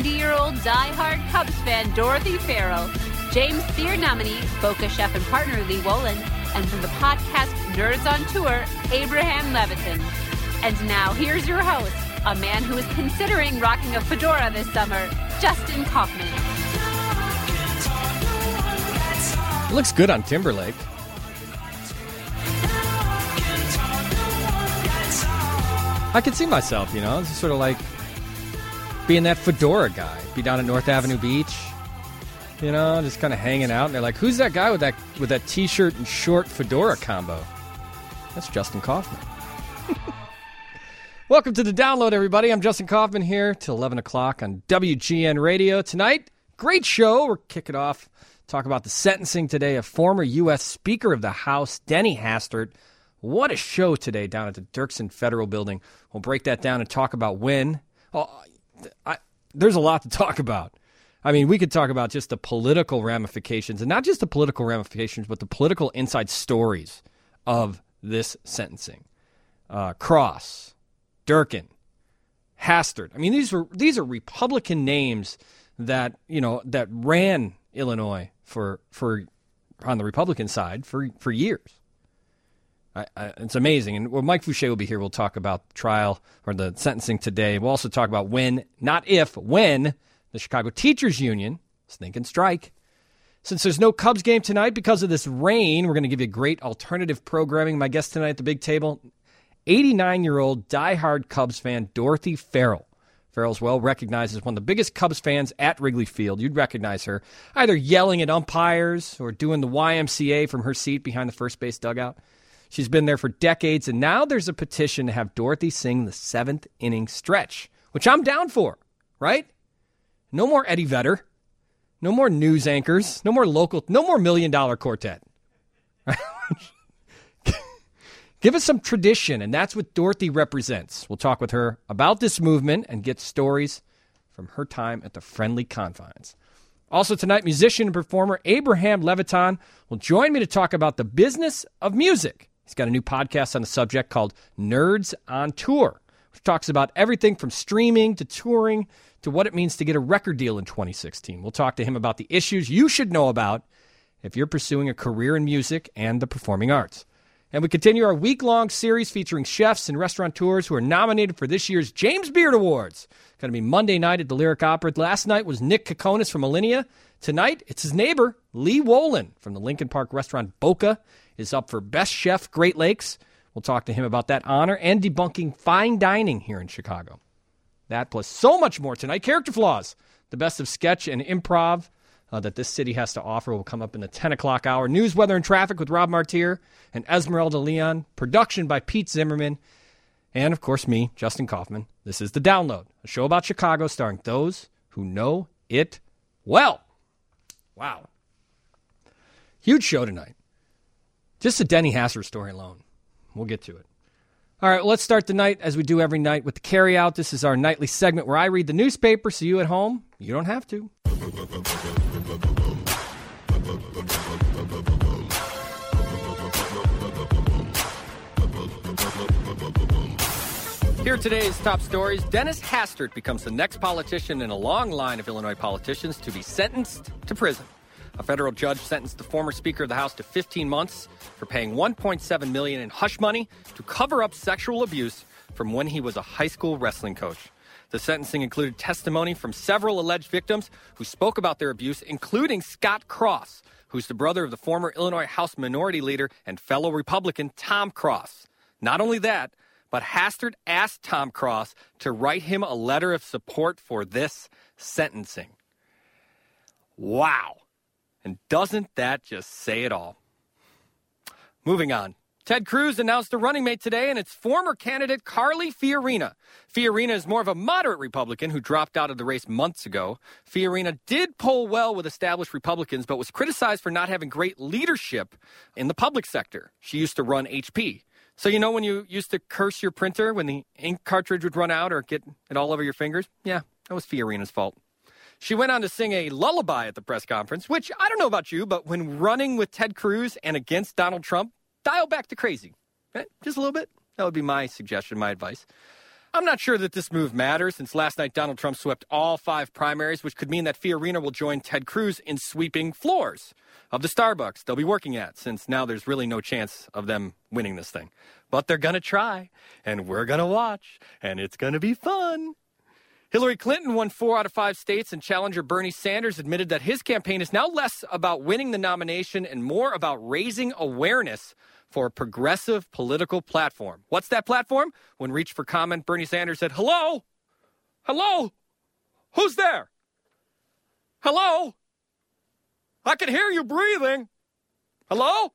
90-year-old die-hard Cubs fan Dorothy Farrell, James Beard nominee, Boca chef and partner Lee Wolin, and from the podcast Nerds on Tour, Abraham Levitan. And now, here's your host, a man who is considering rocking a fedora this summer, Justin Kaufman. It looks good on Timberlake. I could see myself, it's sort of like being that fedora guy. Be down at North Avenue Beach, just kind of hanging out. And they're like, who's that guy with that T-shirt and short fedora combo? That's Justin Kaufman. Welcome to the download, everybody. I'm Justin Kaufman here till 11 o'clock on WGN Radio. Tonight, great show. We're kicking off. Talk about the sentencing today of former U.S. Speaker of the House, Denny Hastert. What a show today down at the Dirksen Federal Building. We'll break that down and talk about when. There's a lot to talk about. I mean, we could talk about just the political ramifications, and not just the political ramifications, but the political inside stories of this sentencing. Cross, Durkin, Hastert. I mean, these are Republican names that that ran Illinois for on the Republican side for years. It's amazing. And Mike Fouché will be here. We'll talk about the trial or the sentencing today. We'll also talk about when, not if, when the Chicago Teachers Union is thinking strike. Since there's no Cubs game tonight because of this rain, we're going to give you great alternative programming. My guest tonight at the big table, 89-year-old diehard Cubs fan Dorothy Farrell. Farrell's well recognized as one of the biggest Cubs fans at Wrigley Field. You'd recognize her either yelling at umpires or doing the YMCA from her seat behind the first base dugout. She's been there for decades, and now there's a petition to have Dorothy sing the seventh inning stretch, which I'm down for, right? No more Eddie Vedder. No more news anchors. No more $1 million quartet. Give us some tradition, and that's what Dorothy represents. We'll talk with her about this movement and get stories from her time at the Friendly Confines. Also tonight, musician and performer Abraham Levitan will join me to talk about the business of music. He's got a new podcast on the subject called Nerds on Tour, which talks about everything from streaming to touring to what it means to get a record deal in 2016. We'll talk to him about the issues you should know about if you're pursuing a career in music and the performing arts. And we continue our week-long series featuring chefs and restaurateurs who are nominated for this year's James Beard Awards. Going to be Monday night at the Lyric Opera. Last night was Nick Kokonis from Alinea. Tonight, it's his neighbor, Lee Wolin from the Lincoln Park restaurant Boca, is up for Best Chef Great Lakes. We'll talk to him about that honor and debunking fine dining here in Chicago. That plus so much more tonight. Character Flaws, the best of sketch and improv that this city has to offer, will come up in the 10 o'clock hour. News, weather, and traffic with Rob Martier and Esmeralda Leon. Production by Pete Zimmerman. And, of course, me, Justin Kaufman. This is The Download, a show about Chicago starring those who know it well. Wow. Huge show tonight. Just the Denny Hastert story alone. We'll get to it. All right, well, let's start the night as we do every night with the carryout. This is our nightly segment where I read the newspaper so you at home, you don't have to. Here are today's top stories. Dennis Hastert becomes the next politician in a long line of Illinois politicians to be sentenced to prison. A federal judge sentenced the former Speaker of the House to 15 months for paying $1.7 million in hush money to cover up sexual abuse from when he was a high school wrestling coach. The sentencing included testimony from several alleged victims who spoke about their abuse, including Scott Cross, who's the brother of the former Illinois House Minority Leader and fellow Republican Tom Cross. Not only that, but Hastert asked Tom Cross to write him a letter of support for this sentencing. Wow. And doesn't that just say it all? Moving on. Ted Cruz announced a running mate today, and it's former candidate Carly Fiorina. Fiorina is more of a moderate Republican who dropped out of the race months ago. Fiorina did poll well with established Republicans, but was criticized for not having great leadership in the public sector. She used to run HP. So you know when you used to curse your printer when the ink cartridge would run out or get it all over your fingers? Yeah, that was Fiorina's fault. She went on to sing a lullaby at the press conference, which I don't know about you, but when running with Ted Cruz and against Donald Trump, dial back to crazy. Right? Just a little bit. That would be my suggestion, my advice. I'm not sure that this move matters, since last night Donald Trump swept all 5 primaries, which could mean that Fiorina will join Ted Cruz in sweeping floors of the Starbucks they'll be working at, since now there's really no chance of them winning this thing. But they're going to try, and we're going to watch, and it's going to be fun. Hillary Clinton won 4 out of 5 states, and challenger Bernie Sanders admitted that his campaign is now less about winning the nomination and more about raising awareness for a progressive political platform. What's that platform? When reached for comment, Bernie Sanders said, "Hello? Hello? Who's there? Hello? I can hear you breathing. Hello?"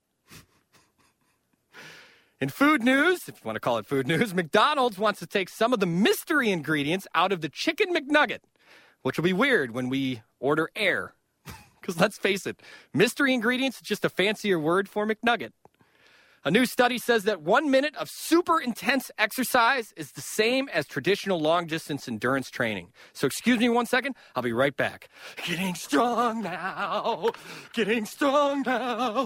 In food news, if you want to call it food news, McDonald's wants to take some of the mystery ingredients out of the Chicken McNugget, which will be weird when we order air. Because let's face it, mystery ingredients is just a fancier word for McNugget. A new study says that 1 minute of super intense exercise is the same as traditional long-distance endurance training. So excuse me 1 second, I'll be right back. Getting strong now, getting strong now.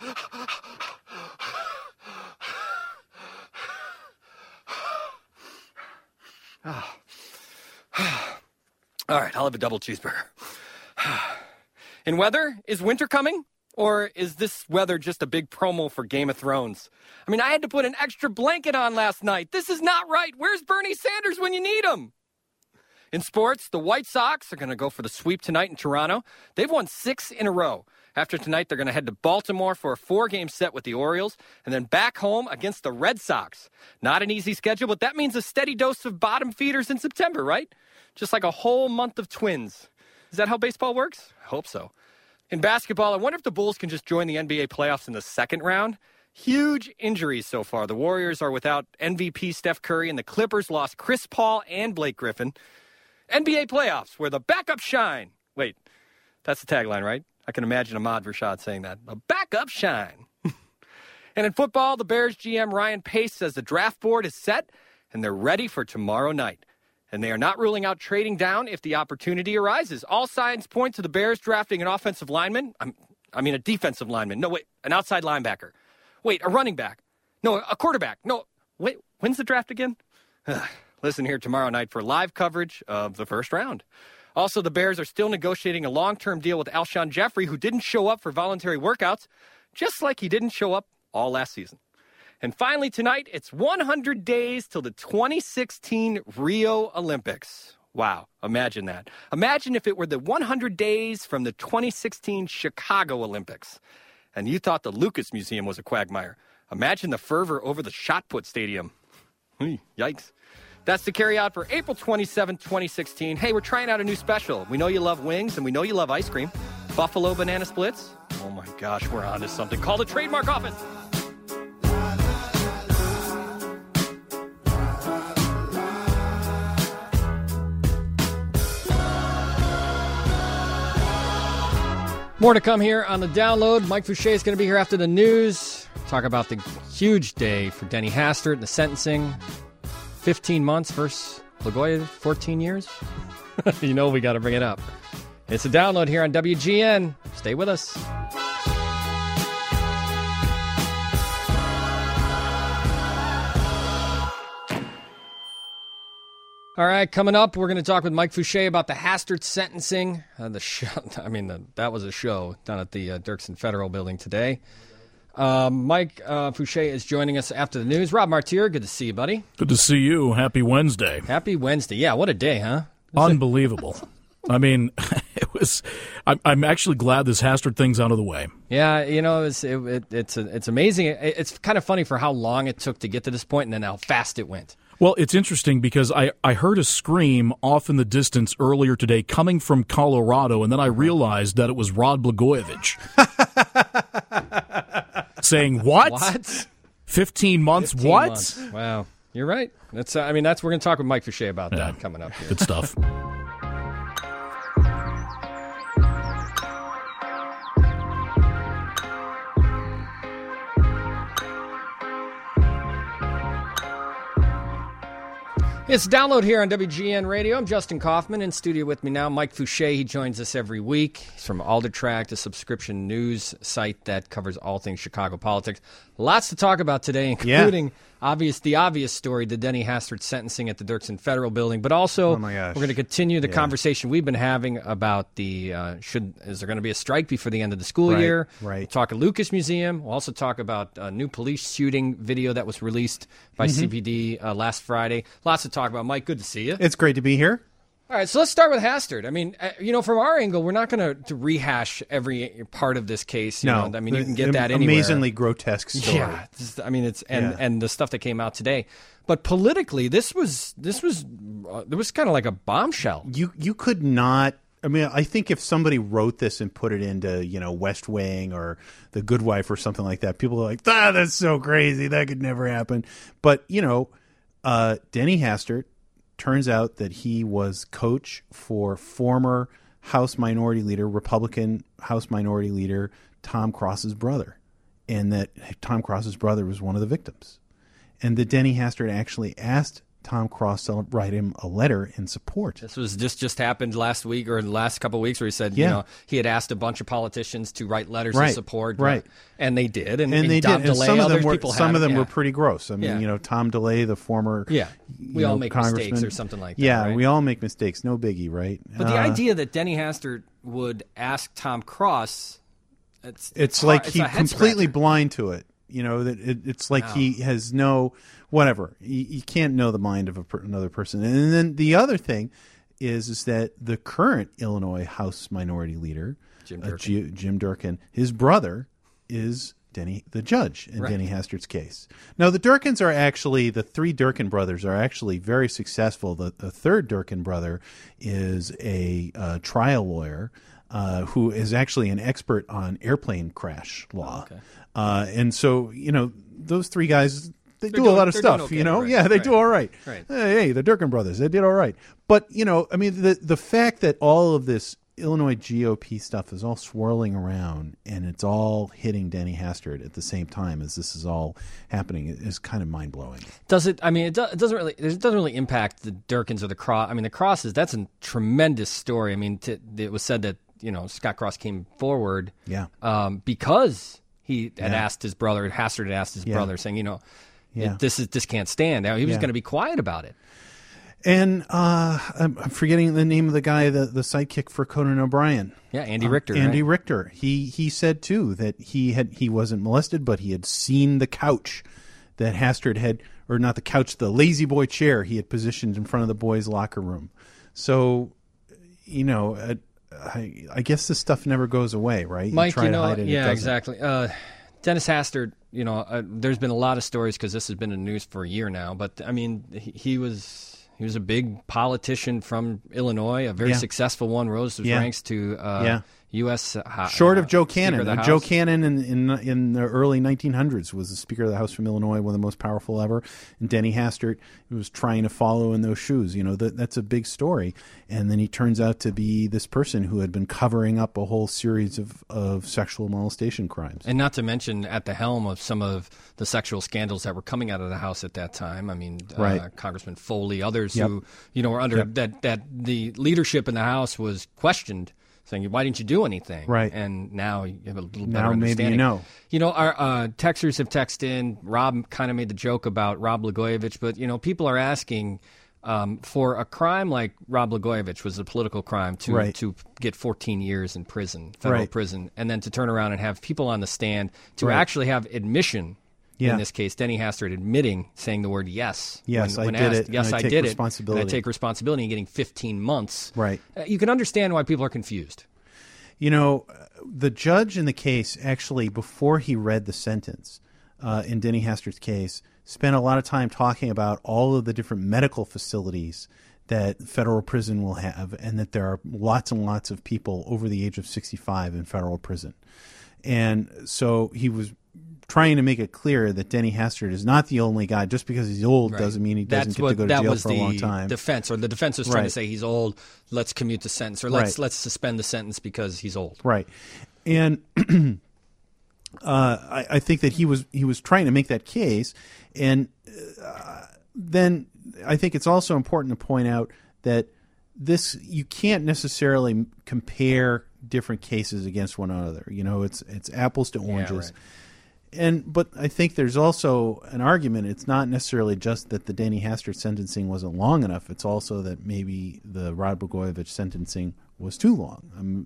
All right, I'll have a double cheeseburger. In weather, is winter coming? Or is this weather just a big promo for Game of Thrones? I mean, I had to put an extra blanket on last night. This is not right. Where's Bernie Sanders when you need him? In sports, the White Sox are going to go for the sweep tonight in Toronto. They've won 6 in a row. After tonight, they're going to head to Baltimore for a 4-game set with the Orioles, and then back home against the Red Sox. Not an easy schedule, but that means a steady dose of bottom feeders in September, right? Just like a whole month of Twins. Is that how baseball works? I hope so. In basketball, I wonder if the Bulls can just join the NBA playoffs in the second round. Huge injuries so far. The Warriors are without MVP Steph Curry, and the Clippers lost Chris Paul and Blake Griffin. NBA playoffs, where the backups shine. Wait, that's the tagline, right? I can imagine Ahmad Rashad saying that. The backups shine. And in football, the Bears GM Ryan Pace says the draft board is set, and they're ready for tomorrow night. And they are not ruling out trading down if the opportunity arises. All signs point to the Bears drafting an offensive lineman. A defensive lineman. No, wait, an outside linebacker. Wait, a running back. No, a quarterback. No, wait, when's the draft again? Listen here tomorrow night for live coverage of the first round. Also, the Bears are still negotiating a long-term deal with Alshon Jeffrey, who didn't show up for voluntary workouts, just like he didn't show up all last season. And finally tonight, it's 100 days till the 2016 Rio Olympics. Wow, imagine that. Imagine if it were the 100 days from the 2016 Chicago Olympics. And you thought the Lucas Museum was a quagmire. Imagine the fervor over the shot put stadium. Yikes. That's the carry out for April 27th, 2016. Hey, we're trying out a new special. We know you love wings and we know you love ice cream. Buffalo banana splits. Oh my gosh, we're on to something. Call the trademark office. More to come here on the download. Mike Fouché is going to be here after the news. Talk about the huge day for Denny Hastert and the sentencing. 15 months versus Blagojevich, 14 years. You know we got to bring it up. It's a download here on WGN. Stay with us. All right, coming up, we're going to talk with Mike Fouché about the Hastert sentencing. That was a show down at the Dirksen Federal Building today. Mike Fouché is joining us after the news. Rob Martier, good to see you, buddy. Good to see you. Happy Wednesday. Happy Wednesday. Yeah, what a day, huh? Unbelievable. I mean, it was. I'm actually glad this Hastert thing's out of the way. Yeah, you know, it's amazing. It's kind of funny for how long it took to get to this point and then how fast it went. Well, it's interesting because I heard a scream off in the distance earlier today coming from Colorado, and then I realized that it was Rod Blagojevich saying, "What? What? 15 months? 15 what? Months. Wow, you're right. That's. We're going to talk with Mike Fouché about that coming up here. Good stuff. It's Download here on WGN Radio. I'm Justin Kaufman. In studio with me now, Mike Fouché. He joins us every week. He's from AlderTrack, a subscription news site that covers all things Chicago politics. Lots to talk about today, including the obvious story, the Denny Hastert sentencing at the Dirksen Federal Building, but also we're going to continue the conversation we've been having about is there going to be a strike before the end of the school year? Right. We'll talk at Lucas Museum. We'll also talk about a new police shooting video that was released by CPD last Friday. Lots to talk about. Mike, good to see you. It's great to be here. All right, so let's start with Hastert. I mean, from our angle, we're not going to rehash every part of this case. You know? I mean, you can get that anywhere. Amazingly grotesque story. Yeah, and the stuff that came out today. But politically, this was kind of like a bombshell. You could not. I mean, I think if somebody wrote this and put it into, West Wing or The Good Wife or something like that, people are like, that's so crazy. That could never happen. But, Denny Hastert, turns out that he was coach for former Republican House Minority Leader Tom Cross's brother, and that Tom Cross's brother was one of the victims. And that Denny Hastert actually asked Tom Cross to write him a letter in support. This was just happened last week or the last couple of weeks where he said, he had asked a bunch of politicians to write letters of support. Right. And they did. And they Dom did. And DeLay, some of them were pretty gross. I mean, Tom DeLay, the former we all make mistakes or something like that. Yeah, right? we all make mistakes. No biggie, right? But the idea that Denny Hastert would ask Tom Cross, it's like he's completely blind to it. It's like he has no whatever. You can't know the mind of another person. And then the other thing is that the current Illinois House Minority Leader, Jim Durkin, his brother is the judge in Denny Hastert's case. Now, the Durkins are actually, the three Durkin brothers are actually very successful. The third Durkin brother is a trial lawyer who is actually an expert on airplane crash law. Okay. And so, those three guys, they do a lot of stuff, okay, they do all right. Right. Hey, the Durkin brothers, they did all right. But, I mean, the fact that all of this Illinois GOP stuff is all swirling around and it's all hitting Denny Hastert at the same time as this is all happening is kind of mind-blowing. Does it? I mean, it doesn't really impact the Durkins or the Cross. I mean, the Crosses, that's a tremendous story. I mean, it was said that, Scott Cross came forward because he had asked his brother, Hastert had asked his brother, saying, this can't stand. Now, he was going to be quiet about it. And I'm forgetting the name of the guy, the sidekick for Conan O'Brien. Yeah, Andy Richter. Andy Richter. He said too that he wasn't molested, but he had seen the couch that Hastert had, or not the couch, the lazy boy chair he had positioned in front of the boys' locker room. So, I guess this stuff never goes away, right? Mike, to hide it, exactly. Dennis Hastert, there's been a lot of stories because this has been in the news for a year now. But I mean, he was a big politician from Illinois, a very successful one, rose his ranks to U.S. Short of Joe Cannon. Joe Cannon in the early 1900s was the Speaker of the House from Illinois, one of the most powerful ever. And Denny Hastert was trying to follow in those shoes. That's a big story. And then he turns out to be this person who had been covering up a whole series of sexual molestation crimes. And not to mention at the helm of some of the sexual scandals that were coming out of the House at that time. I mean, Congressman Foley, others who, were under that the leadership in the House was questioned, saying, why didn't you do anything? Right. And now you have a little better now understanding. Maybe Our texters have texted in. Rob kind of made the joke about Rod Blagojevich, but, people are asking for a crime like Rod Blagojevich was a political crime to get 14 years in prison, federal prison, and then to turn around and have people on the stand to actually have admission. In this case, Denny Hastert admitting, saying the word yes. Yes, when I did asked, it. Yes, I did it. And I take responsibility and getting 15 months. Right. You can understand why people are confused. The judge in the case actually, before he read the sentence in Denny Hastert's case, spent a lot of time talking about all of the different medical facilities that federal prison will have, and that there are lots and lots of people over the age of 65 in federal prison. And so he was trying to make it clear that Denny Hastert is not the only guy. Just because he's old doesn't mean he doesn't get to go to jail for a long time. The defense was trying to say he's old, let's commute the sentence, or let's suspend the sentence because he's old. Right. And I think that he was trying to make that case. And then I think it's also important to point out that you can't necessarily compare different cases against one another. It's apples to oranges. But I think there's also an argument. It's not necessarily just that the Denny Hastert sentencing wasn't long enough. It's also that maybe the Rod Blagojevich sentencing was too long.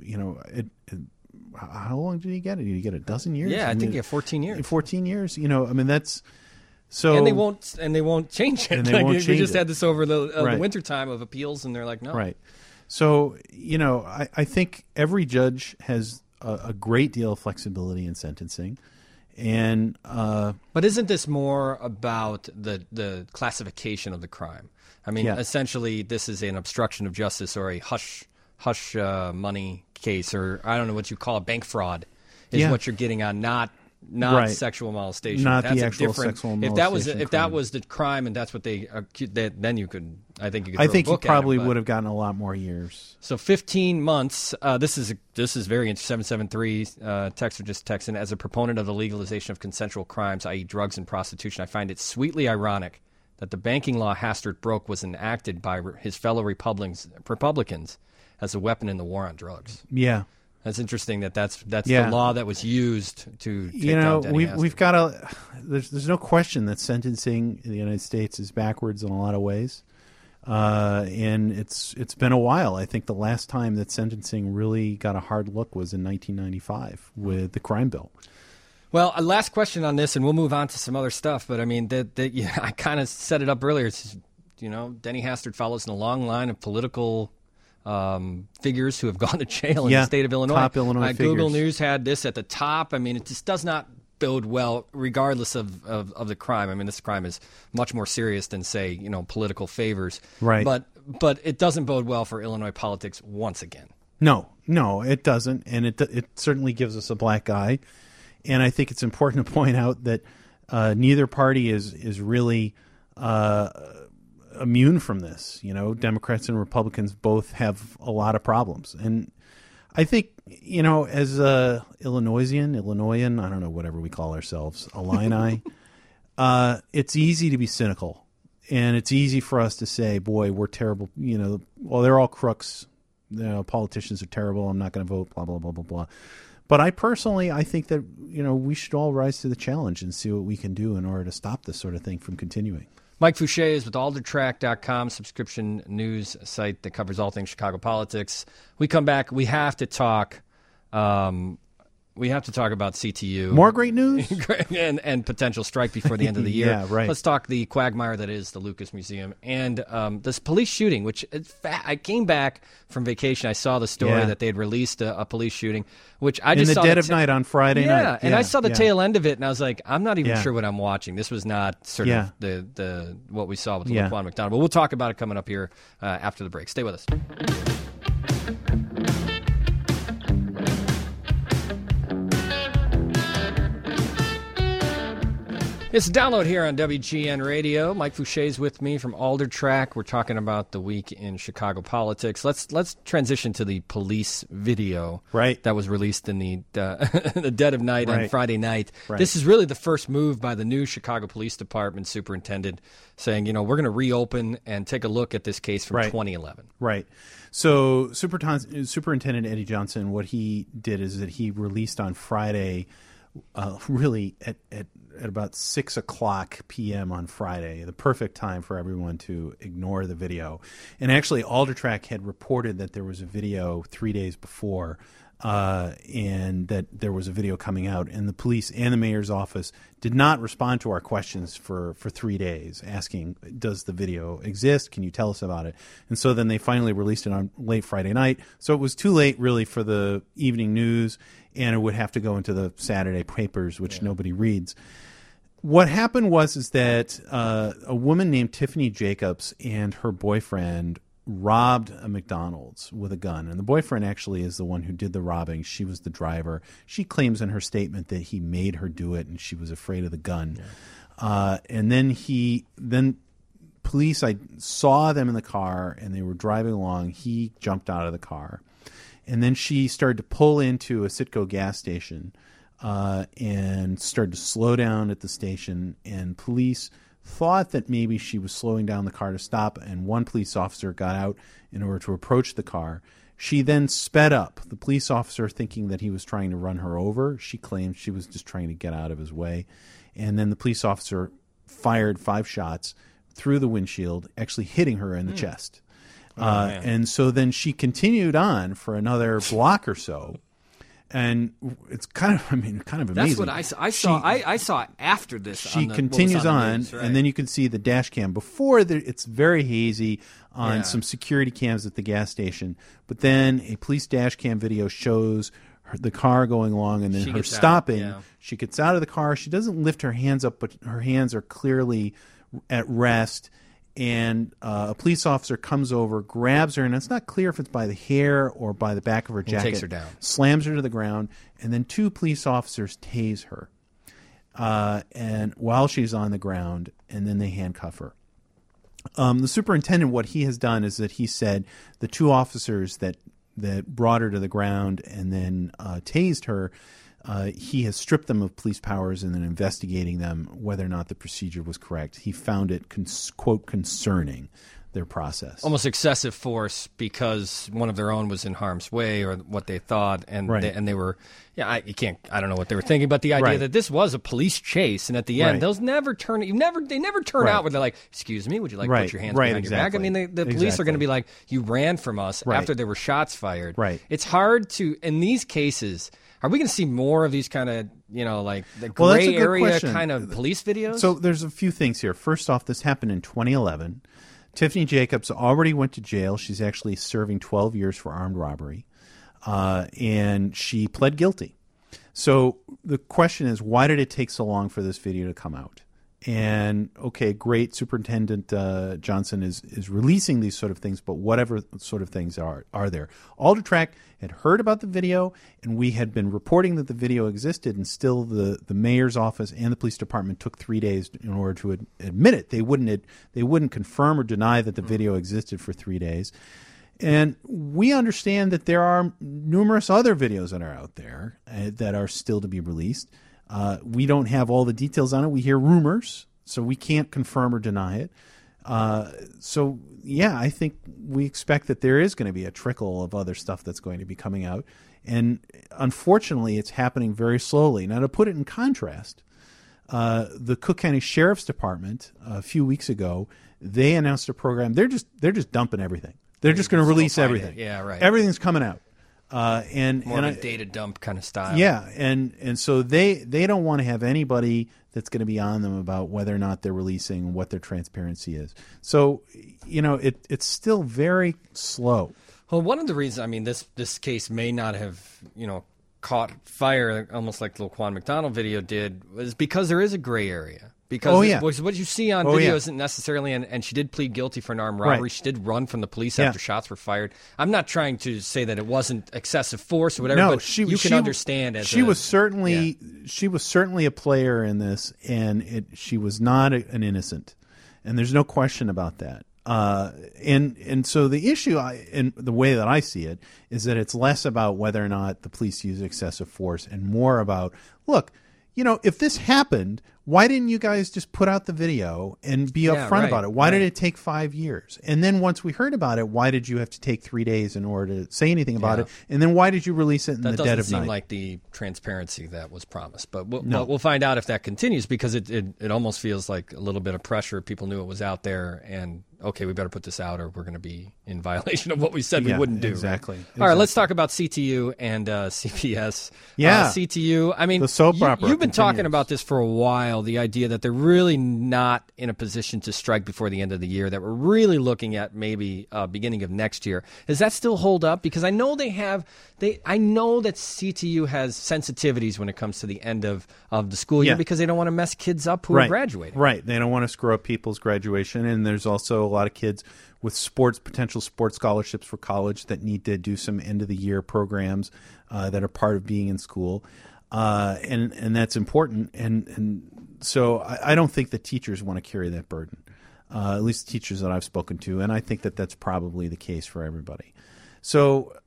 How long did he get it? Did he get a dozen years? Yeah, I think he had 14 years. 14 years. That's so. And they won't change it. And they won't we change just it. had this over the wintertime of appeals, and they're like, no. Right. So I think every judge has a great deal of flexibility in sentencing. And but isn't this more about the classification of the crime? I mean, essentially, this is an obstruction of justice or a hush money case, or I don't know what you call it, bank fraud, is what you're getting on, not sexual molestation. Not that's the actual sexual molestation. If that was the crime, and that's what then you could. I think you could. I think he probably would have gotten a lot more years. So 15 months. This is very interesting. 773 texter just texting, as a proponent of the legalization of consensual crimes, i.e., drugs and prostitution, I find it sweetly ironic that the banking law Hastert broke was enacted by his fellow Republicans as a weapon in the war on drugs. Yeah. That's interesting. That's the law that was used to take down Denny Hastert. We've got there's no question that sentencing in the United States is backwards in a lot of ways, and it's been a while. I think the last time that sentencing really got a hard look was in 1995 with the crime bill. Well, a last question on this, and we'll move on to some other stuff. But I mean, I kind of set it up earlier. It's, Denny Hastert follows in a long line of political figures who have gone to jail in the state of Illinois. Top Illinois figures. Google News had this at the top. I mean, it just does not bode well, regardless of the crime. I mean, this crime is much more serious than, say, political favors. Right. But it doesn't bode well for Illinois politics once again. No, it doesn't, and it certainly gives us a black eye. And I think it's important to point out that neither party is really immune from this. Democrats and Republicans both have a lot of problems. And I think, as a Illinoisan, I don't know, whatever we call ourselves, Illini, it's easy to be cynical. And it's easy for us to say, boy, we're terrible. They're all crooks. Politicians are terrible. I'm not going to vote, blah, blah, blah, blah, blah. But I think that, we should all rise to the challenge and see what we can do in order to stop this sort of thing from continuing. Mike Fouché is with aldertrack.com, subscription news site that covers all things Chicago politics. We come back, we have to talk about CTU. More great news? and potential strike before the end of the year. Yeah, right. Let's talk the quagmire that is the Lucas Museum and this police shooting, which I came back from vacation. I saw the story that they had released a police shooting, which I just in saw the dead of night on Friday night. Yeah, and I saw the tail end of it, and I was like, I'm not even sure what I'm watching. This was not sort of the what we saw with Laquan McDonald. But we'll talk about it coming up here after the break. Stay with us. It's a download here on WGN Radio. Mike Fouché is with me from AlderTrack. We're talking about the week in Chicago politics. Let's transition to the police video that was released in the dead of night on Friday night. Right. This is really the first move by the new Chicago Police Department superintendent saying, we're going to reopen and take a look at this case from 2011. Right. So Superintendent Eddie Johnson, what he did is that he released on Friday really at about 6:00 p.m. on Friday, the perfect time for everyone to ignore the video. And actually, AlderTrack had reported that there was a video 3 days before, and that there was a video coming out. And the police and the mayor's office did not respond to our questions for 3 days, asking, does the video exist? Can you tell us about it? And so then they finally released it on late Friday night. So it was too late, really, for the evening news, and it would have to go into the Saturday papers, which nobody reads. What happened was that a woman named Tiffany Jacobs and her boyfriend robbed a McDonald's with a gun. And the boyfriend actually is the one who did the robbing. She was the driver. She claims in her statement that he made her do it and she was afraid of the gun. Yeah. And then police, I saw them in the car and they were driving along. He jumped out of the car. And then she started to pull into a Citgo gas station and started to slow down at the station. And police thought that maybe she was slowing down the car to stop. And one police officer got out in order to approach the car. She then sped up. The police officer, thinking that he was trying to run her over, she claimed she was just trying to get out of his way. And then the police officer fired 5 shots through the windshield, actually hitting her in the chest. And so then she continued on for another block or so. And it's kind of amazing. That's what I saw. I saw after this. She continues on, news, right? and then you can see the dash cam. Before, it's very hazy on some security cams at the gas station. But then a police dash cam video shows the car going along, and then her stopping. Yeah. She gets out of the car. She doesn't lift her hands up, but her hands are clearly at rest. And a police officer comes over, grabs her, and it's not clear if it's by the hair or by the back of her jacket. Takes her down. Slams her to the ground, and then 2 police officers tase her and while she's on the ground, and then they handcuff her. The superintendent, what he has done is that he said the 2 officers that brought her to the ground and then tased her, he has stripped them of police powers and then investigating them whether or not the procedure was correct. He found it, quote, concerning their process. Almost excessive force because one of their own was in harm's way or what they thought. And they were, I don't know what they were thinking, but the idea that this was a police chase. And at the end, those never turn, they never turn out where they're like, excuse me, would you like to put your hands behind your back? I mean, the police are going to be like, you ran from us after there were shots fired. Right. It's hard to, in these cases, are we going to see more of these kind of, like the gray area kind of police videos? So there's a few things here. First off, this happened in 2011. Tiffany Jacobs already went to jail. She's actually serving 12 years for armed robbery, and she pled guilty. So the question is, why did it take so long for this video to come out? And, okay, great, Superintendent Johnson is releasing these sort of things, but whatever sort of things are there. Aldertrack had heard about the video, and we had been reporting that the video existed, and still the mayor's office and the police department took 3 days in order to admit it. They wouldn't confirm or deny that the video existed for 3 days. And we understand that there are numerous other videos that are out there that are still to be released. We don't have all the details on it. We hear rumors, so we can't confirm or deny it. I think we expect that there is going to be a trickle of other stuff that's going to be coming out. And unfortunately, it's happening very slowly. Now, to put it in contrast, the Cook County Sheriff's Department a few weeks ago, they announced a program. They're just dumping everything. They're just going to release everything. Yeah, right. Everything's coming out. More of a data dump kind of style. Yeah, and so they don't want to have anybody that's going to be on them about whether or not they're releasing, what their transparency is. So, it's still very slow. Well, one of the reasons, this case may not have, caught fire, almost like the Laquan McDonald video did, was because there is a gray area. Because what you see on video isn't necessarily, and she did plead guilty for an armed robbery. Right. She did run from the police after shots were fired. I'm not trying to say that it wasn't excessive force or whatever, but you can understand as she was certainly a player in this, and she was not an innocent, and there's no question about that. And so the issue, in the way that I see it, is that it's less about whether or not the police use excessive force and more about, look, if this happened, why didn't you guys just put out the video and be upfront about it? Why did it take 5 years? And then once we heard about it, why did you have to take 3 days in order to say anything about it? And then why did you release it in the dead of night? That doesn't seem like the transparency that was promised. But we'll find out if that continues, because it almost feels like a little bit of pressure. People knew it was out there, and okay, we better put this out or we're going to be in violation of what we said we wouldn't do. Exactly. All right, let's talk about CTU and CPS. Yeah. CTU, the soap opera you've been talking about this for a while, the idea that they're really not in a position to strike before the end of the year, that we're really looking at maybe beginning of next year. Does that still hold up? Because I know I know that CTU has sensitivities when it comes to the end of the school year, because they don't want to mess kids up who are graduating. Right. They don't want to screw up people's graduation, and there's also a lot of kids with potential sports scholarships for college that need to do some end-of-the-year programs that are part of being in school. And that's important. And so I don't think that teachers want to carry that burden, at least teachers that I've spoken to. And I think that that's probably the case for everybody. So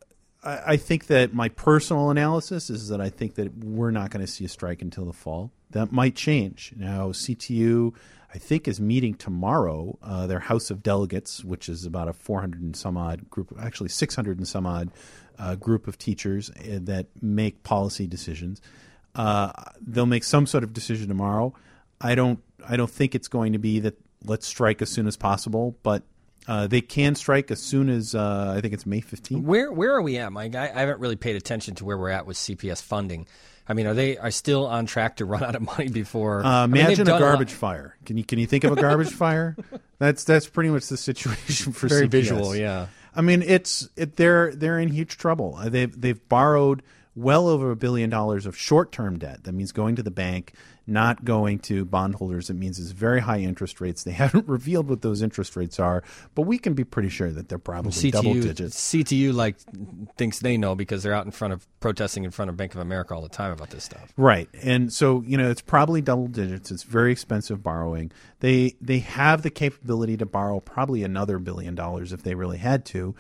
I think that my personal analysis is that I think that we're not going to see a strike until the fall. That might change. Now, CTU, I think, is meeting tomorrow. Their House of Delegates, which is about a 400 and some odd group, actually 600 and some odd group of teachers that make policy decisions. They'll make some sort of decision tomorrow. I don't think it's going to be that let's strike as soon as possible, but they can strike as soon as I think it's May 15th. Where are we at, Mike? I haven't really paid attention to where we're at with CPS funding. I mean, are they still on track to run out of money before? Imagine a garbage fire. Can you think of a garbage fire? That's pretty much the situation for very CPS. Visual, yeah. I mean, they're in huge trouble. They've borrowed well over $1 billion of short-term debt. That means going to the bank, not going to bondholders. It means it's very high interest rates. They haven't revealed what those interest rates are, but we can be pretty sure that they're probably double digits. CTU thinks they know because they're out in front of protesting in front of Bank of America all the time about this stuff. Right. And so, it's probably double digits. It's very expensive borrowing. They have the capability to borrow probably another $1 billion if they really had to.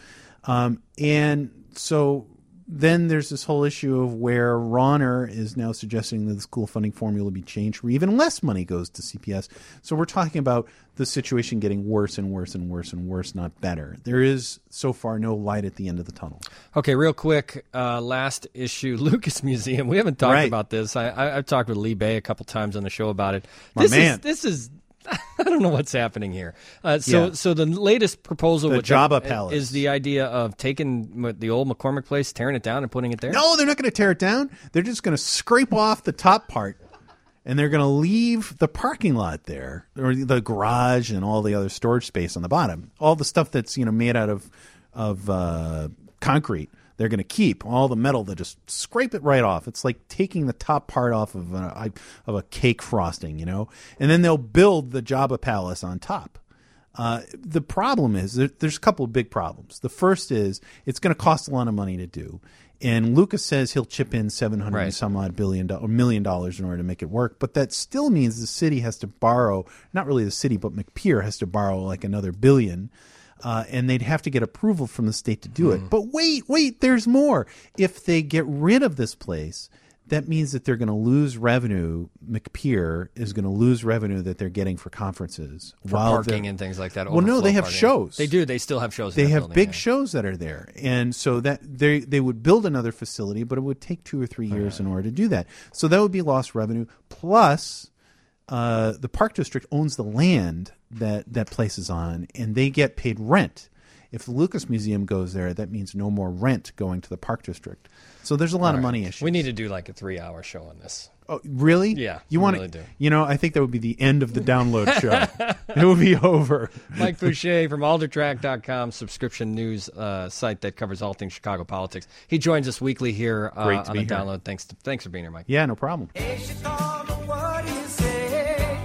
And so then there's this whole issue of where Rauner is now suggesting that the school funding formula be changed where even less money goes to CPS. So we're talking about the situation getting worse and worse and worse and worse, not better. There is so far no light at the end of the tunnel. Okay, real quick, last issue, Lucas Museum. We haven't talked about this. I've talked with Lee Bay a couple times on the show about it. This is I don't know what's happening here. So the latest proposal the Java Palace is the idea of taking the old McCormick Place, tearing it down, and putting it there? No, they're not going to tear it down. They're just going to scrape off the top part, and they're going to leave the parking lot there, or the garage and all the other storage space on the bottom. All the stuff that's made out of concrete. They're going to keep all the metal. They just scrape it right off. It's like taking the top part off of a cake frosting, and then they'll build the Java Palace on top. The problem is there's a couple of big problems. The first is it's going to cost a lot of money to do, and Lucas says he'll chip in $700 and some odd $1 million in order to make it work. But that still means the city has to borrow, not really the city, but McPeer has to borrow like another $1 billion. And they'd have to get approval from the state to do it. But wait, there's more. If they get rid of this place, that means that they're going to lose revenue. McPeer is going to lose revenue that they're getting for conferences. For parking and things like that. Well, no, they have parking. shows. They do. They still have shows. They have big shows that are there. And so that they would build another facility, but it would take 2 or 3 years in order to do that. So that would be lost revenue. Plus, the Park District owns the land that place is on, and they get paid rent. If the Lucas Museum goes there, that means no more rent going to the Park District. So there's a lot of money issues. We need to do like a 3-hour show on this. Oh, really? Yeah, you want really to do. I think that would be the end of the download show. It would be over. Mike Boucher from aldertrack.com, subscription news site that covers all things Chicago politics. He joins us weekly here on the download. Thanks for being here, Mike. Yeah, no problem. Hey, Chicago, what do you say?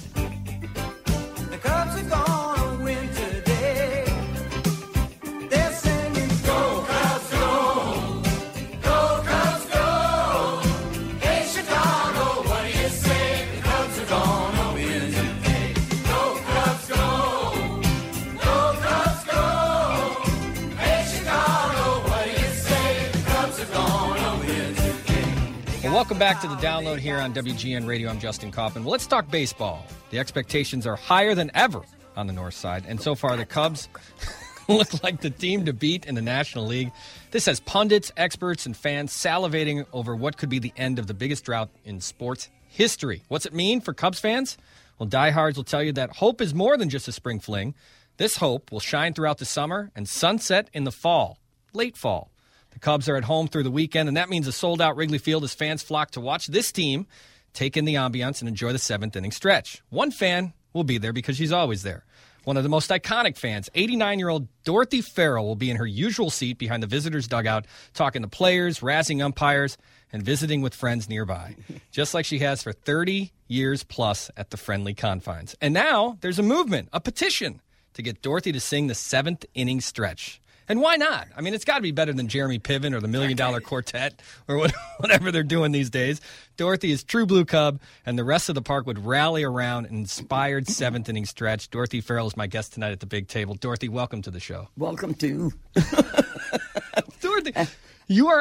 The Cubs are gonna win today. They're singing, go Cubs, go! Go Cubs, go! Hey, Chicago, what do you say? The Cubs are gonna win today. Go Cubs, go! Go Cubs, go! Hey, Chicago, what do you say? The Cubs are gonna win today. Well, welcome back to the download here on WGN Radio. I'm Justin Kaufman. Well, let's talk baseball. The expectations are higher than ever on the north side, and so far the Cubs look like the team to beat in the National League. This has pundits, experts, and fans salivating over what could be the end of the biggest drought in sports history. What's it mean for Cubs fans? Well, diehards will tell you that hope is more than just a spring fling. This hope will shine throughout the summer and sunset in the fall, late fall. The Cubs are at home through the weekend, and that means a sold-out Wrigley Field as fans flock to watch this team take in the ambiance and enjoy the seventh-inning stretch. One fan will be there because she's always there. One of the most iconic fans, 89-year-old Dorothy Farrell, will be in her usual seat behind the visitors' dugout, talking to players, razzing umpires, and visiting with friends nearby, just like she has for 30 years plus at the friendly confines. And now there's a movement, a petition, to get Dorothy to sing the seventh-inning stretch. And why not? I mean, it's got to be better than Jeremy Piven or the $1 Million Quartet or whatever they're doing these days. Dorothy is true blue Cub, and the rest of the park would rally around an inspired seventh-inning stretch. Dorothy Farrell is my guest tonight at the big table. Dorothy, welcome to the show. Welcome to. Dorothy, you're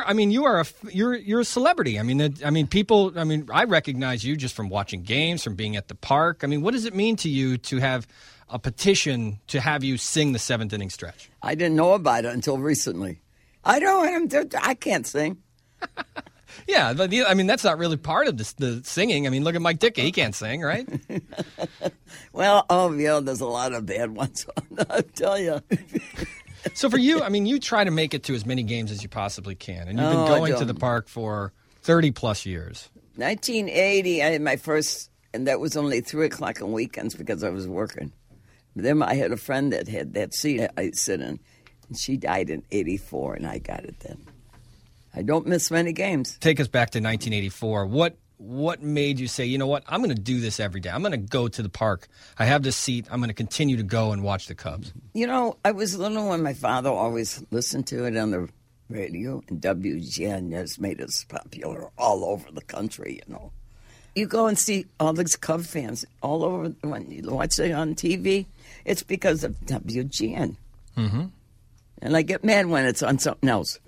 a celebrity. I mean, people. I mean, I recognize you just from watching games, from being at the park. I mean, what does it mean to you to have a petition to have you sing the 7th inning stretch? I didn't know about it until recently. I can't sing. Yeah, but I mean, that's not really part of the singing. I mean, look at Mike Ditka. He can't sing, right? Well, there's a lot of bad ones. I'll tell you. So for you, I mean, you try to make it to as many games as you possibly can. And you've been going to the park for 30-plus years. 1980, I had my first, and that was only 3 o'clock on weekends because I was working. Then I had a friend that had that seat I sit in, and she died in 84, and I got it then. I don't miss many games. Take us back to 1984. What made you say, you know what, I'm going to do this every day. I'm going to go to the park. I have this seat. I'm going to continue to go and watch the Cubs. You know, I was little when my father always listened to it on the radio, and WGN has made us popular all over the country, you know. You go and see all these Cub fans all over. When you watch it on TV, it's because of WGN. Mm-hmm. And I get mad when it's on something else.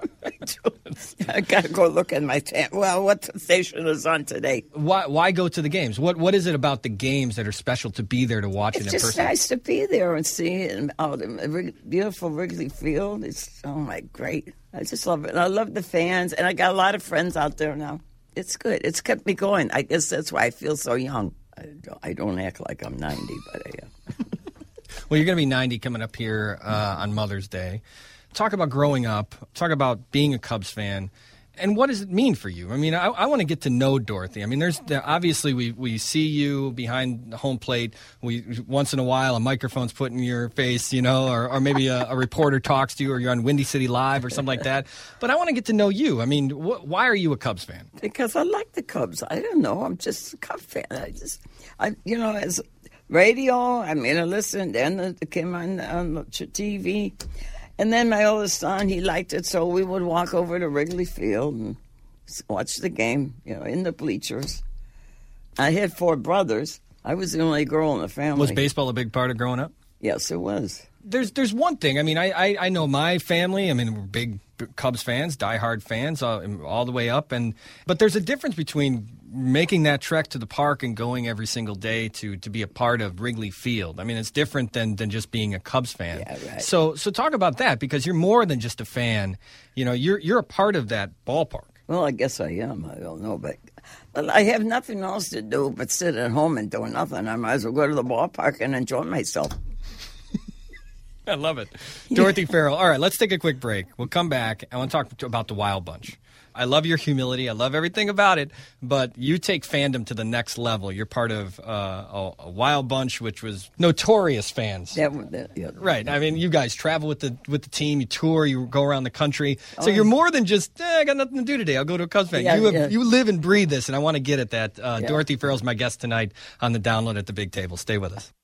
I got to go look at my what station is on today. Why go to the games? What is it about the games that are special to be there to watch it in person? It's just nice to be there and see it out in the beautiful Wrigley Field. It's, great. I just love it. And I love the fans, and I got a lot of friends out there now. It's good. It's kept me going. I guess that's why I feel so young. I don't act like I'm 90, but I am. Well, you're going to be 90 coming up here on Mother's Day. Talk about growing up. Talk about being a Cubs fan. And what does it mean for you? I mean, I want to get to know Dorothy. I mean, obviously we see you behind the home plate. Once in a while a microphone's put in your face, you know, or maybe a reporter talks to you, or you're on Windy City Live or something like that. But I want to get to know you. I mean, why are you a Cubs fan? Because I like the Cubs. I don't know. I'm just a Cubs fan. As radio, I listened, and it came on TV. And then my oldest son, he liked it, so we would walk over to Wrigley Field and watch the game, in the bleachers. I had 4 brothers. I was the only girl in the family. Was baseball a big part of growing up? Yes, it was. There's one thing. I mean, I know my family. I mean, we're big Cubs fans, diehard fans, all the way up. But there's a difference between making that trek to the park and going every single day to be a part of Wrigley Field. I mean, it's different than just being a Cubs fan. Yeah, right. So talk about that, because you're more than just a fan. You know, you're a part of that ballpark. Well, I guess I am. I don't know, but I have nothing else to do but sit at home and do nothing. I might as well go to the ballpark and enjoy myself. I love it. Dorothy Farrell. All right, let's take a quick break. We'll come back. I want to talk about the Wild Bunch. I love your humility. I love everything about it. But you take fandom to the next level. You're part of a Wild Bunch, which was notorious fans. Yeah. Right. I mean, you guys travel with the team. You tour. You go around the country. So you're more than just, I got nothing to do today. I'll go to a Cubs fan. You live and breathe this, and I want to get at that. Dorothy Farrell's my guest tonight on the Download at the Big Table. Stay with us.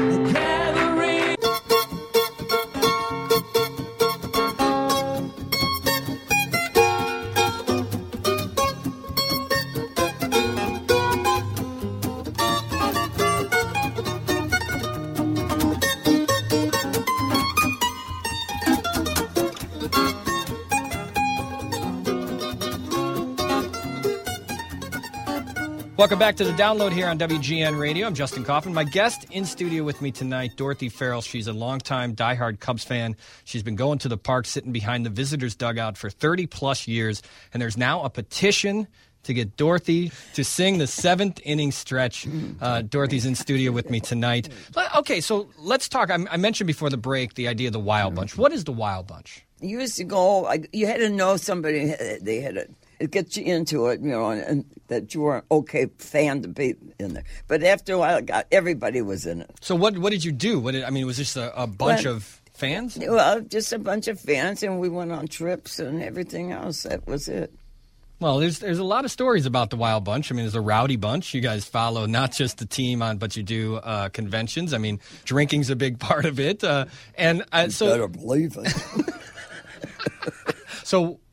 Welcome back to the Download here on WGN Radio. I'm Justin Kaufman. My guest in studio with me tonight, Dorothy Farrell. She's a longtime diehard Cubs fan. She's been going to the park, sitting behind the visitors' dugout for 30-plus years. And there's now a petition to get Dorothy to sing the 7th inning stretch. Dorothy's in studio with me tonight. Okay, so let's talk. I mentioned before the break the idea of the Wild Bunch. What is the Wild Bunch? You used to go, you had to know somebody, they had it gets you into it, and that you were an okay fan to be in there. But after a while, everybody was in it. So what did you do? Was this a bunch of fans? Well, just a bunch of fans, and we went on trips and everything else. That was it. Well, there's a lot of stories about the Wild Bunch. I mean, there's a rowdy bunch. You guys follow not just the team but you do conventions. I mean, drinking's a big part of it. So better believe it. So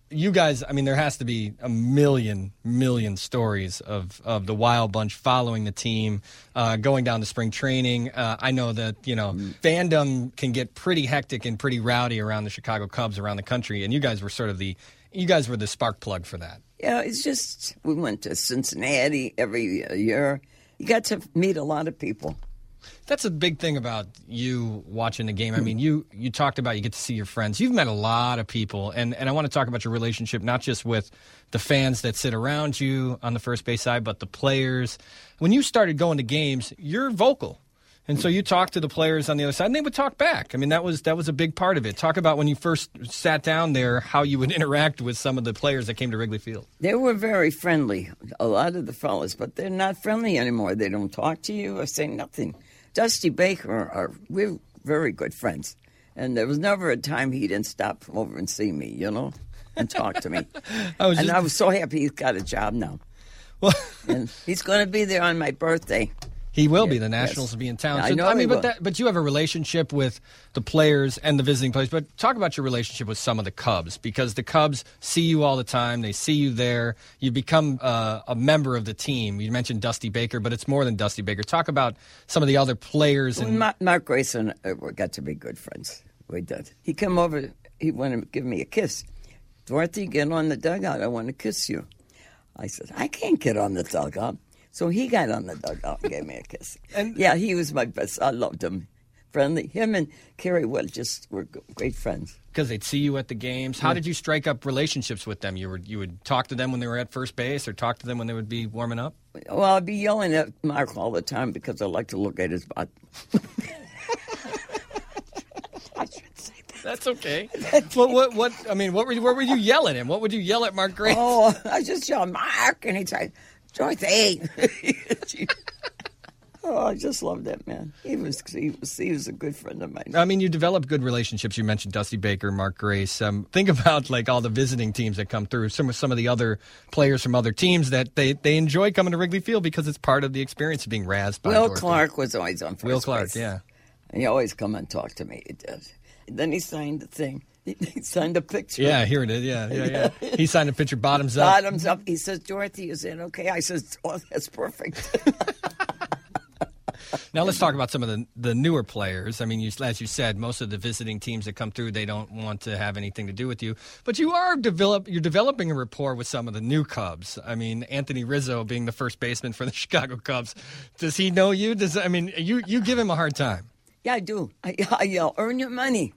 you guys, I mean, there has to be a million stories of the Wild Bunch following the team, going down to spring training. I know that, fandom can get pretty hectic and pretty rowdy around the Chicago Cubs around the country, and you guys were the spark plug for that. Yeah, it's just, we went to Cincinnati every year. You got to meet a lot of people. That's a big thing about you watching the game. I mean, you talked about you get to see your friends. You've met a lot of people, and I want to talk about your relationship, not just with the fans that sit around you on the first base side, but the players. When you started going to games, you're vocal. And so you talk to the players on the other side, and they would talk back. I mean, that was a big part of it. Talk about when you first sat down there, how you would interact with some of the players that came to Wrigley Field. They were very friendly, a lot of the fellas, but they're not friendly anymore. They don't talk to you or say nothing. Dusty Baker, we're very good friends. And there was never a time he didn't stop over and see me, and talk to me. I was so happy he's got a job now. Well, and he's going to be there on my birthday. He will be. The Nationals will be in town. I know but you have a relationship with the players and the visiting players. But talk about your relationship with some of the Cubs, because the Cubs see you all the time. They see you there. You become a member of the team. You mentioned Dusty Baker, but it's more than Dusty Baker. Talk about some of the other players. Mark Grace and I got to be good friends. We did. He came over. He wanted to give me a kiss. Dorothy, get on the dugout. I want to kiss you. I said, I can't get on the dugout. So he got on the dugout and gave me a kiss. And yeah, he was my best. I loved him. Friendly. Him and Kerry Wood just were great friends. Because they'd see you at the games. How did you strike up relationships with them? You would talk to them when they were at first base, or talk to them when they would be warming up? Well, I'd be yelling at Mark all the time because I like to look at his butt. I should say that. That's okay. What were you yelling at him? What would you yell at Mark Grace? Oh, I just yelled, Mark, and he'd say, Dorothy. Oh, I just loved that man. He was a good friend of mine. I mean, you developed good relationships. You mentioned Dusty Baker, Mark Grace. Think about all the visiting teams that come through. Some of the other players from other teams that they enjoy coming to Wrigley Field because it's part of the experience of being razzed by Will Dorothy. Clark was always on first Will Clark, base. yeah. And he always come and talk to me. He did. And then he signed the thing. He signed a picture. Yeah, here it is. Yeah. He signed a picture bottoms up. Bottoms up. He says, Dorothy, is it okay? I says, oh, that's perfect. Now let's talk about some of the newer players. I mean, as you said, most of the visiting teams that come through, they don't want to have anything to do with you. But you're developing a rapport with some of the new Cubs. I mean, Anthony Rizzo being the first baseman for the Chicago Cubs. Does he know you? You give him a hard time. Yeah, I do. I yell, earn your money.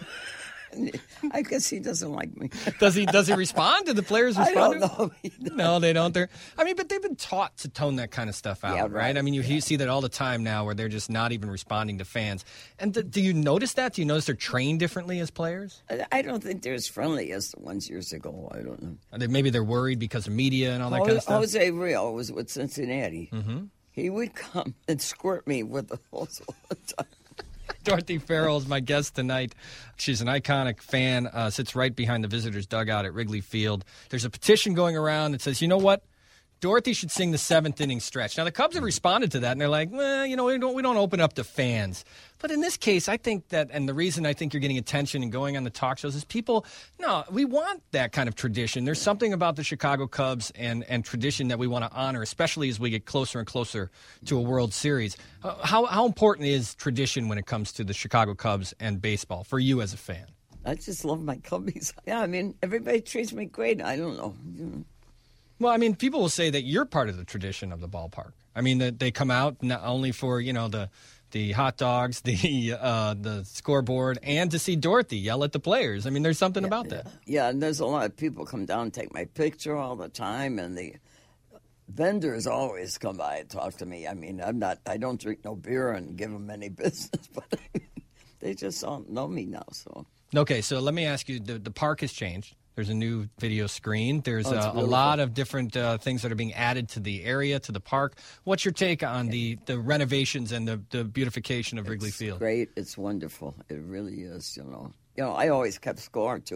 I guess he doesn't like me. Does he respond? Do the players respond? I don't know. No, they don't. But they've been taught to tone that kind of stuff out, yeah, right? I mean, you see that all the time now where they're just not even responding to fans. And do you notice that? Do you notice they're trained differently as players? I don't think they're as friendly as the ones years ago. I don't know. Maybe they're worried because of media and all that kind of stuff? Jose Rio was with Cincinnati. Mm-hmm. He would come and squirt me with the hose all the time. Dorothy Farrell is my guest tonight. She's an iconic fan, sits right behind the visitors' dugout at Wrigley Field. There's a petition going around that says, you know what? Dorothy should sing the seventh inning stretch. Now, the Cubs have responded to that, and they're like, well, we don't open up to fans. But in this case, I think that, and the reason I think you're getting attention and going on the talk shows is we want that kind of tradition. There's something about the Chicago Cubs and tradition that we want to honor, especially as we get closer and closer to a World Series. How important is tradition when it comes to the Chicago Cubs and baseball for you as a fan? I just love my Cubbies. Yeah, I mean, everybody treats me great. I don't know. Well, I mean, people will say that you're part of the tradition of the ballpark. I mean, that they come out not only for, the hot dogs, the scoreboard, and to see Dorothy yell at the players. I mean, there's something about that. Yeah, and there's a lot of people come down and take my picture all the time, and the vendors always come by and talk to me. I mean, I don't drink no beer and give them any business, but they just don't know me now. So okay, so let me ask you: the park has changed. There's a new video screen. There's a lot of different things that are being added to the area, to the park. What's your take on the renovations and the beautification of Wrigley Field? It's great. It's wonderful. It really is, I always kept score, too.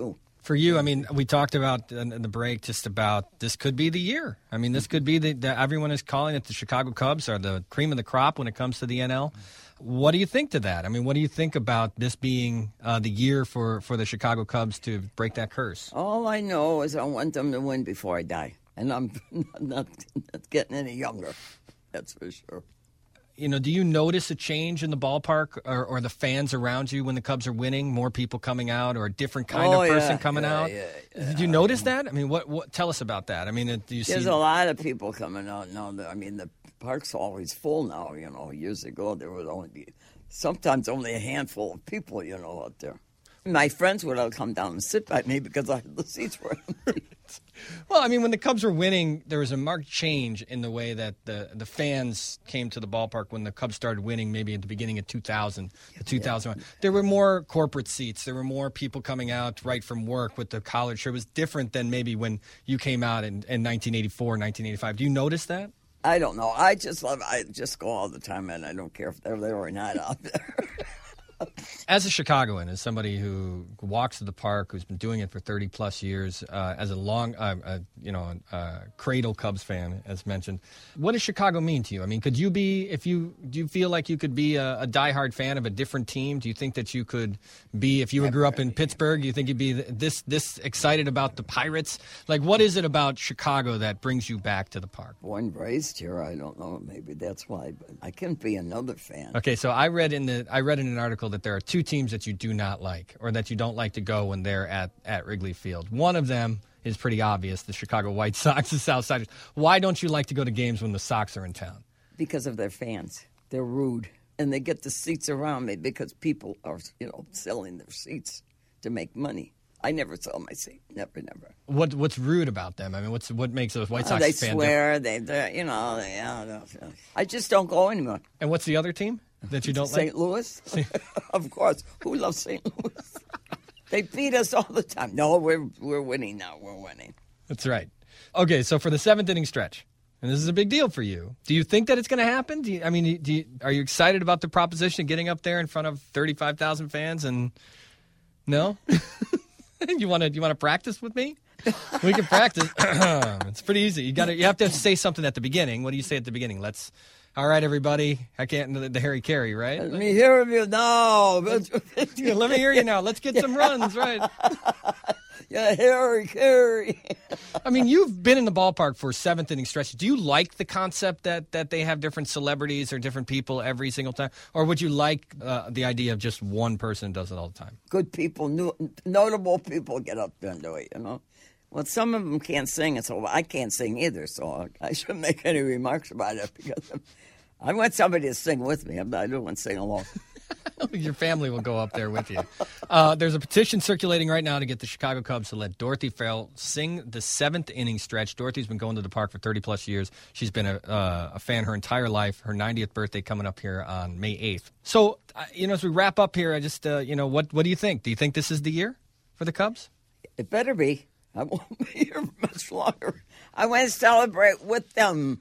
For you, I mean, we talked about in the break just about this could be the year. I mean, this could be everyone is calling it the Chicago Cubs are the cream of the crop when it comes to the NL. What do you think to that? I mean, what do you think about this being the year for the Chicago Cubs to break that curse? All I know is I want them to win before I die. And I'm not getting any younger. That's for sure. You know, do you notice a change in the ballpark or the fans around you when the Cubs are winning? More people coming out, or a different kind of person coming out? Yeah. Did you notice that? I mean, what? Tell us about that. I mean, do you see? There's a lot of people coming out now. I mean, the park's always full now. You know, years ago there would sometimes only a handful of people. You know, out there. My friends would all come down and sit by me because the seats were empty. Well, I mean, when the Cubs were winning, there was a marked change in the way that the fans came to the ballpark when the Cubs started winning, maybe at the beginning of 2000, 2001. There were more corporate seats. There were more people coming out right from work with the collared shirt. It was different than maybe when you came out in 1984, 1985. Do you notice that? I don't know. I just go all the time, and I don't care if they're there or not out there. As a Chicagoan, as somebody who walks to the park, who's been doing it for 30-plus years, as a long, cradle Cubs fan, as mentioned, what does Chicago mean to you? I mean, could you be, do you feel like you could be a diehard fan of a different team? Do you think that you could be, if you grew up in Pittsburgh, do you think you'd be this excited about the Pirates? Like, what is it about Chicago that brings you back to the park? Born and raised here, I don't know. Maybe that's why, but I can't be another fan. Okay, so I read in an article that there are two teams that you do not like, or that you don't like to go when they're at Wrigley Field. One of them is pretty obvious, the Chicago White Sox, the Southsiders. Why don't you like to go to games when the Sox are in town? Because of their fans. They're rude. And they get the seats around me because people are, selling their seats to make money. I never sell my seat. Never. What's rude about them? I mean, what makes those White Sox fans? They swear. I just don't go anymore. And what's the other team that you don't like? St. Louis? Of course. Who loves St. Louis? They beat us all the time. No, we're winning now. We're winning. That's right. Okay, so for the seventh inning stretch, and this is a big deal for you, do you think that it's going to happen? Are you excited about the proposition of getting up there in front of 35,000 fans? And no, you want to practice with me? We can practice. It's pretty easy. You have to say something at the beginning. What do you say at the beginning? All right, everybody. I can't the Harry Carey, right? Let me hear you now. Yeah, let me hear you now. Let's get some runs, right? Yeah, Harry Carey. I mean, you've been in the ballpark for seventh inning stretches. Do you like the concept that they have different celebrities or different people every single time? Or would you like the idea of just one person does it all the time? Good people, notable people get up there and do it, Well, some of them can't sing, so I can't sing either, so I shouldn't make any remarks about it because I want somebody to sing with me. I don't want to sing along. Your family will go up there with you. There's a petition circulating right now to get the Chicago Cubs to let Dorothy Farrell sing the seventh inning stretch. Dorothy's been going to the park for 30-plus years. She's been a fan her entire life. Her 90th birthday coming up here on May 8th. So, as we wrap up here, I just, what do you think? Do you think this is the year for the Cubs? It better be. I won't be here much longer. I want to celebrate with them.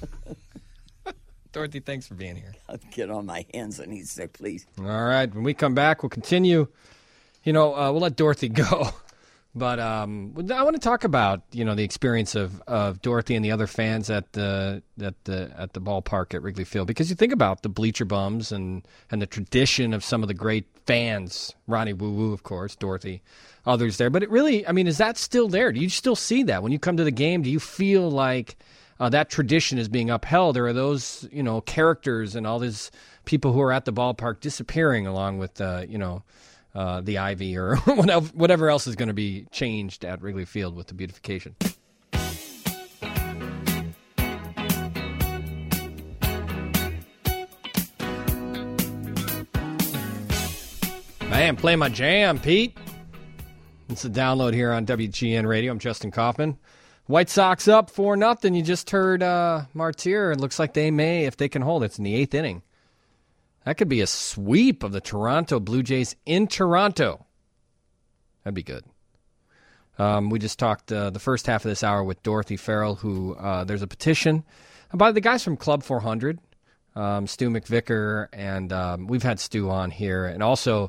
Dorothy, thanks for being here. I'll get on my hands and knees, say, please. All right. When we come back, we'll continue. We'll let Dorothy go. But I want to talk about, the experience of Dorothy and the other fans at the ballpark at Wrigley Field. Because you think about the bleacher bums and the tradition of some of the great fans, Ronnie Woo Woo, of course, Dorothy, others there. But it really, is that still there? Do you still see that? When you come to the game, do you feel like that tradition is being upheld? Or are those, characters and all these people who are at the ballpark disappearing along with, the ivy or whatever else is going to be changed at Wrigley Field with the beautification? Man, play my jam, Pete. It's a download here on WGN Radio. I'm Justin Kaufman. White Sox up 4-0. You just heard Martyr. It looks like they may, if they can hold it. It's in the eighth inning. That could be a sweep of the Toronto Blue Jays in Toronto. That'd be good. We just talked the first half of this hour with Dorothy Farrell, who there's a petition by the guys from Club 400, Stu McVicker, and we've had Stu on here. And also,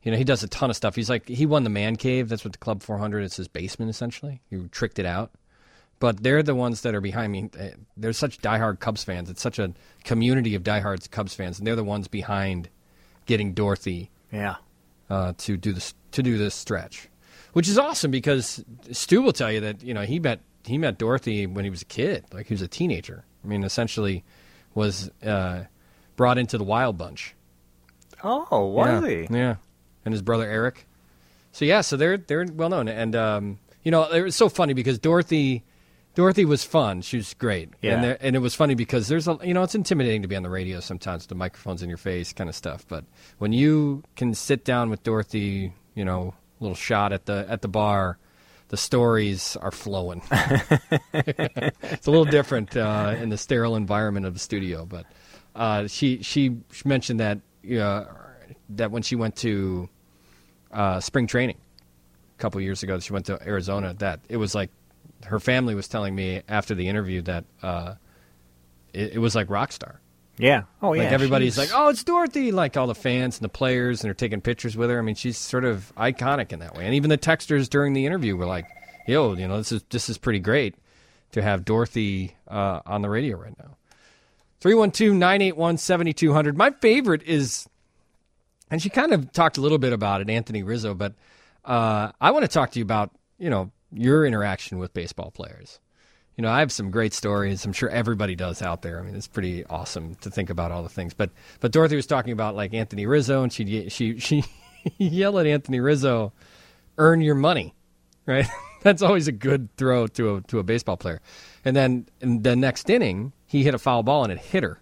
he does a ton of stuff. He won the Man Cave. That's what the Club 400 is, his basement, essentially. He tricked it out. But they're the ones that are behind me. They're such diehard Cubs fans. It's such a community of diehard Cubs fans, and they're the ones behind getting Dorothy to do this stretch, which is awesome because Stu will tell you that he met Dorothy when he was a kid, like he was a teenager. I mean, essentially was brought into the Wild Bunch. Oh, was he? Yeah, and his brother Eric. So they're well known, and it was so funny because Dorothy was fun. She was great, and it was funny because there's it's intimidating to be on the radio sometimes. The microphone's in your face, kind of stuff. But when you can sit down with Dorothy, a little shot at the bar, the stories are flowing. It's a little different in the sterile environment of the studio, but she mentioned that that when she went to spring training a couple years ago, she went to Arizona. That it was like her family was telling me after the interview that it was like Rockstar. Yeah. Oh, yeah. Like everybody's like, oh, it's Dorothy. Like all the fans and the players, and they're taking pictures with her. I mean, she's sort of iconic in that way. And even the texters during the interview were like, yo, this is pretty great to have Dorothy on the radio right now. 312-981-7200. My favorite is, and she kind of talked a little bit about it, Anthony Rizzo, but I want to talk to you about, your interaction with baseball players. I have some great stories. I'm sure everybody does out there. I mean, it's pretty awesome to think about all the things. But Dorothy was talking about like Anthony Rizzo, and she yelled at Anthony Rizzo, "Earn your money," right? That's always a good throw to a baseball player. And then in the next inning, he hit a foul ball and it hit her.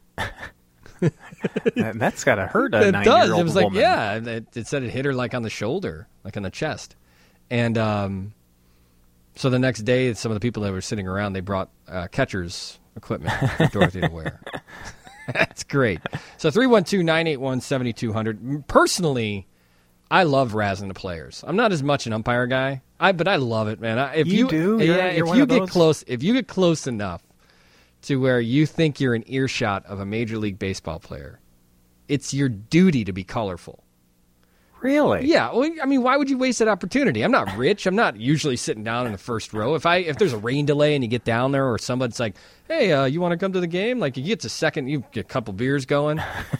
That's got to hurt a 9-year-old woman. It does. It was like, yeah, it said it hit her like on the shoulder, like on the chest. And so the next day, some of the people that were sitting around, they brought catcher's equipment for Dorothy to wear. That's great. So 312-981-7200. Personally, I love razzing the players. I'm not as much an umpire guy, but I love it, man. If you get close enough to where you think you're in earshot of a Major League Baseball player, it's your duty to be colorful. Really? Yeah. Well, I mean, why would you waste that opportunity? I'm not rich. I'm not usually sitting down in the first row. If there's a rain delay and you get down there, or somebody's like, hey, you want to come to the game? Like, you get to second, you get a couple beers going.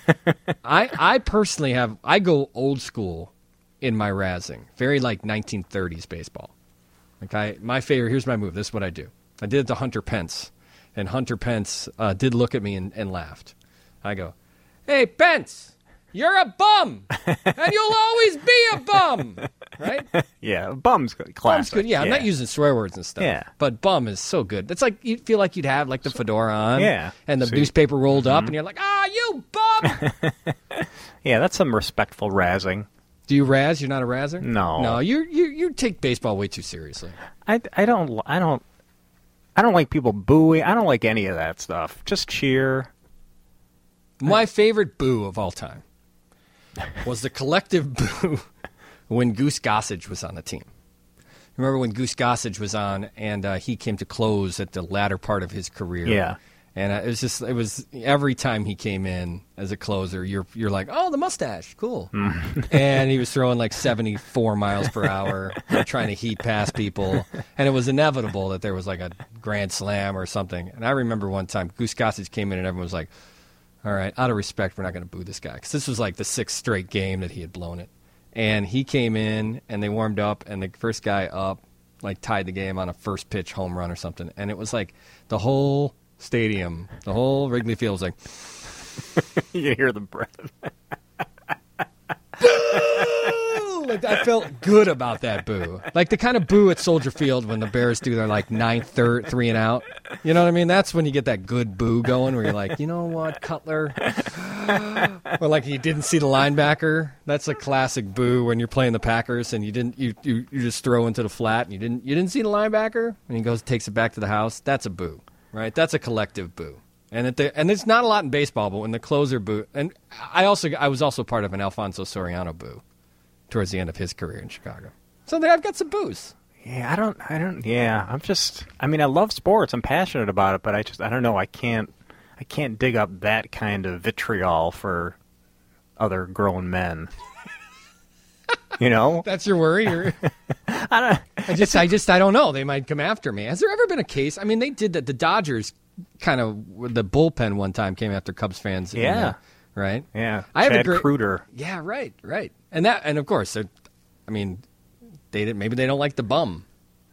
I personally I go old school in my razzing. Very like 1930s baseball. Like my favorite, here's my move. This is what I do. I did it to Hunter Pence. And Hunter Pence did look at me and laughed. I go, hey, Pence, you're a bum, and you'll always be a bum, right? Yeah, bum's good. Classic. Bum's good. Yeah, I'm not using swear words and stuff. Yeah. But bum is so good. It's like you feel like you'd have like the fedora on, and the See? newspaper rolled up, and you're like, you bum. Yeah, that's some respectful razzing. Do you razz? You're not a razzer? No. You take baseball way too seriously. I don't like people booing. I don't like any of that stuff. Just cheer. My favorite boo of all time was the collective boo when Goose Gossage was on the team. Remember when Goose Gossage was on and he came to close at the latter part of his career? Yeah. And it was every time he came in as a closer, you're like, oh, the mustache, cool. And he was throwing like 74 miles per hour, trying to heat past people. And it was inevitable that there was like a grand slam or something. And I remember one time Goose Gossage came in and everyone was like, all right, out of respect, we're not going to boo this guy. Because this was like the 6th straight game that he had blown it. And he came in and they warmed up and the first guy up like tied the game on a first pitch home run or something. And it was like the whole stadium, the whole Wrigley Field was like, you hear the breath. Like, I felt good about that boo. Like the kind of boo at Soldier Field when the Bears do their like 9th, 3 and out. You know what I mean? That's when you get that good boo going where you're like, you know what, Cutler? Or like you didn't see the linebacker. That's a classic boo when you're playing the Packers and you just throw into the flat and you didn't see the linebacker and he takes it back to the house. That's a boo, right? That's a collective boo. And there's not a lot in baseball, but when the closer boo, and I was also part of an Alfonso Soriano boo towards the end of his career in Chicago. So I've got some boos. Yeah, I don't. Yeah, I love sports. I'm passionate about it, but I don't know. I can't dig up that kind of vitriol for other grown men. You know? That's your worry? I don't know. They might come after me. Has there ever been a case? I mean, they did that. The Dodgers kind of, the bullpen one time came after Cubs fans. Yeah. Right? Yeah. I have Chad a great, Kruger. Yeah, right. And of course, maybe they don't like the bum.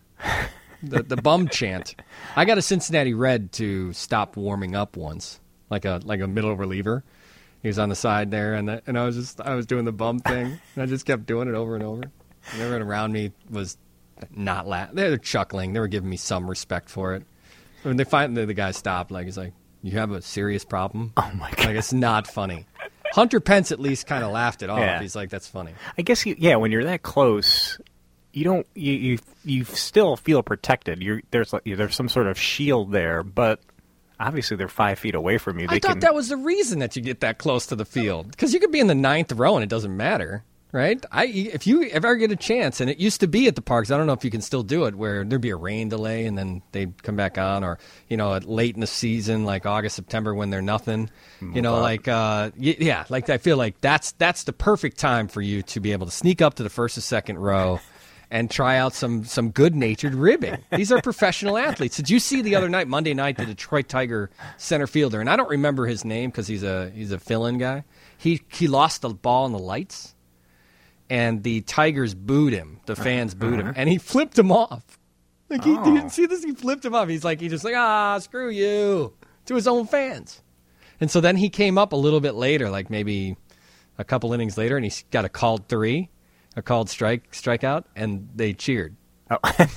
The bum chant. I got a Cincinnati Red to stop warming up once, like a middle reliever. He was on the side there, and I was doing the bum thing, and I just kept doing it over and over. And everyone around me was not laughing. They're chuckling. They were giving me some respect for it. When they finally the guy stopped, he's like, "You have a serious problem?" Oh my God! It's not funny. Hunter Pence at least kind of laughed it off. Yeah. He's like, "That's funny." I guess when you're that close, you don't you still feel protected. There's some sort of shield there, but obviously they're 5 feet away from you. I thought that was the reason that you get that close to the field, because you could be in the 9th row and it doesn't matter, right? If you ever get a chance, and it used to be at the parks, I don't know if you can still do it, where there'd be a rain delay and then they'd come back on, or late in the season, like August, September, when they're nothing, I feel like that's the perfect time for you to be able to sneak up to the first or second row and try out some good-natured ribbing. These are professional athletes. Did you see the other night, Monday night, the Detroit Tiger center fielder, and I don't remember his name because he's a fill-in guy. He lost the ball in the lights, and the Tigers booed him. The fans booed him, and he flipped him off. You didn't see this? He flipped him off. He just like, screw you, to his own fans. And so then he came up a little bit later, like maybe a couple innings later, and he got a called strikeout, and they cheered. Oh.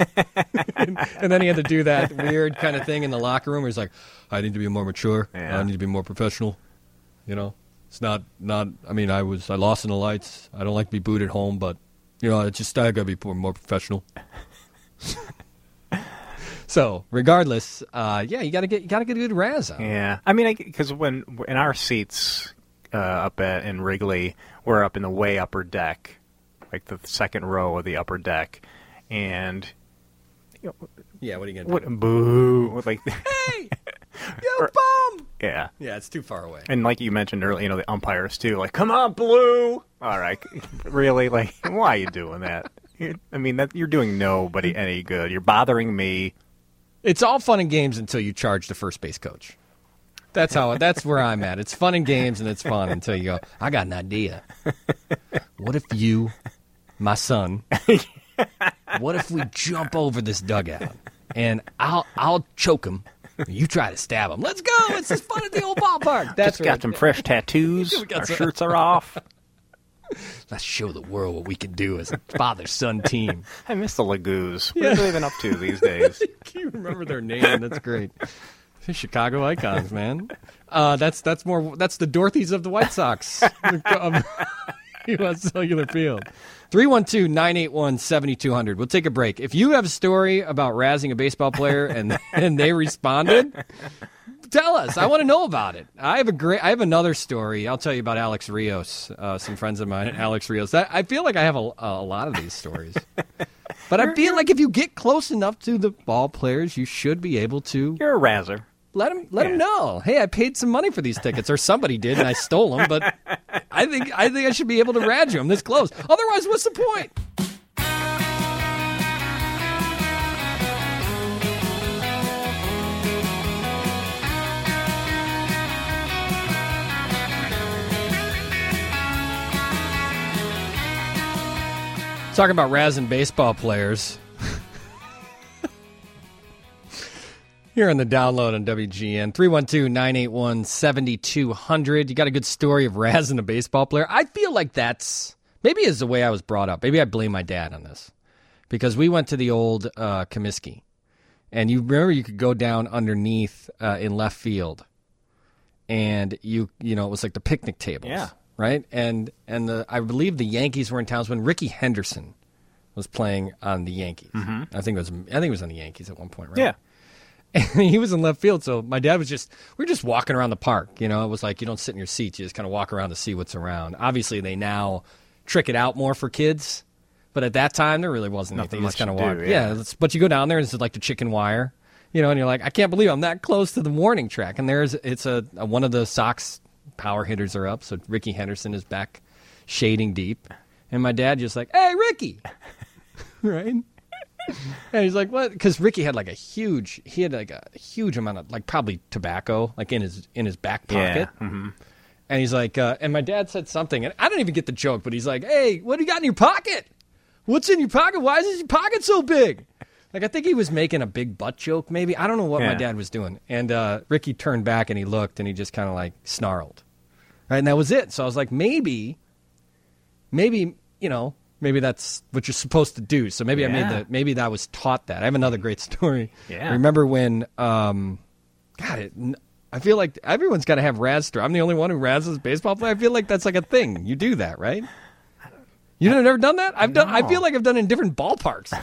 and then he had to do that weird kind of thing in the locker room where he's like, I need to be more mature. Yeah. I need to be more professional. It's not, I lost in the lights. I don't like to be booed at home, but, I got to be more professional. So, regardless, you got to get a good razz on. Yeah. Because when in our seats in Wrigley, we're up in the way upper deck, like the second row of the upper deck, and what are you gonna do? Boo! Hey, you bum! Yeah, it's too far away. And like you mentioned earlier, the umpires too, like, come on, Blue! All right, really, why are you doing that? You're doing nobody any good. You're bothering me. It's all fun and games until you charge the first base coach. That's where I'm at. It's fun and games, and it's fun until you go, I got an idea. What if you, my son, what if we jump over this dugout, and I'll choke him, you try to stab him. Let's go. It's just fun at the old ballpark. That's got some fresh tattoos. Our shirts are off. Let's show the world what we can do as a father-son team. I miss the Lagoos. What are they even up to these days? You remember their name. That's great. Chicago icons, man. That's the Dorothy's of the White Sox. U.S. Cellular Field. 312-981-7200. We'll take a break. If you have a story about razzing a baseball player and they responded, tell us. I want to know about it. I have another story. I'll tell you about Alex Rios. Some friends of mine, Alex Rios. I feel like I have a lot of these stories. But I feel like if you get close enough to the ball players, you should be able to. You're a razzer. Let them know. Hey, I paid some money for these tickets, or somebody did, and I stole them. But I think I should be able to radge them this close. Otherwise, what's the point? Talking about razzing baseball players. Here on the download on WGN, 312-981-7200. You got a good story of razzing a baseball player? I feel like maybe is the way I was brought up. Maybe I blame my dad on this. Because we went to the old Comiskey. And you remember you could go down underneath in left field. And it was like the picnic tables. Yeah. Right? And I believe the Yankees were in town when Ricky Henderson was playing on the Yankees. Mm-hmm. I think it was on the Yankees at one point, right? Yeah. And he was in left field, so my dad we were just walking around the park. It was like you don't sit in your seats, you just kind of walk around to see what's around. Obviously, they now trick it out more for kids, but at that time, there really wasn't anything. You just kind of walk. But you go down there, and it's like the chicken wire, and you're like, I can't believe I'm that close to the warning track. And it's one of the Sox power hitters are up, so Ricky Henderson is back shading deep. And my dad just like, hey, Ricky. Right? And he's like, what? Because Ricky had like a huge amount of, like, probably tobacco, like in his back pocket. Yeah. Mm-hmm. And he's like, and my dad said something, and I don't even get the joke, but he's like, hey, what do you got in your pocket? What's in your pocket? Why is your pocket so big? Like, I think he was making a big butt joke, maybe. I don't know what my dad was doing. And Ricky turned back and he looked and he just kind of like snarled. Right? And that was it. So I was like, maybe, maybe that's what you're supposed to do. So maybe maybe I was taught that. I have another great story. Yeah. I remember when, I feel like everyone's got to have Raz story. I'm the only one who Razes baseball player. I feel like that's like a thing. You do that, right? You've never done that? I feel like I've done it in different ballparks.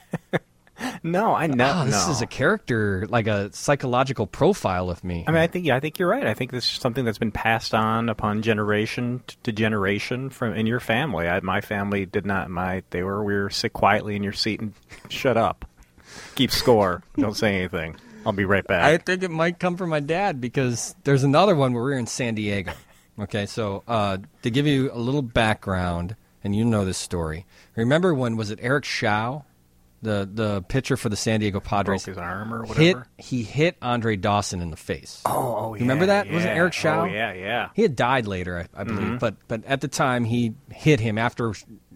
No, I know. This is a character, like a psychological profile of me. I mean, I think you're right. I think this is something that's been passed on upon generation to generation from in your family. My family did not. We were sit quietly in your seat and shut up, keep score, don't say anything. I'll be right back. I think it might come from my dad because there's another one where we were in San Diego. Okay, so to give you a little background, and you know this story. Remember when, was it Eric Shao? The pitcher for the San Diego Padres, broke his arm or whatever. He hit Andre Dawson in the face. Oh, yeah. You remember that? Yeah. Was it Eric Shao? Oh, yeah. He had died later, I believe. But at the time, he hit him after,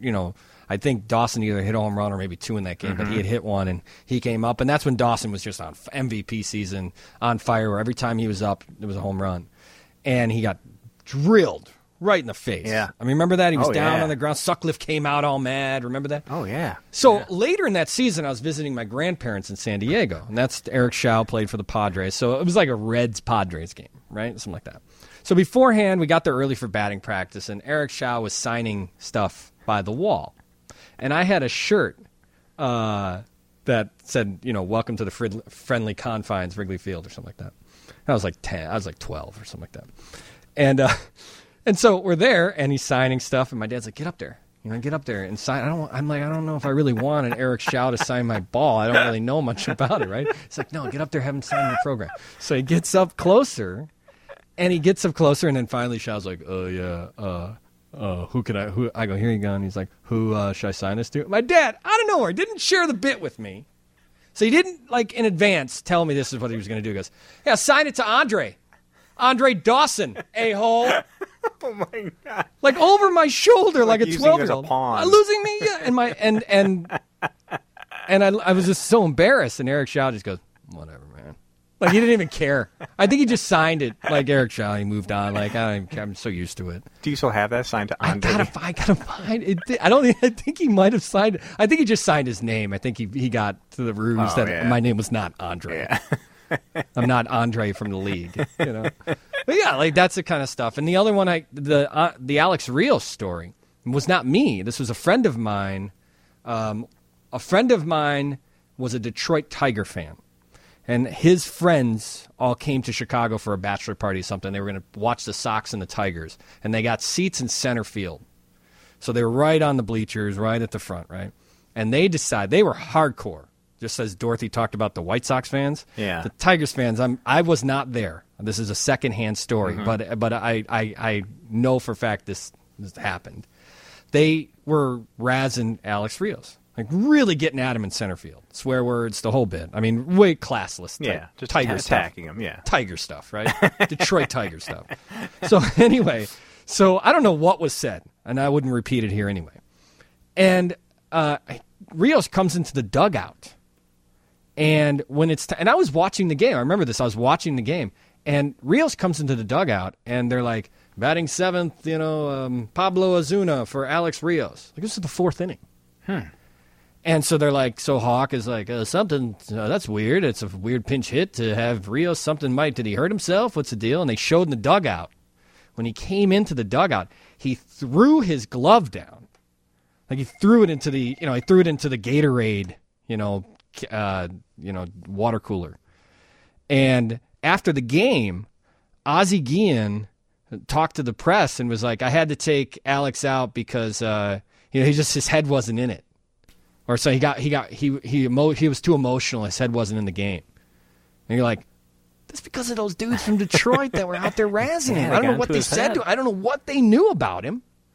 I think Dawson either hit a home run or maybe two in that game, but he had hit one, and he came up. And that's when Dawson was just on MVP season, on fire, where every time he was up, it was a home run. And he got drilled right in the face. Yeah. I mean, remember that? He was down on the ground. Sutcliffe came out all mad. Remember that? Oh, yeah. So later in that season, I was visiting my grandparents in San Diego, and that's Eric Shao played for the Padres. So it was like a Reds-Padres game, right? Something like that. So beforehand, we got there early for batting practice, and Eric Shao was signing stuff by the wall. And I had a shirt that said, welcome to the friendly confines, Wrigley Field, or something like that. I was like 10. I was like 12 or something like that. And so we're there, and he's signing stuff, and my dad's like, get up there. Get up there and sign. I don't know if I really want an Eric Shao to sign my ball. I don't really know much about it, right? He's like, no, get up there, have him sign your program. So he gets up closer, and then finally Shao's like, oh, yeah, who I go, here you go. And he's like, who should I sign this to? My dad, out of nowhere, didn't share the bit with me. So he didn't, like, in advance tell me this is what he was going to do. He goes, yeah, sign it to Andre Dawson, a-hole. Oh, my God. Like, over my shoulder, like a 12-year-old. Losing me, yeah. And I was just so embarrassed. And Eric Shao just goes, whatever, man. Like, he didn't even care. I think he just signed it like Eric Shao. He moved on. Like, I'm so used to it. Do you still have that signed to Andre? I gotta find it. I think he might have signed it. I think he just signed his name. I think he got to the ruse that my name was not Andre. Yeah. I'm not Andre from the league, But yeah, like that's the kind of stuff. And the other one, the Alex Rios story was not me. This was a friend of mine. A friend of mine was a Detroit Tiger fan, and his friends all came to Chicago for a bachelor party or something. They were going to watch the Sox and the Tigers, and they got seats in center field. So they were right on the bleachers, right at the front, right? And they decided, they were hardcore. Just as Dorothy talked about the White Sox fans, yeah. The Tigers fans, I was not there. This is a secondhand story, but I know for a fact this happened. They were razzing Alex Rios, like really getting at him in center field, swear words, the whole bit. I mean, way classless. Just Tiger attacking stuff. him. Yeah, Tiger stuff, right? Detroit Tiger stuff. So anyway, I don't know what was said, and I wouldn't repeat it here anyway. And Rios comes into the dugout. And when it's and I was watching the game. I remember this. I was watching the game, and Rios comes into the dugout, and they're like, batting seventh, Pablo Ozuna for Alex Rios. Like, this is the fourth inning. And so they're like, so Hawk is like, something, that's weird. It's a weird pinch hit to have Rios. Did he hurt himself? What's the deal? And they showed in the dugout. When he came into the dugout, he threw his glove down. Like, he threw it into the Gatorade, water cooler. And after the game, Ozzie Guillen talked to the press and was like, I had to take Alex out because his head wasn't in it. Or so he was too emotional, his head wasn't in the game. And you're like, that's because of those dudes from Detroit that were out there razzing him. I don't know what they said to him. I don't know what they knew about him.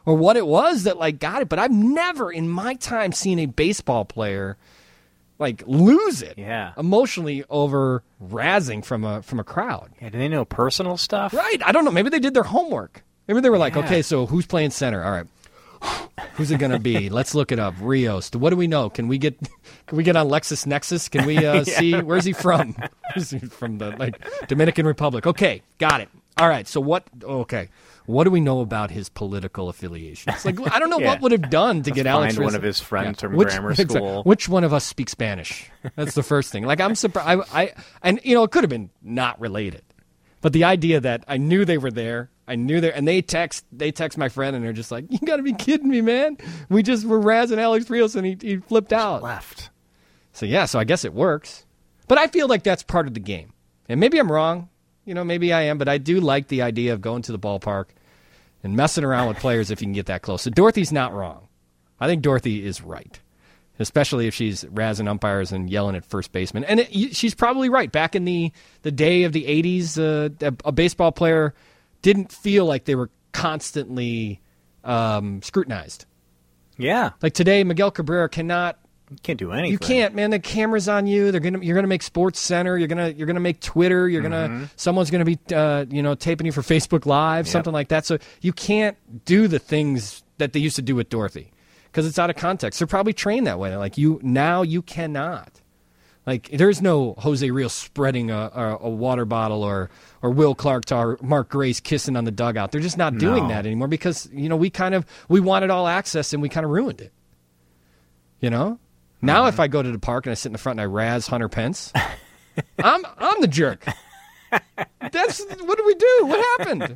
or what it was that like got it. But I've never in my time seen a baseball player like lose it emotionally over razzing from a crowd. Yeah, do they know personal stuff? Right. I don't know. Maybe they did their homework. Maybe they were like, okay, so who's playing center? All right. Who's it going to be? Let's look it up. Rios. What do we know? Can we get on LexisNexis? Can we see where's he from? Is he from the Dominican Republic? Okay, got it. All right. So what? Okay. What do we know about his political affiliations? Like, I don't know what would have done to get Alex. Find one of his friends from grammar school. Exactly. Which one of us speaks Spanish? That's the first thing. Like, I'm surprised. And it could have been not related, but the idea that I knew they were there. And they text my friend, and they're just like, "You got to be kidding me, man! We just were razzing Alex Rios, and he flipped out." Left. So I guess it works. But I feel like that's part of the game, and maybe I'm wrong. Maybe I am, but I do like the idea of going to the ballpark and messing around with players if you can get that close. So Dorothy's not wrong. I think Dorothy is right, especially if she's razzing umpires and yelling at first baseman. And she's probably right. Back in the day of the '80s, a baseball player didn't feel like they were constantly scrutinized. Yeah. Like today, Miguel Cabrera cannot. You can't do anything. You can't, man. The camera's on you. You're gonna make Sports Center. You're gonna make Twitter. Someone's gonna be taping you for Facebook Live, something like that. So you can't do the things that they used to do with Dorothy because it's out of context. They're probably trained that way. Like you cannot. Like there's no Jose Rios spreading a water bottle or Will Clark to Mark Grace kissing on the dugout. They're just not doing that anymore because we wanted all access and we kind of ruined it. Now if I go to the park and I sit in the front and I razz Hunter Pence, I'm the jerk. That's what did we do? What happened?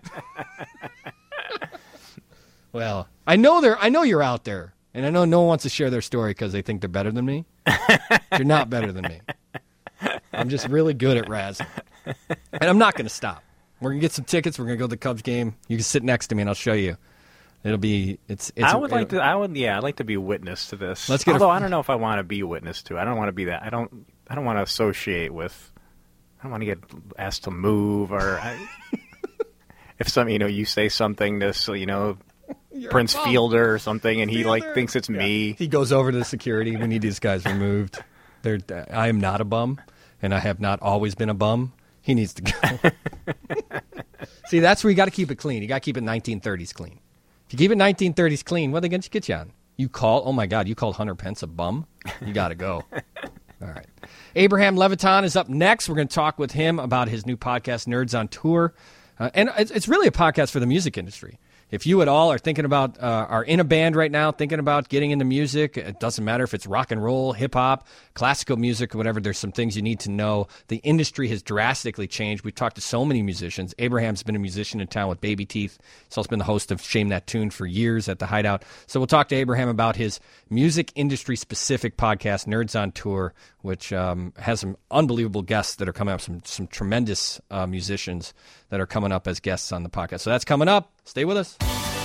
Well, I know you're out there. And I know no one wants to share their story because they think they're better than me. You're not better than me. I'm just really good at razzing. And I'm not going to stop. We're going to get some tickets. We're going to go to the Cubs game. You can sit next to me and I'll show you. It'll be I'd like to be a witness to this. Although I don't know if I want to be a witness to it. I don't want to be that. I don't want to associate with. I don't want to get asked to move or if you say something to Prince Fielder or something, and he thinks it's me. He goes over to the security. We need these guys removed. I am not a bum, and I have not always been a bum. He needs to go. See, that's where you got to keep it clean. You got to keep it 1930s clean. If you keep it 1930s clean, what are they going to get you on? You called Hunter Pence a bum? You got to go. All right. Abraham Levitan is up next. We're going to talk with him about his new podcast, Nerds on Tour. And it's really a podcast for the music industry. If you at all are thinking about, are in a band right now, thinking about getting into music, it doesn't matter if it's rock and roll, hip hop, classical music, or whatever, there's some things you need to know. The industry has drastically changed. We've talked to so many musicians. Abraham's been a musician in town with Baby Teeth. He's also been the host of Shame That Tune for years at the Hideout. So we'll talk to Abraham about his music industry specific podcast, Nerds on Tour, which has some unbelievable guests that are coming up, some tremendous musicians that are coming up as guests on the podcast. So that's coming up. Stay with us.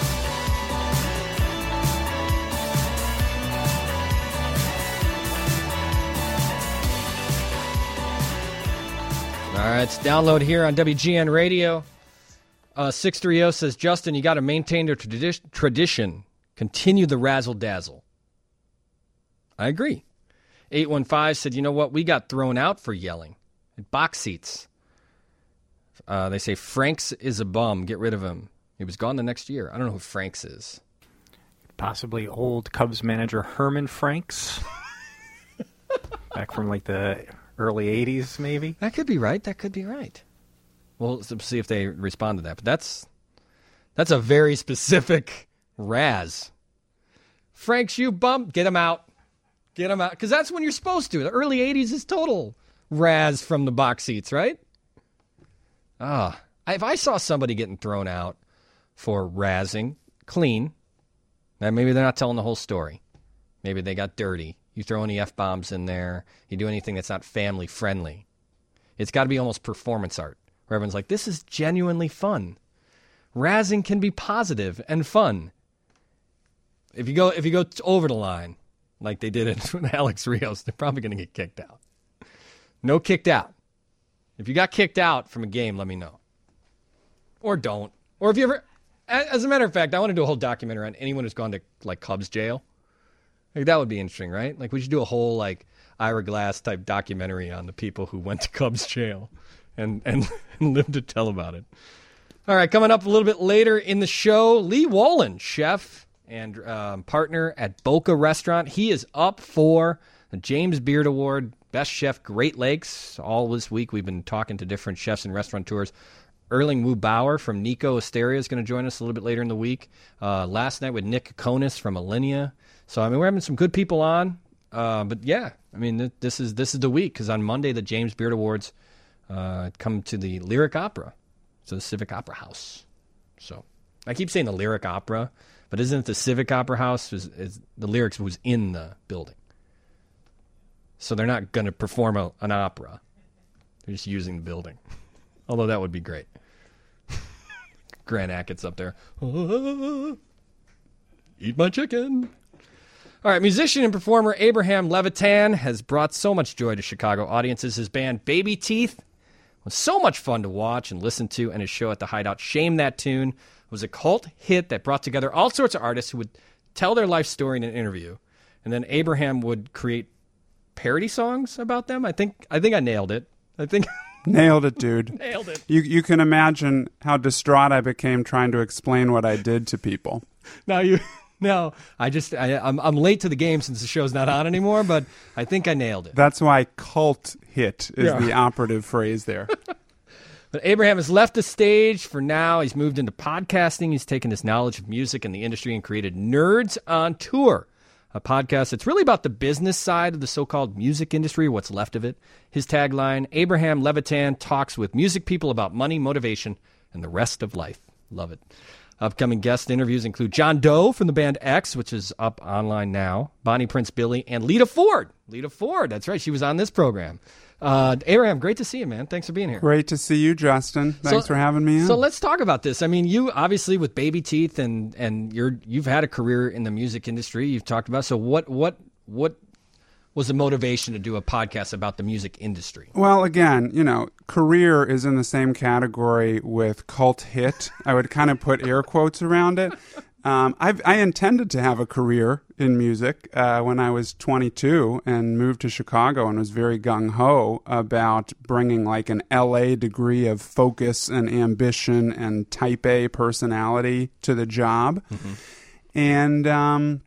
All right, it's download here on WGN Radio. 630 says, Justin, you got to maintain the tradition. Continue the razzle-dazzle. I agree. 815 said, you know what? We got thrown out for yelling. At box seats. They say, Franks is a bum. Get rid of him. He was gone the next year. I don't know who Franks is. Possibly old Cubs manager Herman Franks. Back from the early 80s, maybe? That could be right. Well, let's see if they respond to that. But that's a very specific razz. Franks, you bum. Get him out. Because that's when you're supposed to. The early 80s is total razz from the box seats, right? If I saw somebody getting thrown out for razzing, clean, then maybe they're not telling the whole story. Maybe they got dirty. You throw any F-bombs in there. You do anything that's not family-friendly. It's got to be almost performance art, where everyone's like, this is genuinely fun. Razzing can be positive and fun. If you go over the line, like they did it with Alex Rios, they're probably going to get kicked out. No kicked out. If you got kicked out from a game, let me know. Or don't. Or if you ever... As a matter of fact, I want to do a whole documentary on anyone who's gone to like Cubs jail. Like that would be interesting, right? Like we should do a whole like Ira Glass type documentary on the people who went to Cubs jail and live to tell about it. All right, coming up a little bit later in the show, Lee Wolin, chef and partner at Boca Restaurant. He is up for the James Beard Award, Best Chef Great Lakes. All this week we've been talking to different chefs and restaurateurs. Erling Wu Bauer from Nico Osteria is going to join us a little bit later in the week. Last night with Nick Kokonis from Alinea. So, I mean, we're having some good people on. But, yeah, I mean, this is the week because on Monday the James Beard Awards come to the Lyric Opera, so the Civic Opera House. So I keep saying the Lyric Opera, but isn't it the Civic Opera House? Is the Lyrics was in the building. So they're not going to perform an opera. They're just using the building. Although that would be great. Grant Achatz up there. Eat my chicken. All right, musician and performer Abraham Levitan has brought so much joy to Chicago audiences. His band Baby Teeth was so much fun to watch and listen to, and his show at the Hideout, Shame That Tune, was a cult hit that brought together all sorts of artists who would tell their life story in an interview. And then Abraham would create parody songs about them. I think I nailed it. Nailed it, dude. Nailed it. You can imagine how distraught I became trying to explain what I did to people. I'm late to the game since the show's not on anymore, but I think I nailed it. That's why cult hit is the operative phrase there. But Abraham has left the stage for now. He's moved into podcasting. He's taken his knowledge of music and the industry and created Nerds on Tour, a podcast that's really about the business side of the so-called music industry, what's left of it. His tagline, Abraham Levitan talks with music people about money, motivation, and the rest of life. Love it. Upcoming guest interviews include John Doe from the band X, which is up online now, Bonnie Prince Billy, and Lita Ford. Lita Ford, that's right. She was on this program. Abraham, great to see you, man. Thanks for being here. Great to see you, Justin. Thanks for having me in. So let's talk about this. I mean, you obviously with Baby Teeth and you've had a career in the music industry. You've talked about. So what was the motivation to do a podcast about the music industry? Well, again, career is in the same category with cult hit. I would kind of put air quotes around it. I intended to have a career in music when I was 22 and moved to Chicago and was very gung-ho about bringing like an LA degree of focus and ambition and type A personality to the job. Mm-hmm. And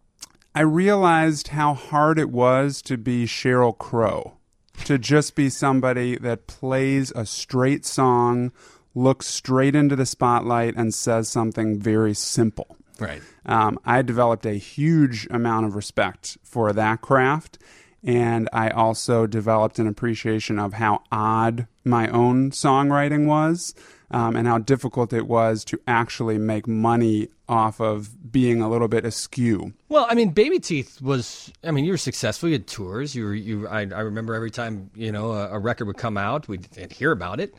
I realized how hard it was to be Sheryl Crow, to just be somebody that plays a straight song, looks straight into the spotlight, and says something very simple. Right. I developed a huge amount of respect for that craft, and I also developed an appreciation of how odd my own songwriting was, and how difficult it was to actually make money off of being a little bit askew. Well, I mean, Baby Teeth was, I mean, you were successful. You had tours. I remember every time, a record would come out, we'd hear about it,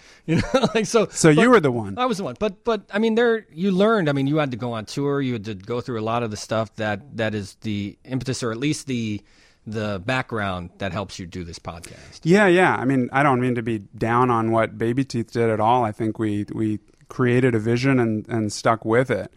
So you were the one. I was the one. But I mean, you learned, I mean, you had to go on tour. You had to go through a lot of the stuff that is the impetus, or at least the background that helps you do this podcast. Yeah. I mean, I don't mean to be down on what Baby Teeth did at all. I think we created a vision and stuck with it.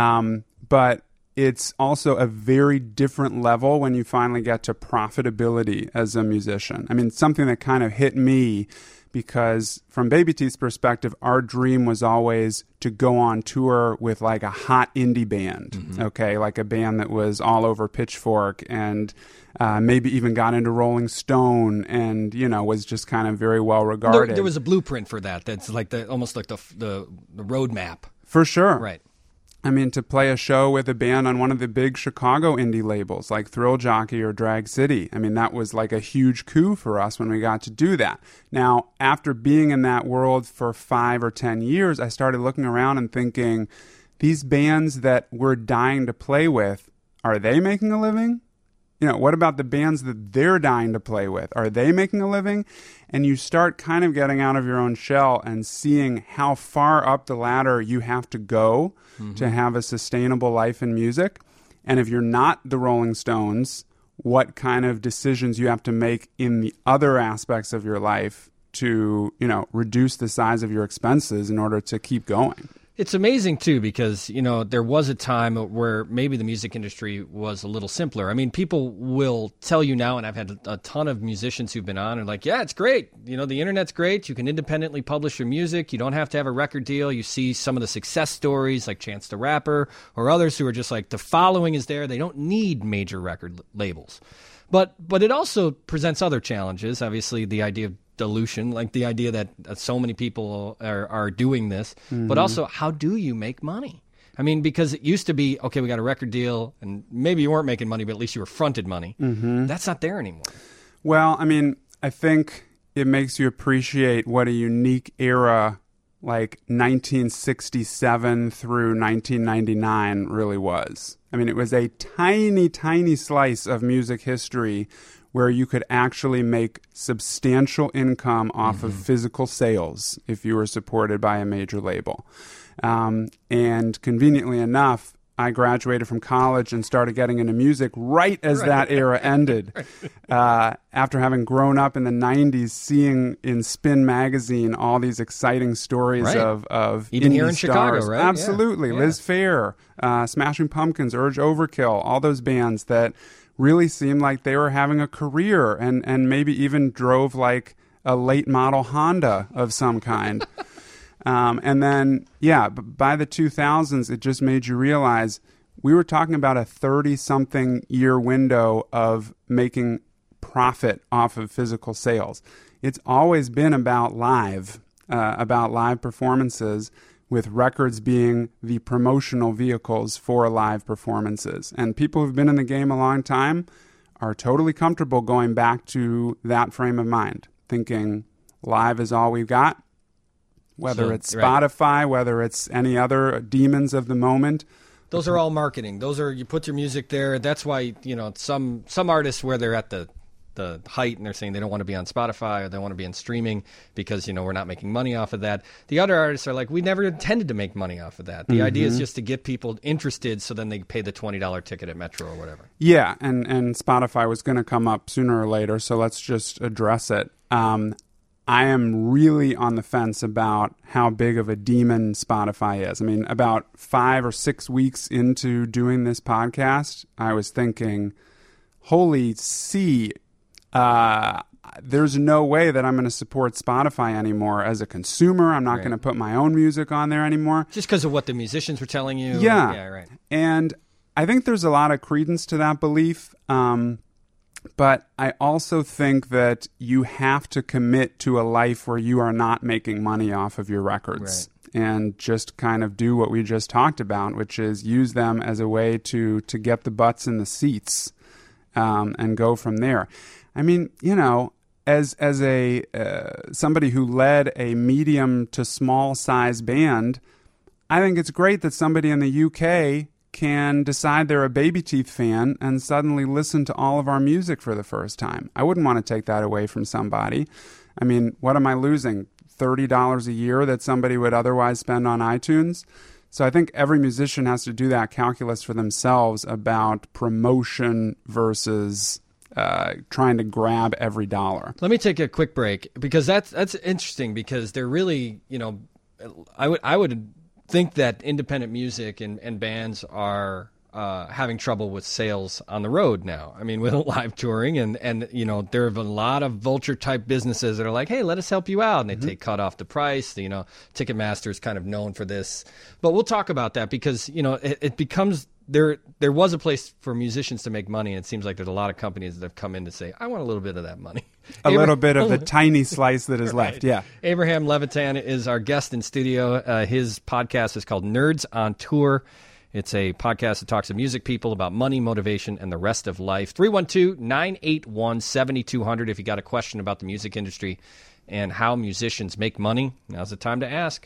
But it's also a very different level when you finally get to profitability as a musician. I mean, something that kind of hit me because from Baby Teeth's perspective, our dream was always to go on tour with like a hot indie band, mm-hmm. Okay? Like a band that was all over Pitchfork and maybe even got into Rolling Stone and, was just kind of very well regarded. There was a blueprint for that. That's like almost like the roadmap. For sure. Right. I mean, to play a show with a band on one of the big Chicago indie labels like Thrill Jockey or Drag City, I mean, that was like a huge coup for us when we got to do that. Now, after being in that world for 5 or 10 years, I started looking around and thinking, these bands that we're dying to play with, are they making a living? What about the bands that they're dying to play with? Are they making a living? And you start kind of getting out of your own shell and seeing how far up the ladder you have to go mm-hmm. to have a sustainable life in music. And if you're not the Rolling Stones, what kind of decisions you have to make in the other aspects of your life to, reduce the size of your expenses in order to keep going. It's amazing, too, because, there was a time where maybe the music industry was a little simpler. I mean, people will tell you now, and I've had a ton of musicians who've been on and like, yeah, it's great. The internet's great. You can independently publish your music. You don't have to have a record deal. You see some of the success stories like Chance the Rapper or others who are just like, the following is there. They don't need major record labels. But it also presents other challenges. Obviously, the idea of dilution, like the idea that so many people are doing this, but also how do you make money? I mean, because it used to be, okay, we got a record deal, and maybe you weren't making money, but at least you were fronted money. That's not there anymore. Well, I mean, I think it makes you appreciate what a unique era like 1967 through 1999 really was. I mean, it was a tiny, tiny slice of music history where you could actually make substantial income off of physical sales if you were supported by a major label. And conveniently enough, I graduated from college and started getting into music right as that era ended. After having grown up in the 90s, seeing in Spin magazine all these exciting stories of even indie here in stars. Chicago, right? Absolutely. Yeah. Liz Phair, Smashing Pumpkins, Urge Overkill, all those bands that really seemed like they were having a career and maybe even drove like a late model Honda of some kind. And then, by the 2000s, it just made you realize we were talking about a 30-something year window of making profit off of physical sales. It's always been about live performances, with records being the promotional vehicles for live performances. And people who've been in the game a long time are totally comfortable going back to that frame of mind, thinking live is all we've got. Whether it's Spotify, whether it's any other demons of the moment. Those are all marketing. You put your music there. That's why, some artists where they're at the height and they're saying they don't want to be on Spotify or they want to be in streaming because, we're not making money off of that. The other artists are like, we never intended to make money off of that. The idea is just to get people interested so then they pay the $20 ticket at Metro or whatever. Yeah, and Spotify was going to come up sooner or later, so let's just address it. I am really on the fence about how big of a demon Spotify is. I mean, about 5 or 6 weeks into doing this podcast, I was thinking, holy see, there's no way that I'm going to support Spotify anymore as a consumer. I'm not going to put my own music on there anymore. Just because of what the musicians were telling you? Yeah, right. And I think there's a lot of credence to that belief. But I also think that you have to commit to a life where you are not making money off of your records and just kind of do what we just talked about, which is use them as a way to get the butts in the seats and go from there. I mean, as a somebody who led a medium to small size band, I think it's great that somebody in the UK can decide they're a Baby Teeth fan and suddenly listen to all of our music for the first time. I wouldn't want to take that away from somebody. I mean, what am I losing? $30 a year that somebody would otherwise spend on iTunes? So I think every musician has to do that calculus for themselves about promotion versus trying to grab every dollar. Let me take a quick break because that's interesting because they're really, I would think that independent music and bands are having trouble with sales on the road now. I mean, with live touring and there have been a lot of vulture type businesses that are like, hey, let us help you out. And they take cut off the price. Ticketmaster is kind of known for this. But we'll talk about that because, it becomes there was a place for musicians to make money. And it seems like there's a lot of companies that have come in to say, I want a little bit of that money. A little bit of the tiny slice that is left. Yeah. Abraham Levitan is our guest in studio. His podcast is called Nerds on Tour. It's a podcast that talks to music people about money, motivation, and the rest of life. 312-981-7200 if you got a question about the music industry and how musicians make money. Now's the time to ask.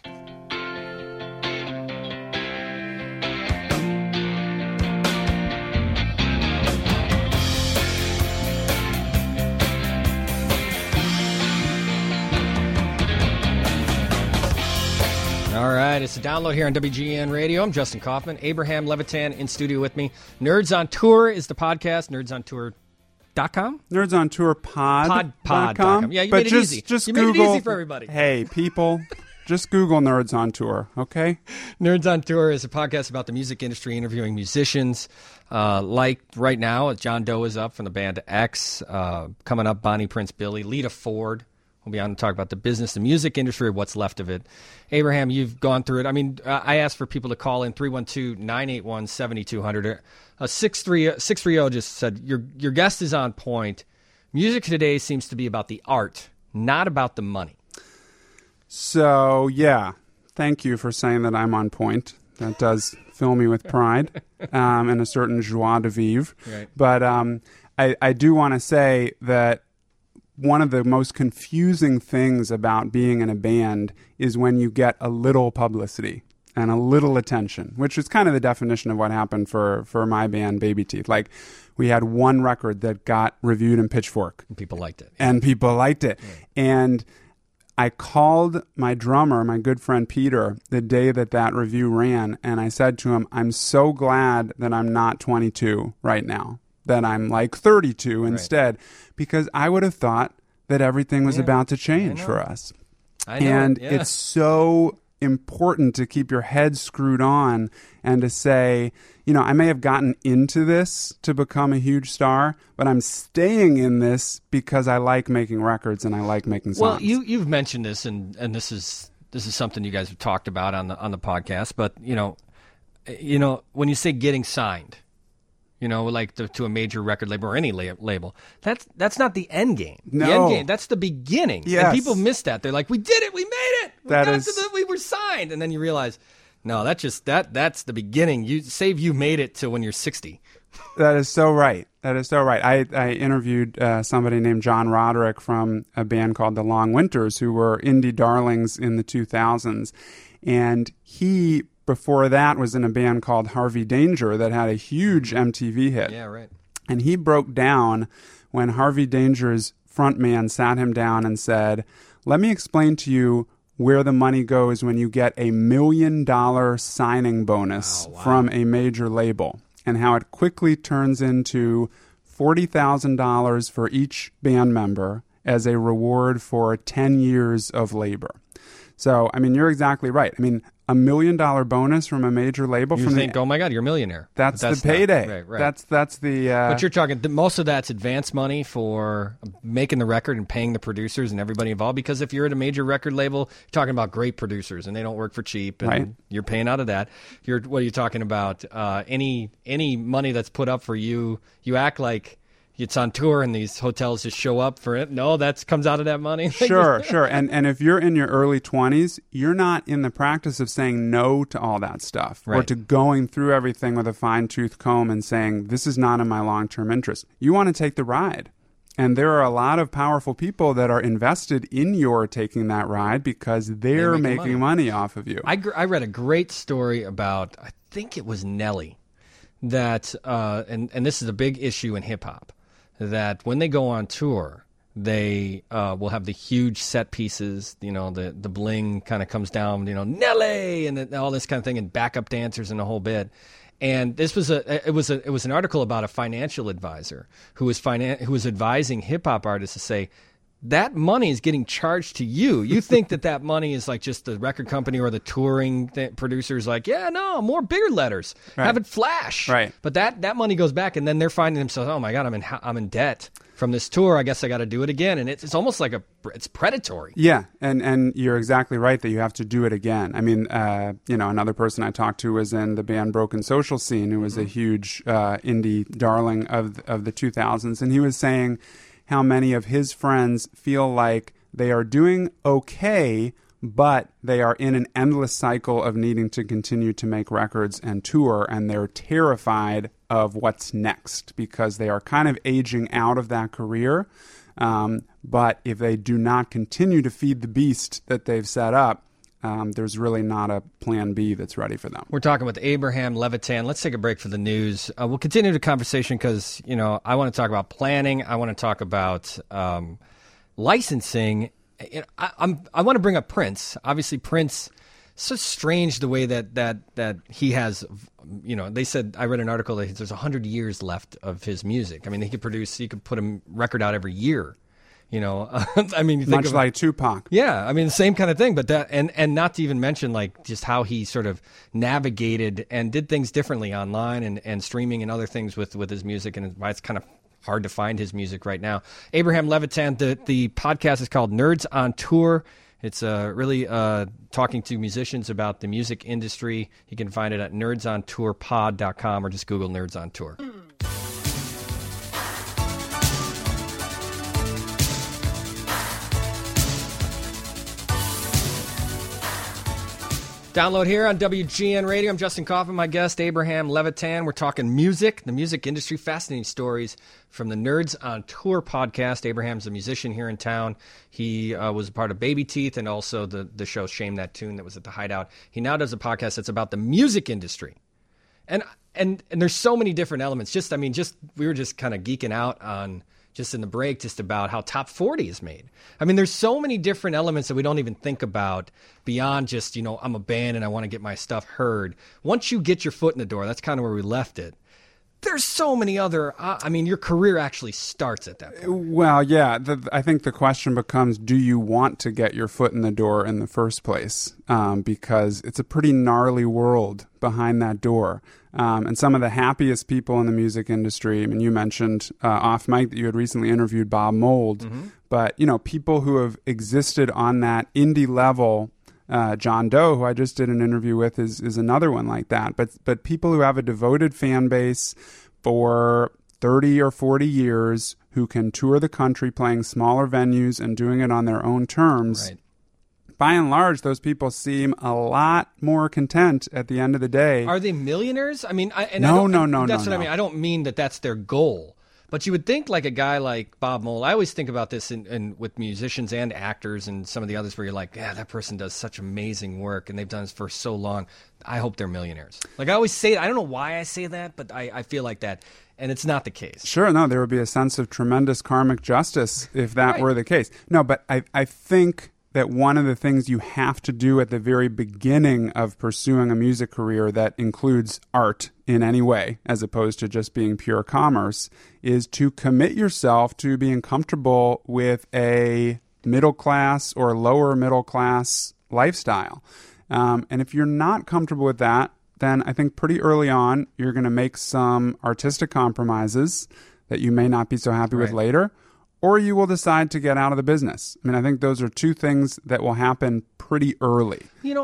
All right, it's a download here on WGN Radio. I'm Justin Kaufman. Abraham Levitan in studio with me. Nerds on Tour is the podcast. NerdsOnTour.com? Nerds on Tour Pod.com. Yeah, you made it easy. Just you Google, made it easy for everybody. Hey, people, Just Google Nerds on Tour, okay? Nerds on Tour is a podcast about the music industry, interviewing musicians. Like right now, John Doe is up from the band X. Coming up, Bonnie Prince Billy, Lita Ford. We'll be on to talk about the business, the music industry, what's left of it. Abraham, you've gone through it. I mean, I asked for people to call in 312-981-7200. 630 just said, your guest is on point. Music today seems to be about the art, not about the money. So, yeah, thank you for saying that I'm on point. That does fill me with pride and a certain joie de vivre. Right. But I do want to say that one of the most confusing things about being in a band is when you get a little publicity and a little attention, which is kind of the definition of what happened for my band, Baby Teeth. Like, we had one record that got reviewed in Pitchfork. And people liked it. And people liked it. Yeah. And I called my drummer, my good friend Peter, the day that review ran, and I said to him, I'm so glad that I'm not 22 right now, that I'm like 32 instead, because I would have thought that everything was about to change for us. I know. And it's so important to keep your head screwed on and to say, I may have gotten into this to become a huge star, but I'm staying in this because I like making records and I like making songs. Well, you've mentioned this, and this is something you guys have talked about on the podcast. But when you say getting signed, like to a major record label or any label, that's not the end game. No. The end game, that's the beginning. Yes. And people miss that. They're like, we did it, we made it, we were signed, and then you realize, no, that's the beginning. You made it to when you're 60. That is so right. I interviewed somebody named John Roderick from a band called The Long Winters, who were indie darlings in the 2000s, and he, before that, was in a band called Harvey Danger that had a huge MTV hit. Yeah, right. And he broke down when Harvey Danger's frontman sat him down and said, let me explain to you where the money goes when you get $1 million signing bonus from a major label, and how it quickly turns into $40,000 for each band member as a reward for 10 years of labor. So, you're exactly right. $1 million bonus from a major label. You think, oh my God, you're a millionaire. That's the payday. Right. That's the. But you're talking most of that's advance money for making the record and paying the producers and everybody involved. Because if you're at a major record label, you're talking about great producers and they don't work for cheap, and you're paying out of that. What are you talking about? Any money that's put up for you, you act like it's on tour and these hotels just show up for it. No, that comes out of that money. Sure. And if you're in your early 20s, you're not in the practice of saying no to all that stuff or to going through everything with a fine-tooth comb and saying, this is not in my long-term interest. You want to take the ride. And there are a lot of powerful people that are invested in your taking that ride because they're making money off of you. I read a great story about, I think it was Nelly, that, and this is a big issue in hip-hop, that when they go on tour, they will have the huge set pieces, the bling kind of comes down, Nelly, and all this kind of thing, and backup dancers and the whole bit. And this was it was an article about a financial advisor who was advising hip hop artists to say, that money is getting charged to you. You think that money is like just the record company or the touring producers like, yeah, no, more bigger letters. Right. Have it flash. Right. But that money goes back, and then they're finding themselves, oh my God, I'm in debt from this tour. I guess I got to do it again. And it's almost like it's predatory. Yeah, and you're exactly right that you have to do it again. Another person I talked to was in the band Broken Social Scene, who was a huge indie darling of the 2000s, and he was saying how many of his friends feel like they are doing okay, but they are in an endless cycle of needing to continue to make records and tour, and they're terrified of what's next because they are kind of aging out of that career. But if they do not continue to feed the beast that they've set up, there's really not a plan B that's ready for them. We're talking with Abraham Levitan. Let's take a break for the news. We'll continue the conversation because, I want to talk about planning. I want to talk about licensing. I want to bring up Prince. Obviously, Prince, so strange the way that he has, they said, I read an article that there's 100 years left of his music. He could put a record out every year. You know, I mean, you think much like Tupac. Yeah, I mean, the same kind of thing. But that, and not to even mention like just how he sort of navigated and did things differently online and streaming and other things with his music, and why it's kind of hard to find his music right now. Abraham Levitan, the podcast is called Nerds on Tour. It's really talking to musicians about the music industry. You can find it at nerdsontourpod.com or just Google Nerds on Tour. Download here on WGN Radio. I'm Justin Kaufman, my guest, Abraham Levitan. We're talking music, the music industry, fascinating stories from the Nerds on Tour podcast. Abraham's a musician here in town. He was a part of Baby Teeth and also the show Shame That Tune that was at the Hideout. He now does a podcast that's about the music industry. And there's so many different elements. We were just kind of geeking out on just in the break, just about how Top 40 is made. I mean, there's so many different elements that we don't even think about beyond just, I'm a band and I want to get my stuff heard. Once you get your foot in the door, that's kind of where we left it. There's so many other, your career actually starts at that point. Well, yeah, I think the question becomes, do you want to get your foot in the door in the first place? Because it's a pretty gnarly world behind that door. And some of the happiest people in the music industry, I mean, you mentioned off mic that you had recently interviewed Bob Mould, but, people who have existed on that indie level, John Doe, who I just did an interview with, is another one like that. But people who have a devoted fan base for 30 or 40 years, who can tour the country playing smaller venues and doing it on their own terms. Right. By and large, those people seem a lot more content at the end of the day. Are they millionaires? I mean, no. That's what I mean. I don't mean that that's their goal. But you would think like a guy like Bob Mould. I always think about this with musicians and actors and some of the others where you're like, yeah, that person does such amazing work and they've done this for so long. I hope they're millionaires. Like I always say, I don't know why I say that, but I feel like that. And it's not the case. Sure, no, there would be a sense of tremendous karmic justice if that were the case. No, but I think that one of the things you have to do at the very beginning of pursuing a music career that includes art in any way, as opposed to just being pure commerce, is to commit yourself to being comfortable with a middle class or lower middle class lifestyle. And if you're not comfortable with that, then I think pretty early on you're going to make some artistic compromises that you may not be so happy with later, or you will decide to get out of the business. I mean, I think those are two things that will happen pretty early.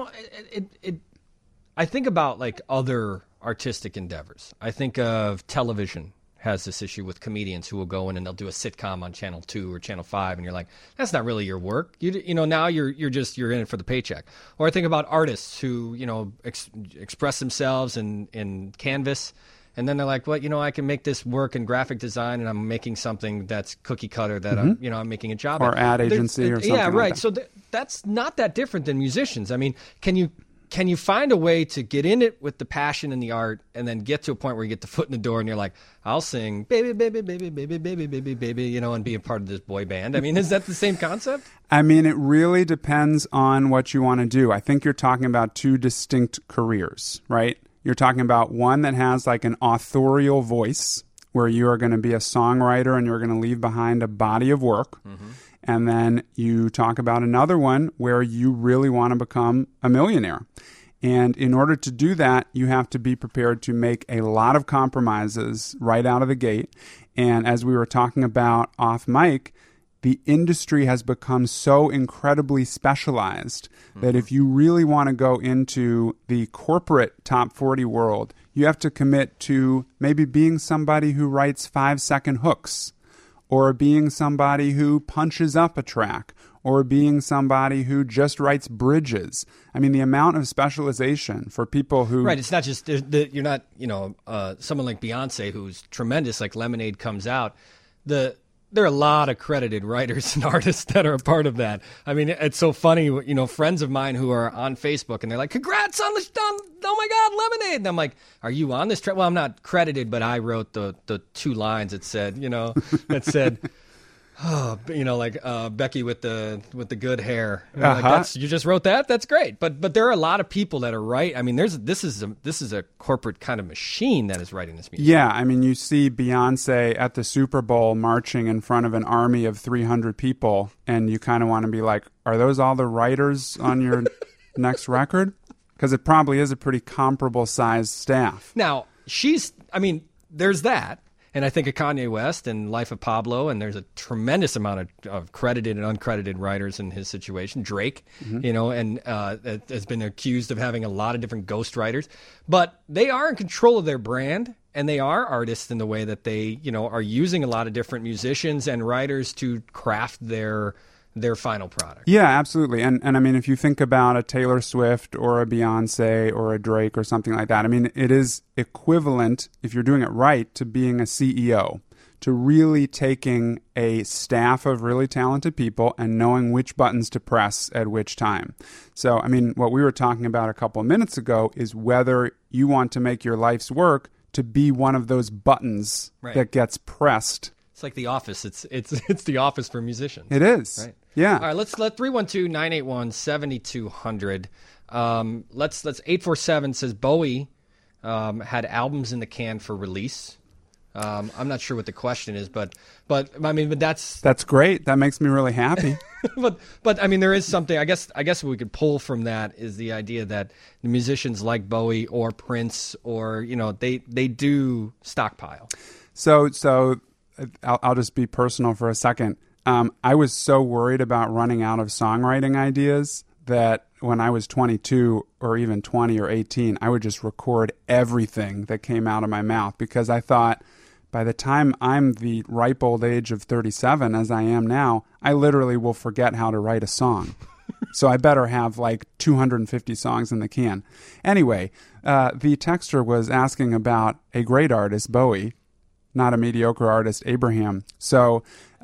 I think about like other artistic endeavors. I think of television has this issue with comedians who will go in and they'll do a sitcom on Channel 2 or Channel 5, and you're like, that's not really your work. Now you're in it for the paycheck. Or I think about artists who express themselves in canvas. And then they're like, well, I can make this work in graphic design, and I'm making something that's cookie cutter that I'm making a job or at. Ad agency or something. Yeah, right. Like that. So that's not that different than musicians. I mean, can you find a way to get in it with the passion and the art, and then get to a point where you get the foot in the door, and you're like, I'll sing baby, baby, baby, baby, baby, baby, baby, and be a part of this boy band. I mean, is that the same concept? I mean, it really depends on what you want to do. I think you're talking about two distinct careers, right? You're talking about one that has like an authorial voice where you are going to be a songwriter and you're going to leave behind a body of work. Mm-hmm. And then you talk about another one where you really want to become a millionaire. And in order to do that, you have to be prepared to make a lot of compromises right out of the gate. And as we were talking about off mic, the industry has become so incredibly specialized that if you really want to go into the corporate top 40 world, you have to commit to maybe being somebody who writes 5-second hooks, or being somebody who punches up a track, or being somebody who just writes bridges. I mean, the amount of specialization for people who... Right, it's not just... You're not, someone like Beyonce who's tremendous, like Lemonade comes out. There are a lot of credited writers and artists that are a part of that. I mean, it's so funny, friends of mine who are on Facebook and they're like, congrats on oh my God, Lemonade. And I'm like, are you on this track? Well, I'm not credited, but I wrote the 2 lines that said, like Becky with the good hair. Like you just wrote that. That's great. But there are a lot of people that are right. I mean, this is a corporate kind of machine that is writing this music. Yeah, I mean, you see Beyonce at the Super Bowl marching in front of an army of 300 people, and you kind of want to be like, are those all the writers on your next record? Because it probably is a pretty comparable sized staff. Now, there's that. And I think of Kanye West and Life of Pablo, and there's a tremendous amount of credited and uncredited writers in his situation. Drake, and has been accused of having a lot of different ghostwriters. But they are in control of their brand, and they are artists in the way that they, are using a lot of different musicians and writers to craft their final product. Yeah, absolutely. And I mean, if you think about a Taylor Swift or a Beyonce or a Drake or something like that, I mean, it is equivalent, if you're doing it right, to being a CEO, to really taking a staff of really talented people and knowing which buttons to press at which time. So, I mean, what we were talking about a couple of minutes ago is whether you want to make your life's work to be one of those buttons that gets pressed. It's like The Office. It's The Office for musicians. It is. Right. Yeah. All right, let's 312-981-7200. Let's 847 says Bowie had albums in the can for release. I'm not sure what the question is, but that's great. That makes me really happy. but I mean, there is something. I guess what we could pull from that is the idea that the musicians like Bowie or Prince or they do stockpile. So I'll just be personal for a second. I was so worried about running out of songwriting ideas that when I was 22 or even 20 or 18, I would just record everything that came out of my mouth because I thought by the time I'm the ripe old age of 37, as I am now, I literally will forget how to write a song. So I better have like 250 songs in the can. Anyway, the texter was asking about a great artist, Bowie, not a mediocre artist, Abraham. So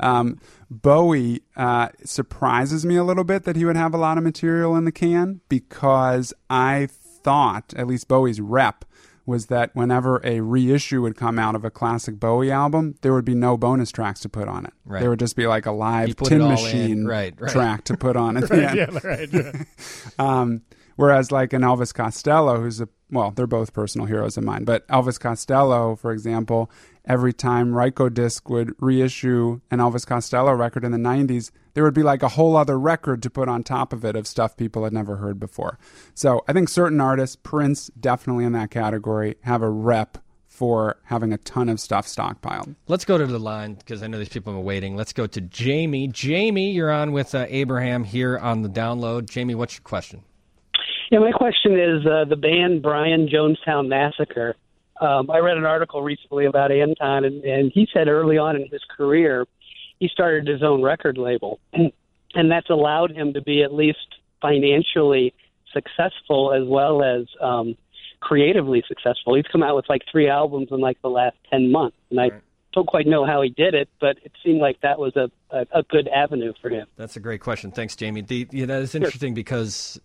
Bowie surprises me a little bit that he would have a lot of material in the can because I thought, at least Bowie's rep, was that whenever a reissue would come out of a classic Bowie album, there would be no bonus tracks to put on it. Right. There would just be like a live Tin Machine track to put on at the end. Whereas like an Elvis Costello, they're both personal heroes of mine, but Elvis Costello, for example, every time Rykodisc would reissue an Elvis Costello record in the 90s, there would be like a whole other record to put on top of it of stuff people had never heard before. So I think certain artists, Prince definitely in that category, have a rep for having a ton of stuff stockpiled. Let's go to the line because I know these people are waiting. Let's go to Jamie. Jamie, you're on with Abraham here on the download. Jamie, what's your question? Yeah, my question is the band Brian Jonestown Massacre. I read an article recently about Anton, and he said early on in his career, he started his own record label, and that's allowed him to be at least financially successful as well as creatively successful. He's come out with like 3 albums in like the last 10 months, and I don't quite know how he did it, but it seemed like that was a good avenue for him. That's a great question. Thanks, Jamie. That is interesting because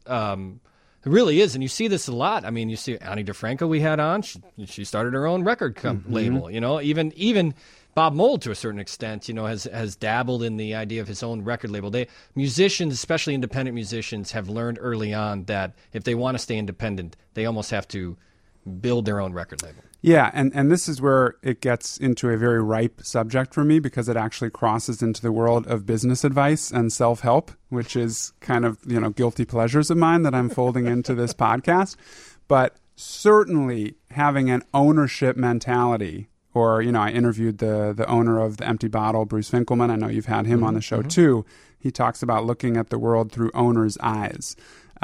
it really is, and you see this a lot. I mean, you see Ani DeFranco we had on. She started her own record label. Even Bob Mould, to a certain extent, has dabbled in the idea of his own record label. Musicians, especially independent musicians, have learned early on that if they want to stay independent, they almost have to build their own record label. Yeah, and this is where it gets into a very ripe subject for me because it actually crosses into the world of business advice and self-help, which is kind of, guilty pleasures of mine that I'm folding into this podcast. But certainly having an ownership mentality, or, I interviewed the owner of the Empty Bottle, Bruce Finkelman. I know you've had him on the show too. He talks about looking at the world through owner's eyes.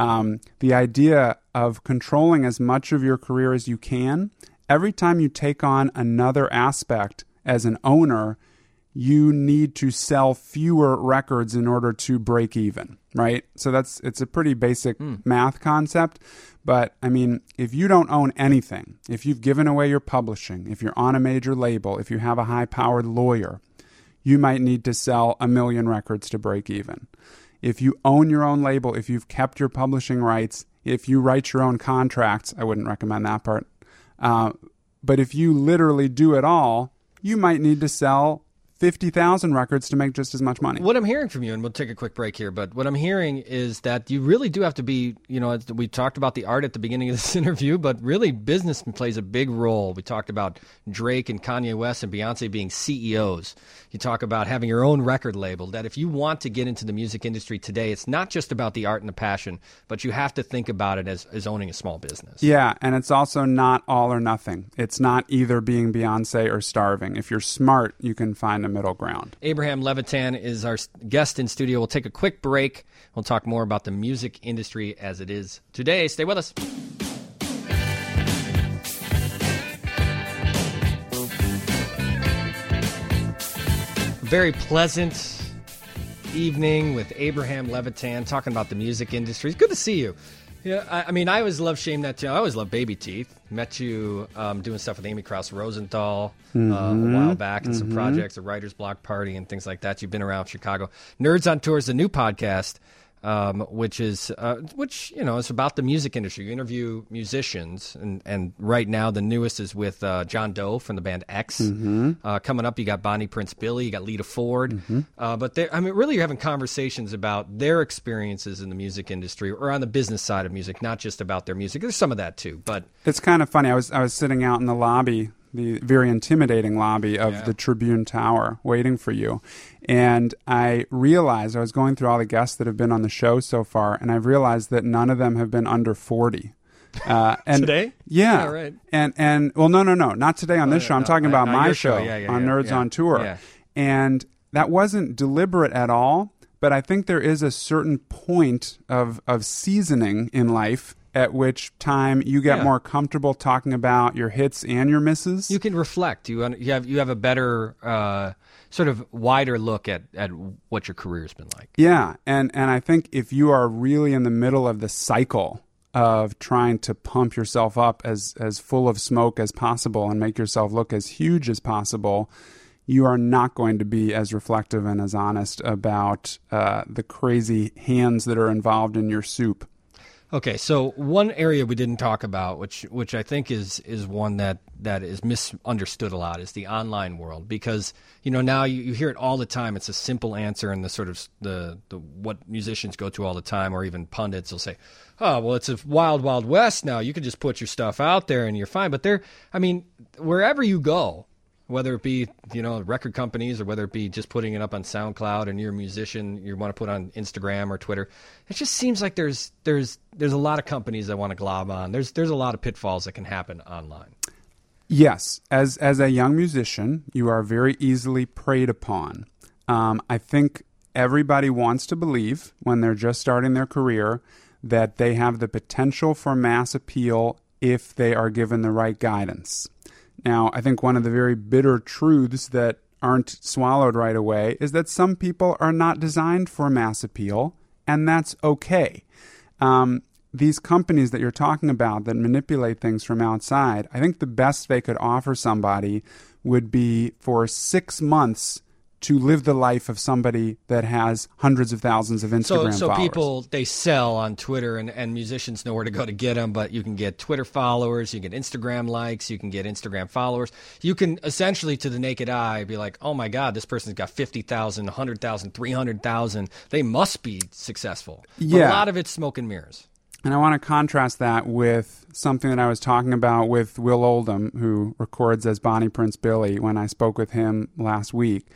The idea of controlling as much of your career as you can. Every time you take on another aspect as an owner, you need to sell fewer records in order to break even, right? So it's a pretty basic math concept. But, I mean, if you don't own anything, if you've given away your publishing, if you're on a major label, if you have a high-powered lawyer, you might need to sell 1 million records to break even. If you own your own label, if you've kept your publishing rights, if you write your own contracts, I wouldn't recommend that part. But if you literally do it all, you might need to sell 50,000 records to make just as much money. What I'm hearing from you, and we'll take a quick break here, but what I'm hearing is that you really do have to be, we talked about the art at the beginning of this interview, but really business plays a big role. We talked about Drake and Kanye West and Beyonce being CEOs. You talk about having your own record label, that if you want to get into the music industry today, it's not just about the art and the passion, but you have to think about it as owning a small business. Yeah, and it's also not all or nothing. It's not either being Beyonce or starving. If you're smart, you can find a middle ground. Abraham Levitan is our guest in studio. We'll take a quick break. We'll talk more about the music industry as it is today. Stay with us. Very pleasant evening with Abraham Levitan talking about the music industry. It's good to see you. Yeah, I always love Shame That Tune. I always love Baby Teeth. Met you doing stuff with Amy Krauss Rosenthal a while back and some projects, a writer's block party and things like that. You've been around Chicago. Nerds on Tour is a new podcast, which is it's about the music industry. You interview musicians, and right now the newest is with John Doe from the band X. Coming up, you got Bonnie Prince Billy, you got Lita Ford, but really you're having conversations about their experiences in the music industry or on the business side of music, not just about their music. There's some of that too, but it's kind of funny. I was sitting out in the lobby, the very intimidating lobby of the Tribune Tower, waiting for you. And I realized, I was going through all the guests that have been on the show so far, and I've realized that none of them have been under 40. And today? Yeah. Oh, right. And well, no, not today on this show. I'm talking about my show on Nerds on Tour. Yeah. And that wasn't deliberate at all, but I think there is a certain point of seasoning in life at which time you get more comfortable talking about your hits and your misses. You can reflect. You have a better sort of wider look at what your career's been like. Yeah, and I think if you are really in the middle of the cycle of trying to pump yourself up as full of smoke as possible and make yourself look as huge as possible, you are not going to be as reflective and as honest about the crazy hands that are involved in your soup. Okay, so one area we didn't talk about, which I think is one that is misunderstood a lot, is the online world. Because now you hear it all the time. It's a simple answer, and the sort of the what musicians go to all the time, or even pundits will say, "Oh, well, it's a wild, wild west now. You can just put your stuff out there and you're fine." But wherever you go, whether it be record companies or whether it be just putting it up on SoundCloud and you're a musician, you want to put on Instagram or Twitter, it just seems like there's a lot of companies that want to glob on. There's a lot of pitfalls that can happen online. Yes, as a young musician, you are very easily preyed upon. I think everybody wants to believe when they're just starting their career that they have the potential for mass appeal if they are given the right guidance. Now, I think one of the very bitter truths that aren't swallowed right away is that some people are not designed for mass appeal, and that's okay. These companies that you're talking about that manipulate things from outside, I think the best they could offer somebody would be for 6 months to live the life of somebody that has hundreds of thousands of Instagram followers. So people, they sell on Twitter, and musicians know where to go to get them, but you can get Twitter followers, you can get Instagram likes, you can get Instagram followers. You can essentially, to the naked eye, be like, oh my God, this person's got 50,000, 100,000, 300,000. They must be successful. Yeah. But a lot of it's smoke and mirrors. And I want to contrast that with something that I was talking about with Will Oldham, who records as Bonnie Prince Billy, when I spoke with him last week.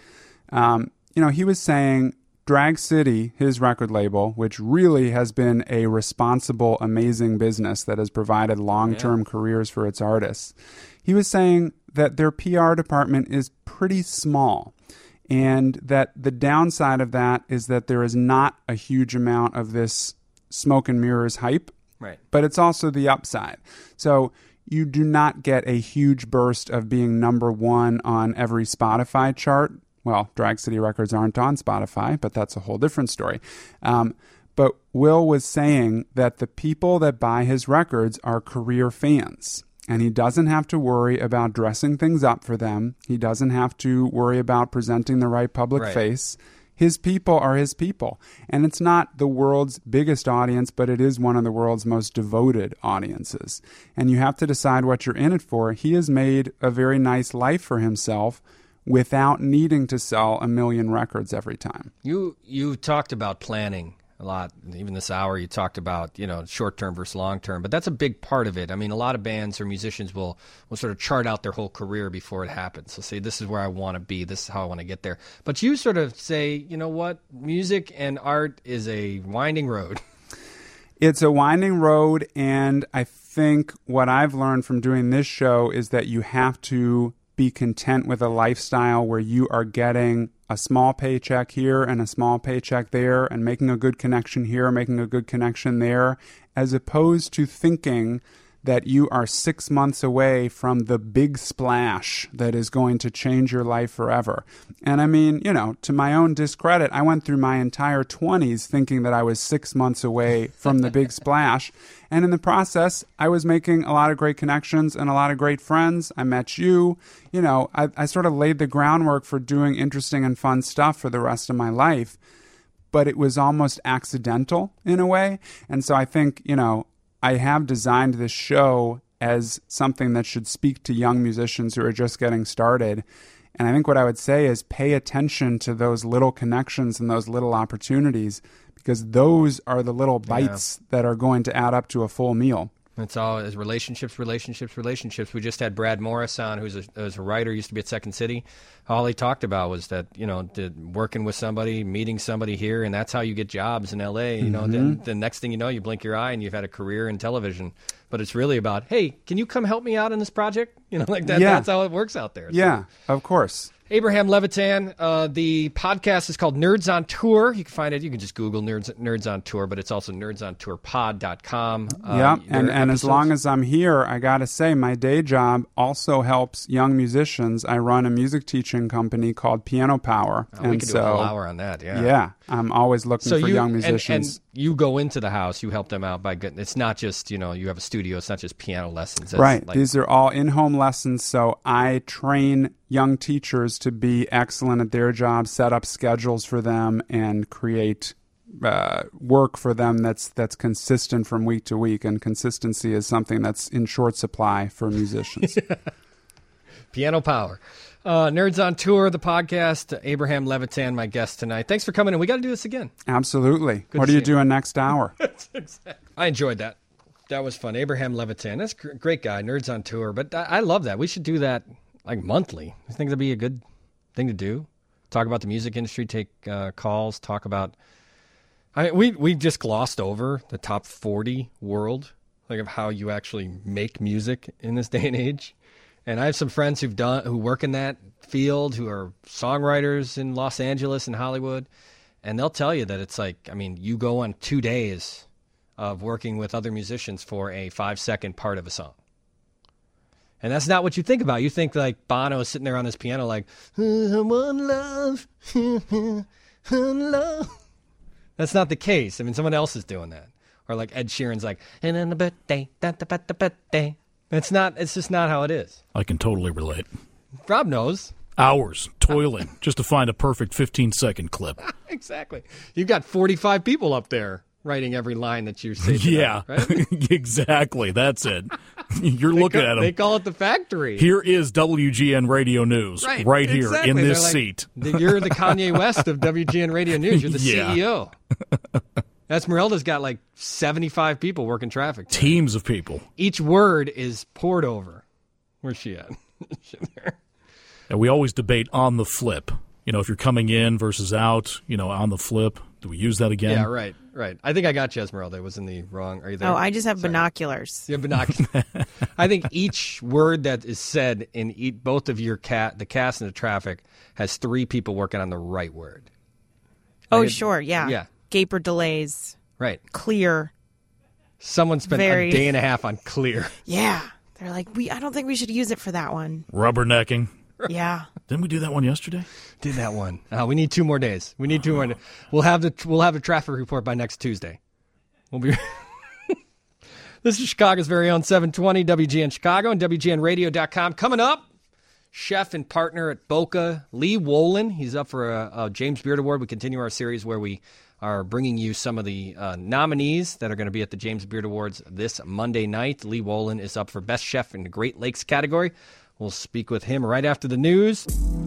He was saying Drag City, his record label, which really has been a responsible, amazing business that has provided long-term careers for its artists. He was saying that their PR department is pretty small, and that the downside of that is that there is not a huge amount of this smoke and mirrors hype, right? But it's also the upside. So you do not get a huge burst of being number one on every Spotify chart. Well, Drag City Records aren't on Spotify, but that's a whole different story. But Will was saying that the people that buy his records are career fans, and he doesn't have to worry about dressing things up for them. He doesn't have to worry about presenting the right public face. His people are his people. And it's not the world's biggest audience, but it is one of the world's most devoted audiences. And you have to decide what you're in it for. He has made a very nice life for himself without needing to sell 1 million records every time. You talked about planning a lot. Even this hour, you talked about, short term versus long term, but that's a big part of it. I mean, a lot of bands or musicians will sort of chart out their whole career before it happens. So say, this is where I want to be. This is how I want to get there. But you sort of say, you know what? Music and art is a winding road. It's a winding road, and I think what I've learned from doing this show is that you have to be content with a lifestyle where you are getting a small paycheck here and a small paycheck there and making a good connection here, making a good connection there, as opposed to thinking that you are 6 months away from the big splash that is going to change your life forever. And I mean, to my own discredit, I went through my entire 20s thinking that I was 6 months away from the big splash. And in the process, I was making a lot of great connections and a lot of great friends. I met you. I sort of laid the groundwork for doing interesting and fun stuff for the rest of my life. But it was almost accidental in a way. And so I think, I have designed this show as something that should speak to young musicians who are just getting started. And I think what I would say is pay attention to those little connections and those little opportunities, because those are the little bites that are going to add up to a full meal. It's all is relationships. We just had Brad Morris on, who's a writer, used to be at Second City. All he talked about was that, working with somebody, meeting somebody here, and that's how you get jobs in L.A. Then the next thing you know, you blink your eye and you've had a career in television. But it's really about, hey, can you come help me out in this project? Like that. Yeah. That's how it works out there. Yeah, of course. Abraham Levitan, the podcast is called Nerds on Tour. You can find it. You can just Google Nerds on Tour, but it's also nerdsontourpod.com. And as long as I'm here, I got to say, my day job also helps young musicians. I run a music teaching company called Piano Power. We could do a whole hour on that, yeah. Yeah, I'm always looking for young musicians. And you go into the house, you help them out by getting, it's not just, you have a studio, it's not just piano lessons. Right, these are all in-home lessons, so I train young teachers to be excellent at their job, set up schedules for them, and create work for them that's consistent from week to week. And consistency is something that's in short supply for musicians. Piano Power. Nerds on Tour, the podcast. Abraham Levitan, my guest tonight. Thanks for coming in. We got to do this again. Absolutely. What are you doing next hour? I enjoyed that. That was fun. Abraham Levitan. That's a great guy. Nerds on Tour. But I love that. We should do that monthly. I think that'd be a good thing to do. Talk about the music industry, take calls, talk about... we just glossed over the top 40 world, of how you actually make music in this day and age. And I have some friends who work in that field, who are songwriters in Los Angeles and Hollywood, and they'll tell you that it's you go on 2 days of working with other musicians for a 5-second part of a song. And that's not what you think about. You think Bono is sitting there on his piano one love, love. That's not the case. Someone else is doing that. Or Ed Sheeran's and then the birthday, birthday. It's just not how it is. I can totally relate. Rob knows. Hours toiling just to find a perfect 15-second clip. Exactly. You've got 45 people up there writing every line that you say. Yeah, them, right? Exactly. That's it. You're looking at them. They call it the factory. Here is WGN Radio News right here in this seat. You're the Kanye West of WGN Radio News. You're the CEO. Esmeralda's got 75 people working traffic. Teams of people. Each word is poured over. Where's she at? And we always debate on the flip. If you're coming in versus out, on the flip. Do we use that again? Yeah, right. I think I got you, Esmeralda. It was in the wrong. Are you there? Oh, I just have binoculars. You have binoculars. I think each word that is said in both of your the cast and the traffic has 3 people working on the right word. Oh, sure. Yeah. Yeah. Gaper delays. Right. Clear. Someone spent a day and a half on clear. Yeah. They're I don't think we should use it for that one. Rubbernecking. Yeah. Didn't we do that one yesterday? Did that one. We need 2 more days. We need 2 more. We'll have the traffic report by next Tuesday. We'll be. This is Chicago's very own 720 WGN Chicago and WGNradio.com. Coming up, chef and partner at Boca, Lee Wolin. He's up for a James Beard Award. We continue our series where we are bringing you some of the nominees that are going to be at the James Beard Awards this Monday night. Lee Wolin is up for Best Chef in the Great Lakes category. We'll speak with him right after the news.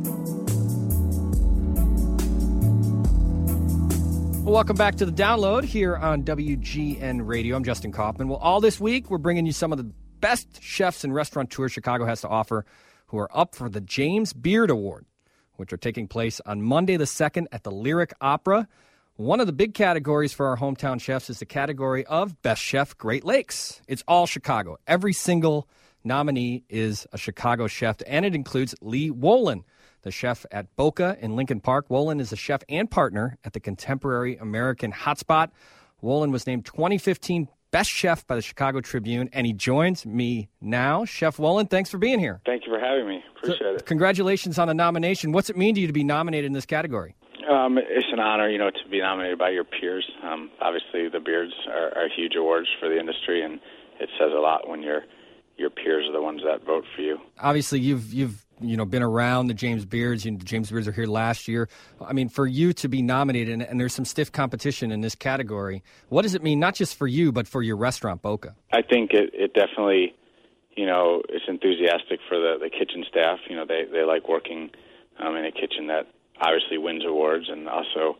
Well, welcome back to The Download here on WGN Radio. I'm Justin Kaufman. Well, all this week, we're bringing you some of the best chefs and restaurateurs Chicago has to offer who are up for the James Beard Award, which are taking place on Monday the 2nd at the Lyric Opera. One of the big categories for our hometown chefs is the category of Best Chef Great Lakes. It's all Chicago. Every single nominee is a Chicago chef, and it includes Lee Wolin, the chef at Boca in Lincoln Park. Wolin is a chef and partner at the Contemporary American Hotspot. Wolin was named 2015 Best Chef by the Chicago Tribune, and he joins me now. Chef Wolin, thanks for being here. Thank you for having me. Appreciate it. Congratulations on the nomination. What's it mean to you to be nominated in this category? It's an honor, to be nominated by your peers. Obviously, the Beards are huge awards for the industry, and it says a lot when your peers are the ones that vote for you. Obviously, you've been around the James Beards. The James Beards are here last year. I mean, for you to be nominated, and there's some stiff competition in this category, what does it mean, not just for you, but for your restaurant, Boca? I think it definitely, it's enthusiastic for the kitchen staff. They like working in a kitchen that obviously wins awards, and also,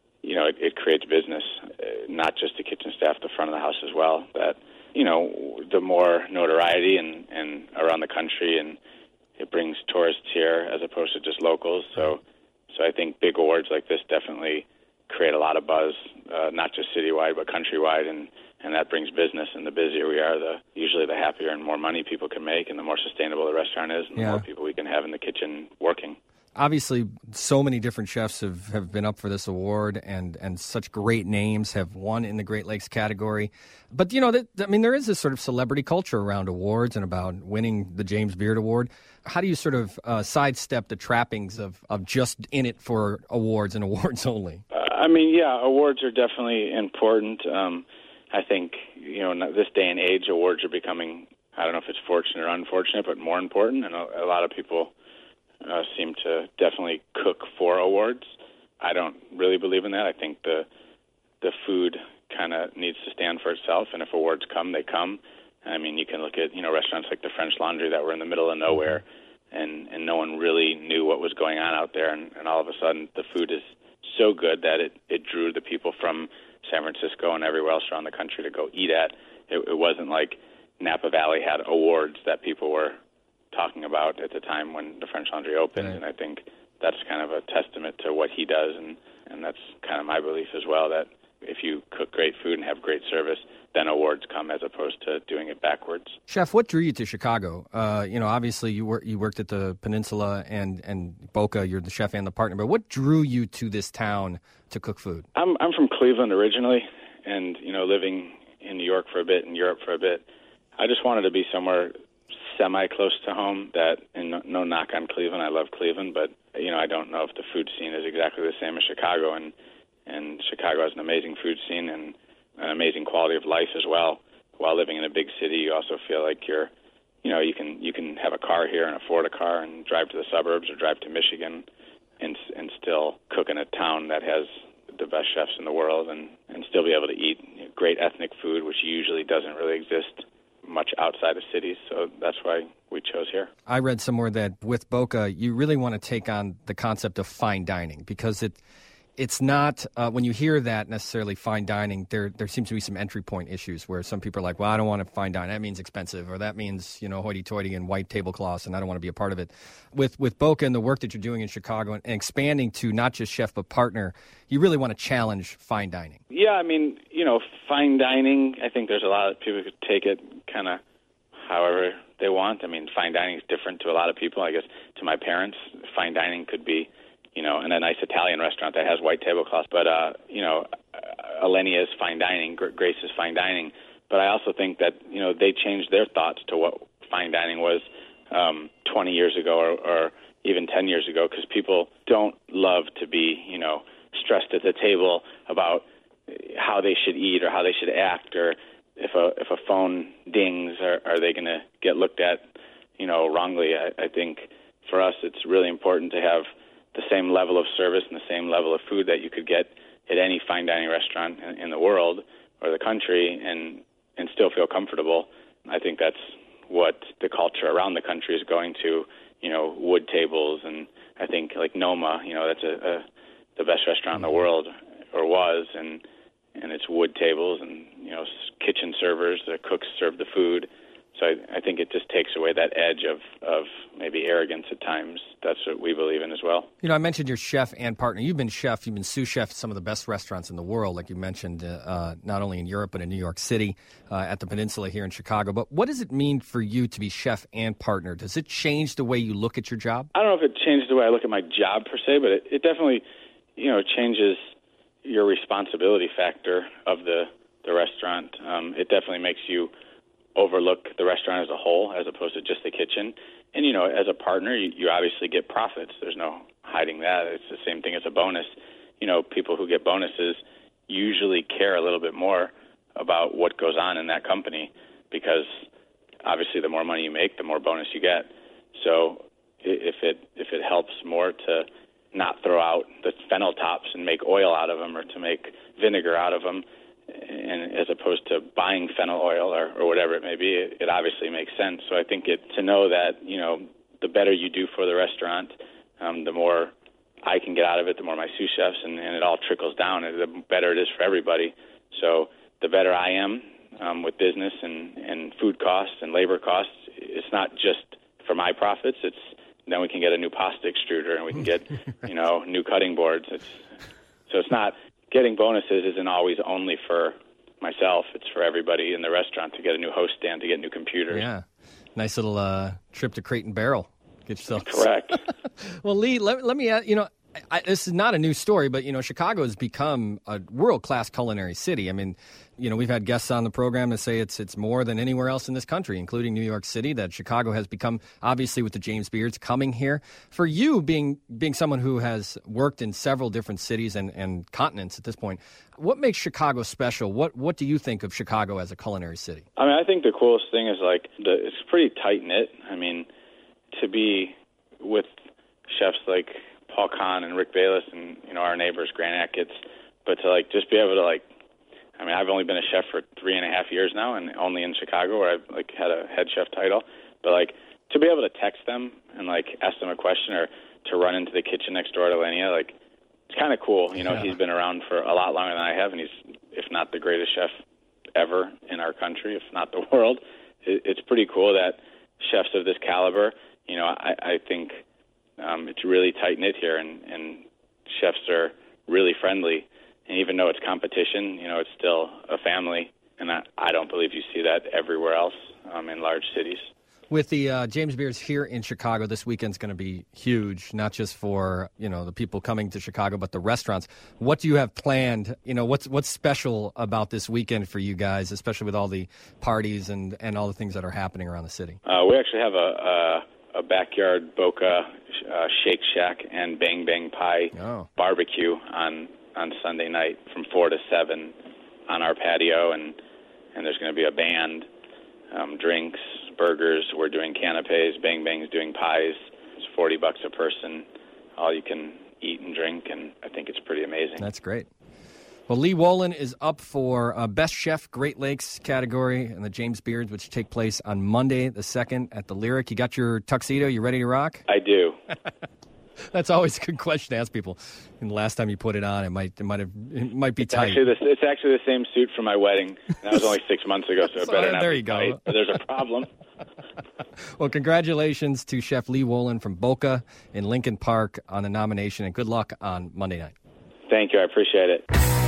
it creates business, not just the kitchen staff, the front of the house as well, that, the more notoriety and around the country, and it brings tourists here as opposed to just locals. So I think big awards like this definitely create a lot of buzz, not just citywide but countrywide, and that brings business. And the busier we are, usually the happier and more money people can make, and the more sustainable the restaurant is, and the more people we can have in the kitchen working. Obviously, so many different chefs have been up for this award, and such great names have won in the Great Lakes category. But, there is this sort of celebrity culture around awards and about winning the James Beard Award. How do you sort of sidestep the trappings of just in it for awards and awards only? Awards are definitely important. I think, this day and age, awards are becoming, I don't know if it's fortunate or unfortunate, but more important, and a lot of people seem to definitely cook for awards. I don't really believe in that. I think the food kind of needs to stand for itself, and if awards come, they come. I mean, you can look at restaurants like the French Laundry that were in the middle of nowhere, and no one really knew what was going on out there, and all of a sudden the food is so good that it drew the people from San Francisco and everywhere else around the country to go eat at. It wasn't like Napa Valley had awards that people were talking about at the time when the French Laundry opened, and I think that's kind of a testament to what he does, and that's kind of my belief as well, that if you cook great food and have great service, then awards come as opposed to doing it backwards. Chef, what drew you to Chicago? Obviously you worked at the Peninsula and Boca. You're the chef and the partner, but what drew you to this town to cook food? I'm from Cleveland originally, and living in New York for a bit and Europe for a bit. I just wanted to be somewhere semi-close to home, and no knock on Cleveland. I love Cleveland, but, I don't know if the food scene is exactly the same as Chicago, and Chicago has an amazing food scene and an amazing quality of life as well. While living in a big city, you also feel like you can have a car here and afford a car and drive to the suburbs or drive to Michigan and still cook in a town that has the best chefs in the world and still be able to eat great ethnic food, which usually doesn't really exist much outside of cities, so that's why we chose here. I read somewhere that with Boca, you really want to take on the concept of fine dining, because it's not, when you hear that necessarily fine dining, there seems to be some entry point issues where some people are like, well, I don't want to fine dine. That means expensive, or that means, hoity-toity and white tablecloths, and I don't want to be a part of it. With Boca and the work that you're doing in Chicago and expanding to not just chef but partner, you really want to challenge fine dining. Yeah, fine dining, I think there's a lot of people who could take it kind of however they want. Fine dining is different to a lot of people. I guess to my parents, fine dining could be, in a nice Italian restaurant that has white tablecloths. But, Alenia is fine dining, Grace is fine dining. But I also think that, they changed their thoughts to what fine dining was 20 years ago or even 10 years ago, because people don't love to be, stressed at the table about how they should eat or how they should act, or if a phone dings, are they going to get looked at, wrongly. I think for us it's really important to have the same level of service and the same level of food that you could get at any fine dining restaurant in the world or the country and still feel comfortable. I think that's what the culture around the country is going to. Wood tables, and I think like Noma, that's the best restaurant in the world, or was, and it's wood tables and kitchen servers. The cooks serve the food. So I think it just takes away that edge of maybe arrogance at times. That's what we believe in as well. I mentioned your chef and partner. You've been sous chef at some of the best restaurants in the world, like you mentioned, not only in Europe but in New York City, at the Peninsula here in Chicago. But what does it mean for you to be chef and partner? Does it change the way you look at your job? I don't know if it changes the way I look at my job per se, but it definitely, changes your responsibility factor of the restaurant. It definitely makes you overlook the restaurant as a whole as opposed to just the kitchen. And, as a partner, you obviously get profits. There's no hiding that. It's the same thing as a bonus. People who get bonuses usually care a little bit more about what goes on in that company because obviously the more money you make, the more bonus you get. So if it helps more to not throw out the fennel tops and make oil out of them or to make vinegar out of them, and as opposed to buying fennel oil or whatever it may be, it obviously makes sense. So I think to know that, the better you do for the restaurant, the more I can get out of it, the more my sous chefs, and it all trickles down, and the better it is for everybody. So the better I am with business and food costs and labor costs, it's not just for my profits, then we can get a new pasta extruder and we can get, new cutting boards. So it's not... Getting bonuses isn't always only for myself. It's for everybody in the restaurant to get a new host stand, to get new computers. Yeah. Nice little trip to Crate and Barrel. Get yourself... Correct. Well, Lee, let me ask, this is not a new story, but, Chicago has become a world-class culinary city. I mean, we've had guests on the program that say it's more than anywhere else in this country, including New York City, that Chicago has become, obviously with the James Beards coming here. For you, being someone who has worked in several different cities and continents at this point, what makes Chicago special? What do you think of Chicago as a culinary city? I mean, I think the coolest thing is it's pretty tight-knit. I mean, to be with chefs like Paul Kahn and Rick Bayless and, our neighbors, Grant Achatz, but to just be able to I mean, I've only been a chef for 3.5 years now, and only in Chicago where I've had a head chef title. But to be able to text them and ask them a question or to run into the kitchen next door to Lenia, it's kind of cool. He's been around for a lot longer than I have, and he's, if not the greatest chef ever in our country, if not the world. It's pretty cool that chefs of this caliber, I think it's really tight knit here, and chefs are really friendly. And even though it's competition, it's still a family, and I don't believe you see that everywhere else in large cities. With the James Beards here in Chicago, this weekend's going to be huge, not just for, the people coming to Chicago, but the restaurants. What do you have planned? What's special about this weekend for you guys, especially with all the parties and all the things that are happening around the city? We actually have a backyard Boca Shake Shack and Bang Bang Pie barbecue on Sunday night from 4 to 7 on our patio, and there's going to be a band, drinks, burgers. We're doing canapes. Bang Bang's doing pies. It's $40 a person, all you can eat and drink, and I think it's pretty amazing. That's great. Well, Lee Wolin is up for Best Chef Great Lakes category in the James Beards, which take place on Monday the 2nd at the Lyric. You got your tuxedo? You ready to rock? I do. That's always a good question to ask people. And the last time you put it on, it might be tight. It's actually the same suit from my wedding. And that was only 6 months ago, so it better not there be you go. tight. But there's a problem. Well, congratulations to Chef Lee Wolin from Boca in Lincoln Park on the nomination, and good luck on Monday night. Thank you. I appreciate it.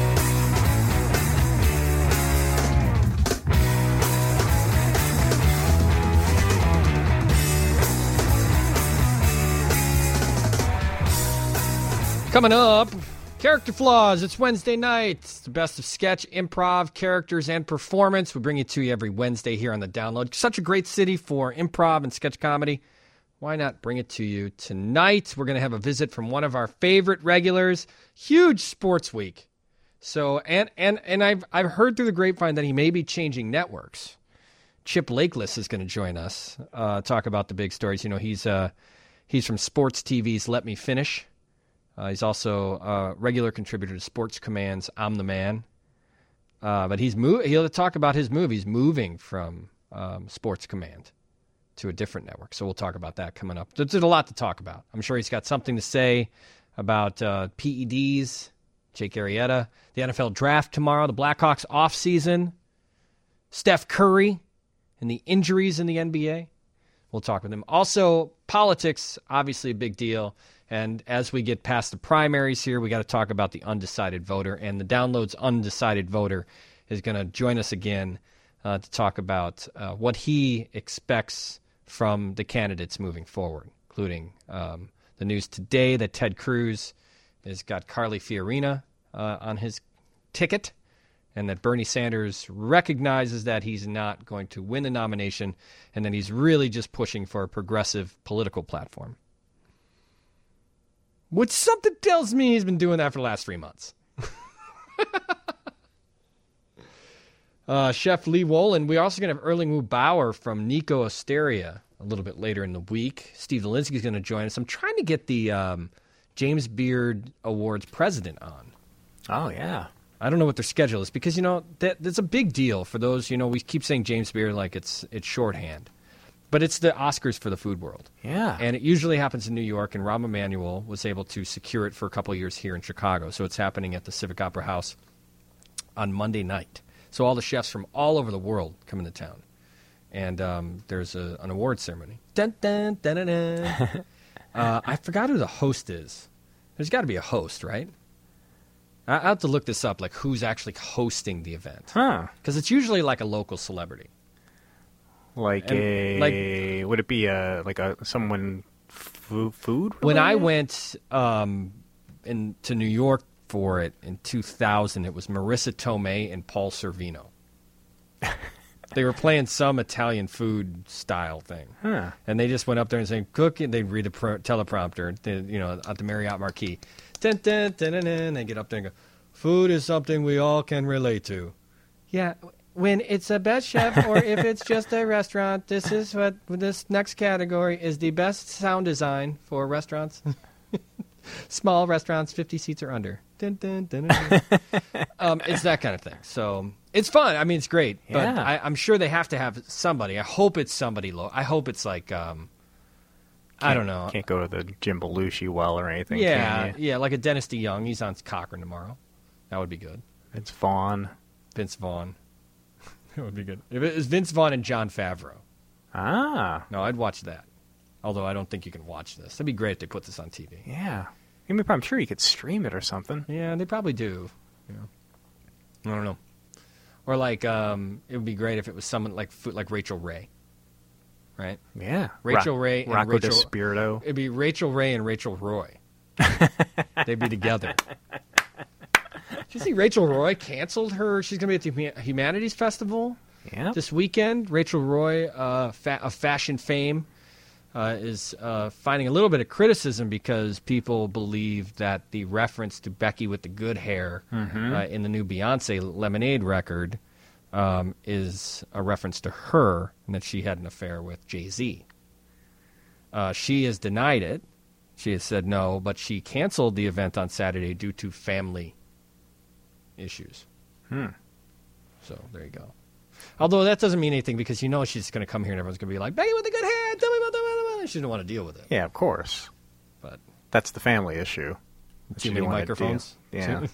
Coming up, Character Flaws. It's Wednesday night. It's the best of sketch, improv, characters, and performance. We bring it to you every Wednesday here on the Download. Such a great city for improv and sketch comedy. Why not bring it to you tonight? We're going to have a visit from one of our favorite regulars. Huge sports week. So, and I've heard through the grapevine that he may be changing networks. Chip Lakeless is going to join us, talk about the big stories. He's from Sports TV's Let Me Finish. He's also a regular contributor to Sports Command's I'm the Man. But he'll talk about his move. He's moving from Sports Command to a different network. So we'll talk about that coming up. There's a lot to talk about. I'm sure he's got something to say about PEDs, Jake Arrieta, the NFL draft tomorrow, the Blackhawks offseason, Steph Curry, and the injuries in the NBA. We'll talk with him. Also, politics, obviously a big deal. And as we get past the primaries here, we got to talk about the undecided voter. And the Download's undecided voter is going to join us again to talk about what he expects from the candidates moving forward, including the news today that Ted Cruz has got Carly Fiorina on his ticket, and that Bernie Sanders recognizes that he's not going to win the nomination, and that he's really just pushing for a progressive political platform. Which something tells me he's been doing that for the last 3 months. Chef Lee Wolin. We're also going to have Erling Wu Bauer from Nico Osteria a little bit later in the week. Steve Zielinski is going to join us. I'm trying to get the James Beard Awards president on. Oh, yeah. I don't know what their schedule is because, that's a big deal for those, we keep saying James Beard like it's shorthand. But it's the Oscars for the food world. Yeah. And it usually happens in New York, and Rahm Emanuel was able to secure it for a couple of years here in Chicago. So it's happening at the Civic Opera House on Monday night. So all the chefs from all over the world come into town. And there's an award ceremony. Dun, dun, dun, dun, dun. I forgot who the host is. There's got to be a host, right? I have to look this up, like who's actually hosting the event. Huh. Because it's usually like a local celebrity. Would it be someone food related? When I went to New York for it in 2000, it was Marissa Tomei and Paul Sorvino. They were playing some Italian food style thing. Huh. And they just went up there and saying, cook, and they'd read the teleprompter, at the Marriott Marquis. Dun, dun, dun, dun, dun, and they get up there and go, food is something we all can relate to. Yeah, when it's a best chef or if it's just a restaurant, this is what this next category is the best sound design for restaurants. Small restaurants, 50 seats or under. Dun, dun, dun, dun, dun. It's that kind of thing. So it's fun. I mean, it's great. But Yeah. I'm sure they have to have somebody. I hope it's somebody low. I hope it's like, I don't know. Can't go to the Jim Belushi well or anything, Yeah, can you? yeah, like a Dennis DeYoung. He's on Cochrane tomorrow. That would be good. Vince Vaughn. That would be good. If it was Vince Vaughn and Jon Favreau. Ah. No, I'd watch that. Although I don't think you can watch this. That'd be great if they put this on TV. Yeah. I mean, I'm sure you could stream it or something. Yeah, they probably do. I don't know. Or like, it would be great if it was someone like Rachel Ray. Right? Yeah. Rachel Ray and Rocco Rachel DeSpirito. It'd be Rachel Ray and Rachel Roy. They'd be together. Did you see Rachel Roy canceled her? She's going to be at the Humanities Festival this weekend. Rachel Roy, of fashion fame, is finding a little bit of criticism because people believe that the reference to Becky with the good hair in the new Beyonce Lemonade record is a reference to her and that she had an affair with Jay-Z. She has denied it. She has said no, but she canceled the event on Saturday due to family issues. So there you go. Although that doesn't mean anything because she's going to come here and everyone's going to be like, Becky with the good hair, tell me about that. She didn't want to deal with it. Yeah, of course. But that's the family issue. Too many microphones? Yeah.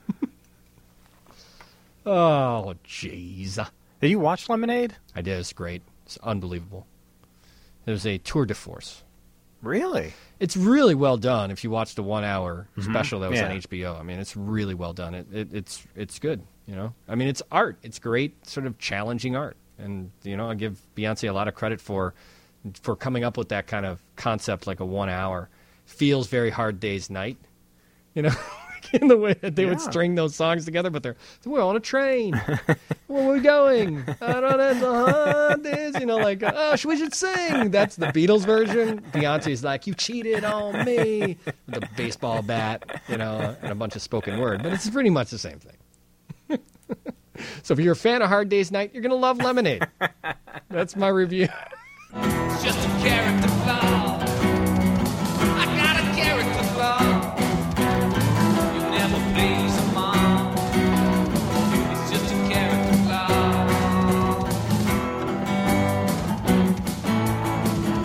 Oh, jeez. Did you watch Lemonade? I did. It's great. It's unbelievable. It was a tour de force. Really? It's really well done if you watch the 1 hour special that was Yeah. on HBO. I mean, it's really well done. It's good, I mean, it's art. It's great, sort of challenging art. And, I give Beyonce a lot of credit for coming up with that kind of concept, like a 1 hour. Feels very Hard Day's Night, in the way that they would string those songs together, but we're on a train. Where are we going? I don't have the hard days, we should sing. That's the Beatles version. Beyonce's like, you cheated on me, with a baseball bat, and a bunch of spoken word. But it's pretty much the same thing. So if you're a fan of Hard Day's Night, you're going to love Lemonade. That's my review. It's just a character flaw. I got a character flaw. You never please a mom. It's just a character flaw.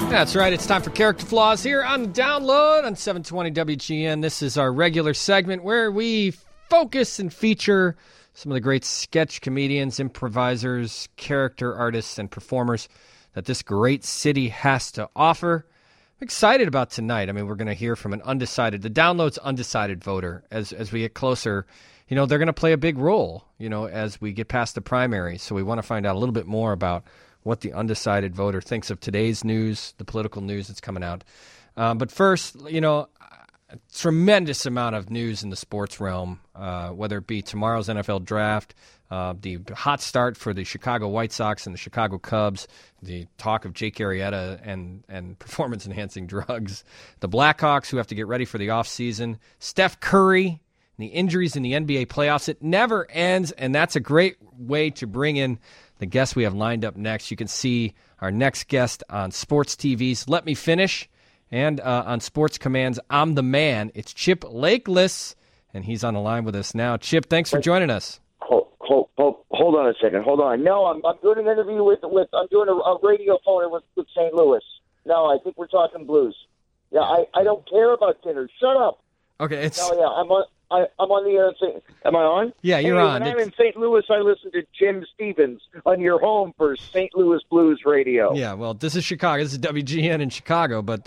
That's right. It's time for Character Flaws here on the Download on 720 WGN. This is our regular segment where we focus and feature some of the great sketch comedians, improvisers, character artists, and performers that this great city has to offer. I'm excited about tonight. I mean, we're going to hear from the Download's undecided voter as we get closer. You know, they're going to play a big role, as we get past the primary. So we want to find out a little bit more about what the undecided voter thinks of today's news, the political news that's coming out. But first, a tremendous amount of news in the sports realm, whether it be tomorrow's NFL draft, the hot start for the Chicago White Sox and the Chicago Cubs, the talk of Jake Arrieta and performance-enhancing drugs, the Blackhawks who have to get ready for the offseason, Steph Curry, and the injuries in the NBA playoffs. It never ends, and that's a great way to bring in the guest we have lined up next. You can see our next guest on Sports TV's Let Me Finish and on Sports Command's I'm the Man. It's Chip Lakeless, and he's on the line with us now. Chip, thanks for joining us. Hold on a second. Hold on. No, I'm doing an interview with I'm doing a radio phone with St. Louis. No, I think we're talking Blues. Yeah, I don't care about dinner. Shut up. Okay, I'm on the air. Am I on? Yeah, you're on. When I'm in St. Louis, I listen to Jim Stevens on your home for St. Louis Blues Radio. Yeah, well, this is Chicago. This is WGN in Chicago, but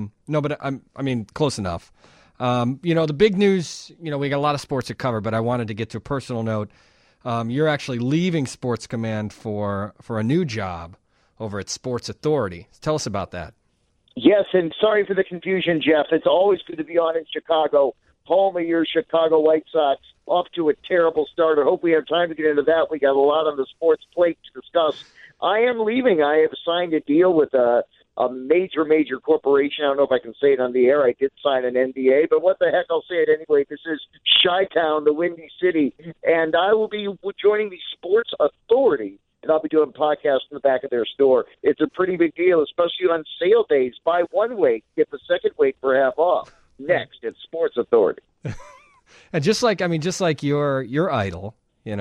close enough. The big news, we got a lot of sports to cover, but I wanted to get to a personal note. You're actually leaving Sports Command for a new job over at Sports Authority. Tell us about that. Yes, and sorry for the confusion, Jeff. It's always good to be on in Chicago, home of your Chicago White Sox, off to a terrible start. I hope we have time to get into that. We got a lot on the sports plate to discuss. I am leaving. I have signed a deal with a major corporation. I don't know if I can say it on the air. I did sign an NDA, but what the heck, I'll say it anyway. This is Chi-Town, the Windy City, and I will be joining the Sports Authority, and I'll be doing podcasts in the back of their store. It's a pretty big deal, especially on sale days. Buy one weight, get the second weight for half off. Next, it's Sports Authority. And just like your idol,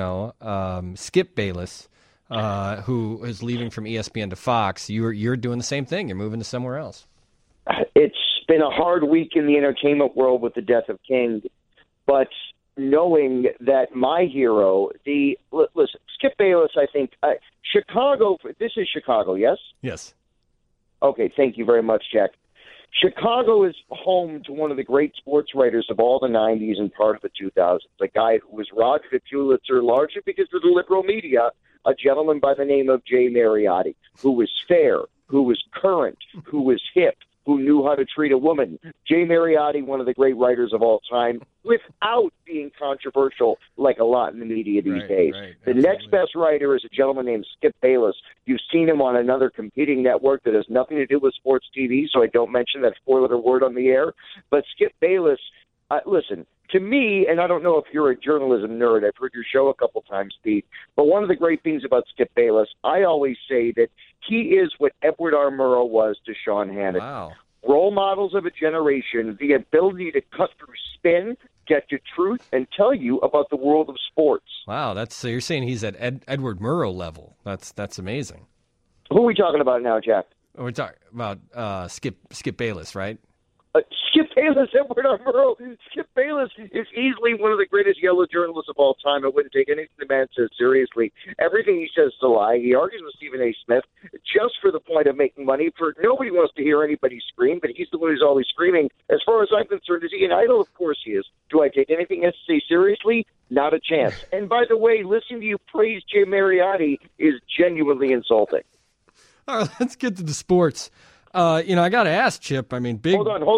Skip Bayless, who is leaving from ESPN to Fox, you're doing the same thing. You're moving to somewhere else. It's been a hard week in the entertainment world with the death of King, but knowing that my hero, listen, Skip Bayless, I think, Chicago, this is Chicago, yes? Yes. Okay, thank you very much, Jack. Chicago is home to one of the great sports writers of all the 90s and part of the 2000s, a guy who was robbed of the Pulitzer largely because of the liberal media, a gentleman by the name of Jay Mariotti, who was fair, who was current, who was hip, who knew how to treat a woman. Jay Mariotti, one of the great writers of all time, without being controversial like a lot in the media these days. Right, the next best writer is a gentleman named Skip Bayless. You've seen him on another competing network that has nothing to do with sports TV, so I don't mention that four-letter word on the air. But Skip Bayless, listen, to me, and I don't know if you're a journalism nerd, I've heard your show a couple times, Pete, but one of the great things about Skip Bayless, I always say that he is what Edward R. Murrow was to Sean Hannity. Wow. Role models of a generation, the ability to cut through spin, get to truth, and tell you about the world of sports. Wow, so you're saying he's at Edward Murrow level. That's amazing. Who are we talking about now, Jack? We're talking about Skip Bayless, right? Skip Bayless, Edward R. Murrow. Skip Bayless is easily one of the greatest yellow journalists of all time. I wouldn't take anything the man says seriously. Everything he says is a lie. He argues with Stephen A. Smith just for the point of making money. Nobody wants to hear anybody scream, but he's the one who's always screaming. As far as I'm concerned, is he an idol? Of course he is. Do I take anything he has to say seriously? Not a chance. And by the way, listening to you praise Jay Mariotti is genuinely insulting. All right, let's get to the sports. I got to ask, Chip. I mean, big. Hold on.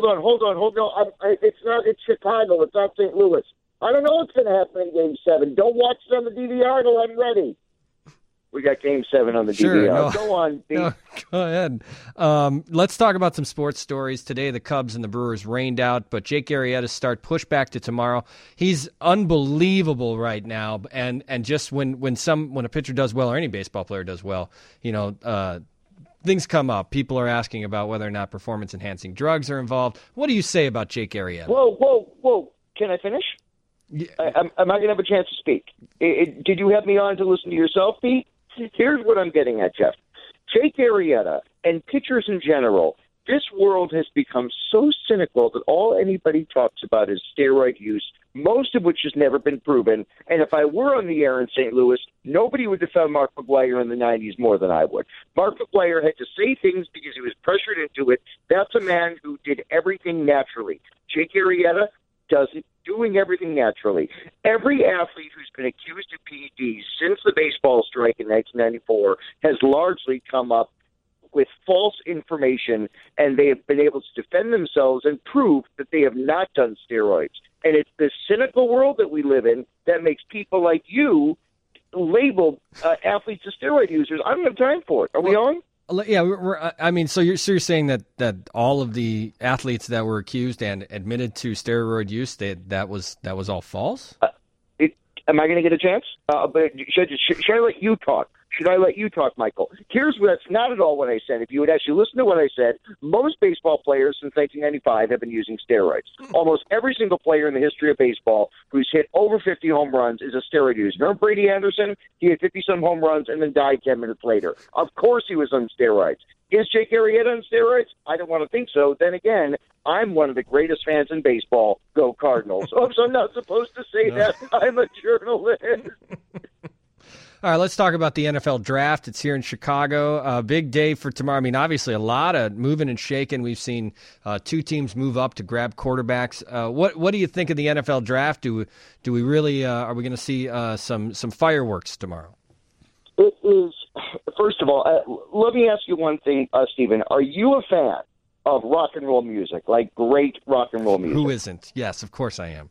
It's Chicago. It's not St. Louis. I don't know what's going to happen in Game 7. Don't watch it on the DVR until I'm ready. We got Game 7 on the DVR. No. Go on, Pete. No, go ahead. Let's talk about some sports stories. Today, the Cubs and the Brewers rained out, but Jake Arrieta's start pushed back to tomorrow. He's unbelievable right now, and just when a pitcher does well or any baseball player does well, things come up. People are asking about whether or not performance-enhancing drugs are involved. What do you say about Jake Arrieta? Whoa. Can I finish? Yeah. Am I going to have a chance to speak? Did you have me on to listen to yourself, Pete? Here's what I'm getting at, Jeff. Jake Arrieta and pitchers in general, this world has become so cynical that all anybody talks about is steroid use, most of which has never been proven. And if I were on the air in St. Louis, nobody would defend Mark McGwire in the 90s more than I would. Mark McGwire had to say things because he was pressured into it. That's a man who did everything naturally. Jake Arrieta does it, doing everything naturally. Every athlete who's been accused of PEDs since the baseball strike in 1994 has largely come up with false information, and they have been able to defend themselves and prove that they have not done steroids. And it's this cynical world that we live in that makes people like you label athletes as steroid users. I don't have time for it. Are we on? Yeah, I mean, so you're saying that all of the athletes that were accused and admitted to steroid use, that was all false? Am I going to get a chance? But should I let you talk? Should I let you talk, Michael? Here's that's not at all what I said. If you would actually listen to what I said, most baseball players since 1995 have been using steroids. Almost every single player in the history of baseball who's hit over 50 home runs is a steroid user. Remember Brady Anderson? He had 50-some home runs and then died 10 minutes later. Of course he was on steroids. Is Jake Arrieta on steroids? I don't want to think so. Then again, I'm one of the greatest fans in baseball. Go Cardinals. Oops, I'm not supposed to say that. I'm a journalist. All right, let's talk about the NFL draft. It's here in Chicago. A big day for tomorrow. I mean, obviously, a lot of moving and shaking. We've seen two teams move up to grab quarterbacks. What do you think of the NFL draft? Do we really are we going to see some fireworks tomorrow? It is. First of all, let me ask you one thing, Stephen. Are you a fan of rock and roll music, like great rock and roll music? Who isn't? Yes, of course I am.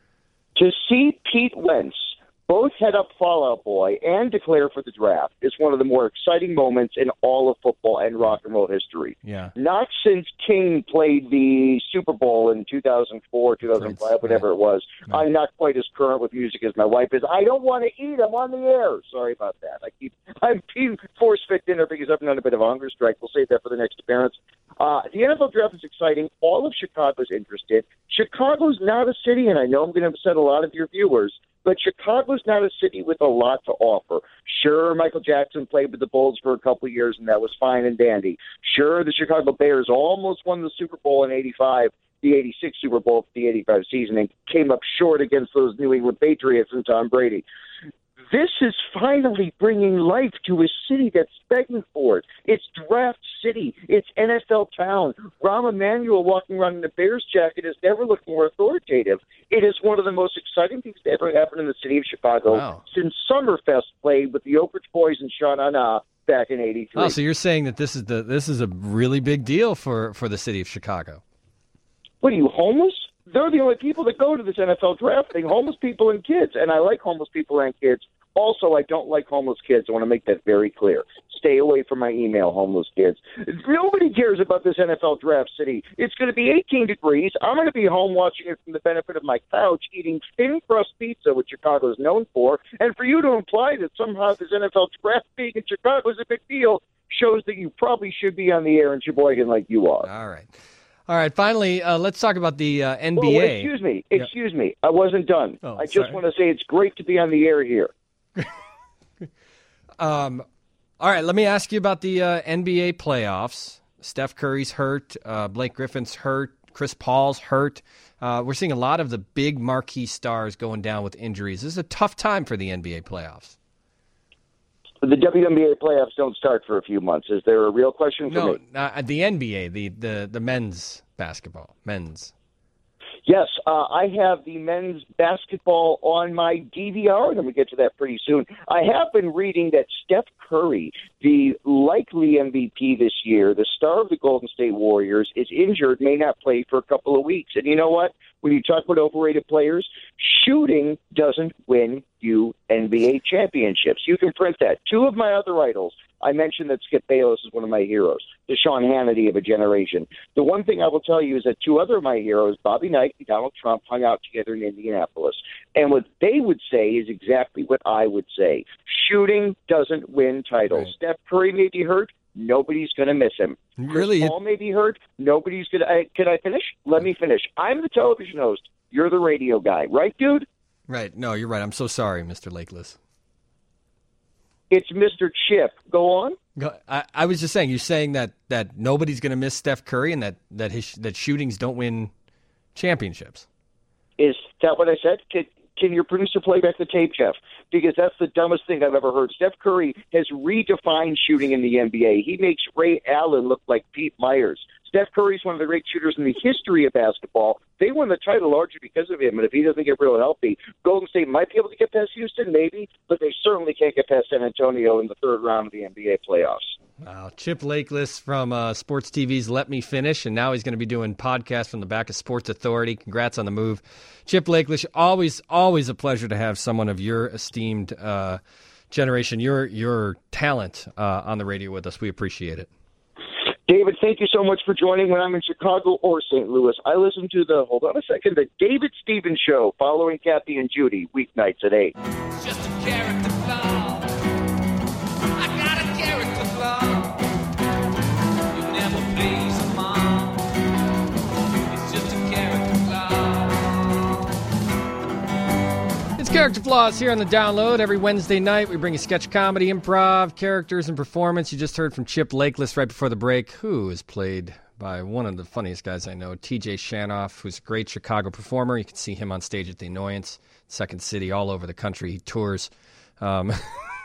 To see Pete Wentz both head up Fall Out Boy and declare for the draft is one of the more exciting moments in all of football and rock and roll history. Yeah. Not since King played the Super Bowl in 2004, 2005, whatever it was. Right. I'm not quite as current with music as my wife is. I don't want to eat. I'm on the air. Sorry about that. I'm being force-fed dinner because I've been on a bit of a hunger strike. We'll save that for the next appearance. The NFL draft is exciting. All of Chicago's interested. Chicago's not a city, and I know I'm going to upset a lot of your viewers, but Chicago's not a city with a lot to offer. Sure, Michael Jackson played with the Bulls for a couple of years, and that was fine and dandy. Sure, the Chicago Bears almost won the Super Bowl in '85, the '86 Super Bowl for the '85 season, and came up short against those New England Patriots and Tom Brady. This is finally bringing life to a city that's begging for it. It's draft city. It's NFL town. Rahm Emanuel walking around in a Bears jacket has never looked more authoritative. It is one of the most exciting things to ever happen in the city of Chicago since Summerfest played with the Oak Ridge Boys and Sean Anna back in '83. Oh, so you're saying that this is a really big deal for the city of Chicago? What are you, homeless? They're the only people that go to this NFL draft thing, homeless people and kids. And I like homeless people and kids. Also, I don't like homeless kids. I want to make that very clear. Stay away from my email, homeless kids. Nobody cares about this NFL draft city. It's going to be 18 degrees. I'm going to be home watching it from the benefit of my couch, eating thin crust pizza, which Chicago is known for. And for you to imply that somehow this NFL draft being in Chicago is a big deal shows that you probably should be on the air in Sheboygan like you are. All right. Finally, let's talk about the NBA. Whoa, excuse me. I wasn't done. I just want to say it's great to be on the air here. All right, let me ask you about the NBA playoffs. Steph Curry's hurt. Blake Griffin's hurt. Chris Paul's hurt. We're seeing a lot of the big marquee stars going down with injuries. This is a tough time for the NBA playoffs. The WNBA playoffs don't start for a few months. Is there a real question for me? No, the NBA, the men's basketball, men's. Yes, I have the men's basketball on my DVR, and I'm going to get to that pretty soon. I have been reading that Steph Curry, the likely MVP this year, the star of the Golden State Warriors, is injured, may not play for a couple of weeks. And you know what? When you talk about overrated players, shooting doesn't win you NBA championships. You can print that. Two of my other idols, I mentioned that Skip Bayless is one of my heroes, the Sean Hannity of a generation. The one thing I will tell you is that two other of my heroes, Bobby Knight and Donald Trump, hung out together in Indianapolis. And what they would say is exactly what I would say. Shooting doesn't win titles. Right. Steph Curry may be hurt. Nobody's going to miss him. Really? Chris Paul may be hurt. Nobody's going to... Can I finish? Let me finish. I'm the television host. You're the radio guy. Right, dude? Right. No, you're right. I'm so sorry, Mr. Lakeless. It's Mr. Chip. Go on. I was just saying, you're saying that nobody's going to miss Steph Curry and that shootings don't win championships. Is that what I said? Can your producer play back the tape, Jeff? Because that's the dumbest thing I've ever heard. Steph Curry has redefined shooting in the NBA. He makes Ray Allen look like Pete Myers. Steph Curry's one of the great shooters in the history of basketball. They won the title largely because of him, and if he doesn't get real healthy, Golden State might be able to get past Houston, maybe, but they certainly can't get past San Antonio in the third round of the NBA playoffs. Wow. Chip Lakeless from Sports TV's Let Me Finish, and now he's going to be doing podcasts from the back of Sports Authority. Congrats on the move. Chip Lakeless, always a pleasure to have someone of your esteemed generation, your talent on the radio with us. We appreciate it. David, thank you so much for joining when I'm in Chicago or St. Louis. I listen to the David Stevens Show following Kathy and Judy weeknights at 8. It's just a character flaw. I got a character flaw. You never please them all. It's just a character flaw. It's Character Flaws here on the Download. Every Wednesday night, we bring you sketch comedy, improv, characters, and performance. You just heard from Chip Lakeless right before the break, who is played by one of the funniest guys I know, TJ Shanoff, who's a great Chicago performer. You can see him on stage at The Annoyance, Second City, all over the country. He tours. And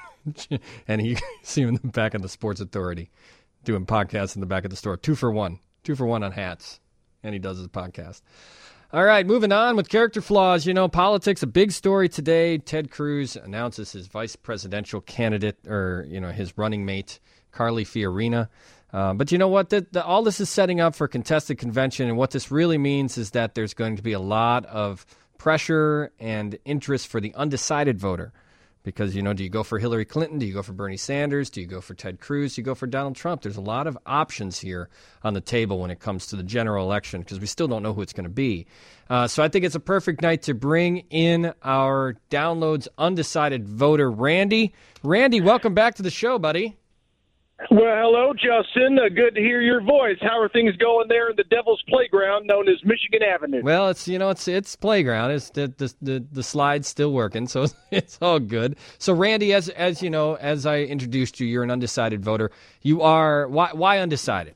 you see him in the back of the Sports Authority doing podcasts in the back of the store. 2 for 1. 2 for 1 on hats. And he does his podcast. All right, moving on with Character Flaws. Politics, a big story today. Ted Cruz announces his vice presidential candidate, or, his running mate, Carly Fiorina. But you know what? All this is setting up for a contested convention, and what this really means is that there's going to be a lot of pressure and interest for the undecided voter. Because, do you go for Hillary Clinton? Do you go for Bernie Sanders? Do you go for Ted Cruz? Do you go for Donald Trump? There's a lot of options here on the table when it comes to the general election because we still don't know who it's going to be. So I think it's a perfect night to bring in our Downloads undecided voter, Randy. Randy, welcome back to the show, buddy. Well, hello, Justin. Good to hear your voice. How are things going there in the Devil's Playground, known as Michigan Avenue? Well, it's playground. It's the slide's still working, so it's all good. So, Randy, as you know, as I introduced you, you're an undecided voter. You are why undecided?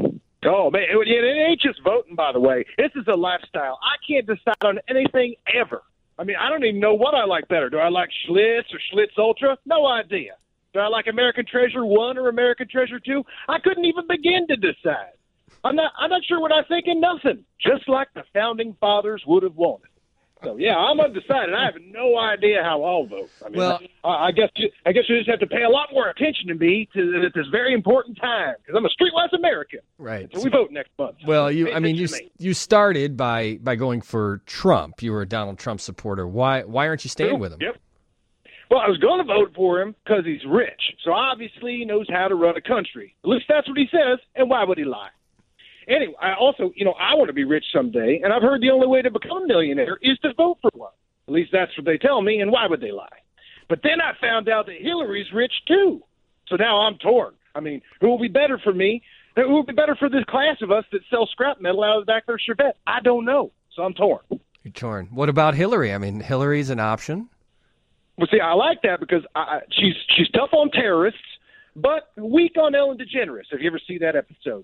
Oh man, it ain't just voting, by the way. This is a lifestyle. I can't decide on anything ever. I mean, I don't even know what I like better. Do I like Schlitz or Schlitz Ultra? No idea. Do I like American Treasure 1 or American Treasure 2? I couldn't even begin to decide. I'm not sure what I think in nothing, just like the Founding Fathers would have wanted. So, yeah, I'm undecided. I have no idea how I'll vote. I mean, well, I guess you just have to pay a lot more attention to me at this very important time because I'm a streetwise American. Right. So we vote next month. Well, you started by going for Trump. You were a Donald Trump supporter. Why aren't you staying with him? Yep. Well, I was going to vote for him because he's rich. So obviously he knows how to run a country. At least that's what he says, and why would he lie? Anyway, I also, I want to be rich someday, and I've heard the only way to become a millionaire is to vote for one. At least that's what they tell me, and why would they lie? But then I found out that Hillary's rich, too. So now I'm torn. I mean, who will be better for me? Who will be better for this class of us that sell scrap metal out of the back of their Chevette? I don't know, so I'm torn. You're torn. What about Hillary? I mean, Hillary's an option. Well, see, I like that because she's tough on terrorists, but weak on Ellen DeGeneres, if you ever see that episode.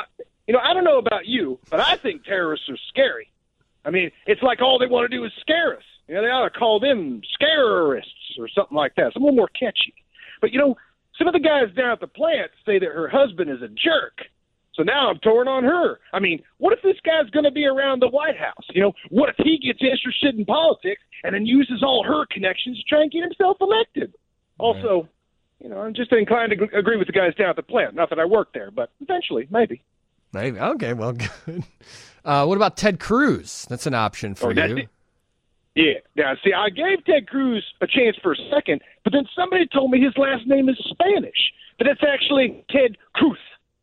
I don't know about you, but I think terrorists are scary. I mean, it's like all they want to do is scare us. They ought to call them scarists or something like that, something more catchy. But, some of the guys down at the plant say that her husband is a jerk. So now I'm torn on her. I mean, what if this guy's going to be around the White House? What if he gets interested in politics and then uses all her connections to try and get himself elected? Also, I'm just inclined to agree with the guys down at the plant. Not that I work there, but eventually, maybe. Maybe. Okay, well, good. What about Ted Cruz? That's an option for you. Yeah. Now, see, I gave Ted Cruz a chance for a second, but then somebody told me his last name is Spanish, but it's actually Ted Cruz.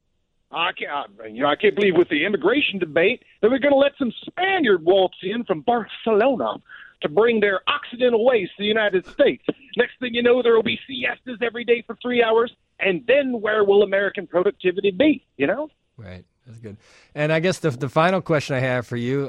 I can't believe with the immigration debate that we're going to let some Spaniard waltz in from Barcelona to bring their Occidental ways to the United States. Next thing you know, there will be siestas every day for 3 hours, and then where will American productivity be, Right. That's good. And I guess the final question I have for you,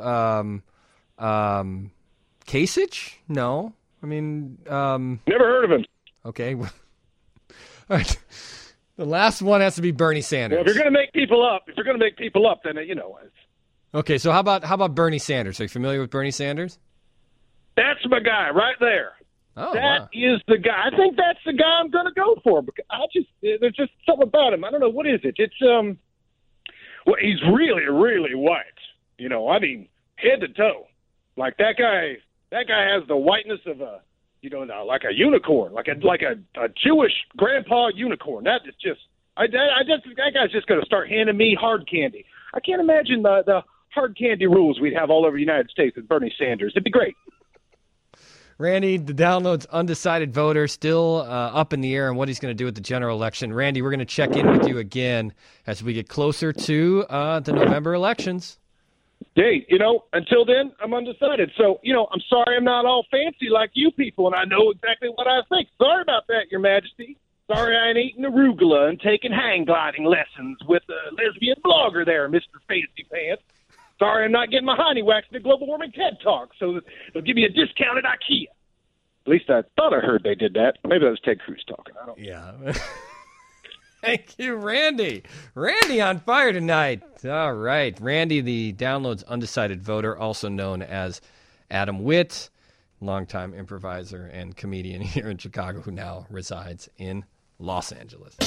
Kasich? No. I mean... Never heard of him. Okay. All right. The last one has to be Bernie Sanders. Well, if you're going to make people up, then Okay, so how about Bernie Sanders? Are you familiar with Bernie Sanders? That's my guy right there. Oh, that is the guy. I think that's the guy I'm going to go for. Because there's just something about him. I don't know what is it. It's well, he's really, really white. I mean, head to toe. Like that guy has the whiteness of a, like a unicorn, like a Jewish grandpa unicorn. That is just, that guy's just going to start handing me hard candy. I can't imagine the hard candy rules we'd have all over the United States with Bernie Sanders. It'd be great. Randy, the Download's undecided voter, still up in the air on what he's going to do with the general election. Randy, we're going to check in with you again as we get closer to the November elections. Hey, until then, I'm undecided. So, I'm sorry I'm not all fancy like you people, and I know exactly what I think. Sorry about that, Your Majesty. Sorry I ain't eating arugula and taking hang gliding lessons with a lesbian blogger there, Mr. Fancy Pants. Sorry I'm not getting my honey waxed in the global warming TED Talk, so they'll give me a discount at IKEA. At least I thought I heard they did that. Maybe that was Ted Cruz talking. I don't know. Yeah. Thank you, Randy. Randy on fire tonight. All right. Randy, the Download's undecided voter, also known as Adam Witt, longtime improviser and comedian here in Chicago who now resides in Los Angeles.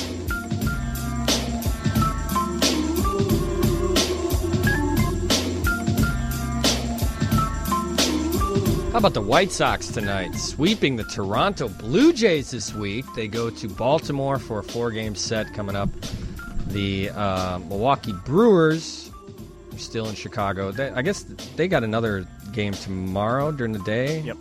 How about the White Sox tonight? Sweeping the Toronto Blue Jays this week. They go to Baltimore for a 4-game set coming up. The Milwaukee Brewers are still in Chicago. I guess they got another game tomorrow during the day. Yep.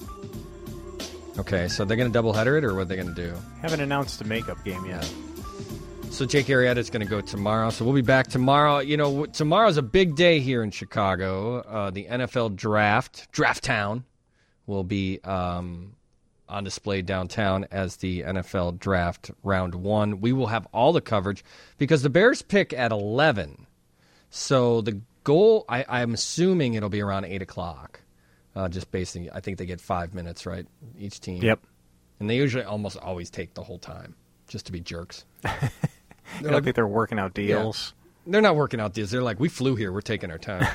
Okay, so they're going to doubleheader it, or what are they going to do? Haven't announced a makeup game yet. So Jake Arrieta's going to go tomorrow. So we'll be back tomorrow. Tomorrow's a big day here in Chicago. The NFL Draft Town, will be on display downtown as the NFL Draft Round 1. We will have all the coverage because the Bears pick at 11. So the goal, I'm assuming it'll be around 8 o'clock. Just basing, I think they get 5 minutes, right, each team. Yep. And they usually almost always take the whole time, just to be jerks. I don't think they're working out deals. Yeah. They're not working out deals. They're like, we flew here. We're taking our time.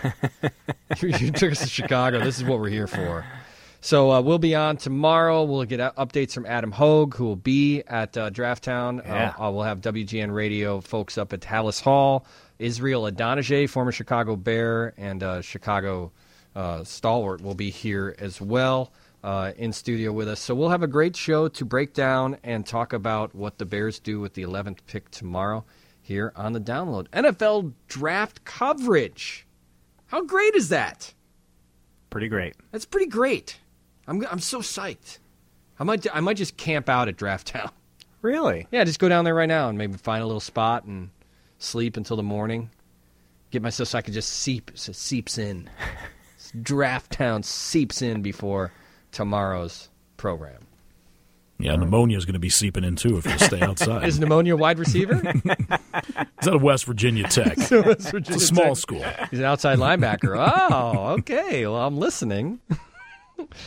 You took us to Chicago. This is what we're here for. So we'll be on tomorrow. We'll get updates from Adam Hogue, who will be at Draft Town. Yeah. We'll have WGN Radio folks up at Hallis Hall. Israel Adonijah, former Chicago Bear and Chicago stalwart, will be here as well in studio with us. So we'll have a great show to break down and talk about what the Bears do with the 11th pick tomorrow here on the Download. NFL Draft coverage. How great is that? Pretty great. That's pretty great. I'm so psyched. I might just camp out at Draft Town. Really? Yeah, just go down there right now and maybe find a little spot and sleep until the morning. Get myself so I could just seeps in. Draft Town seeps in before tomorrow's program. Yeah, pneumonia is going to be seeping in too if you stay outside. Is pneumonia a wide receiver? It's out of West Virginia Tech. It's a small school. He's an outside linebacker. Oh, okay. Well, I'm listening.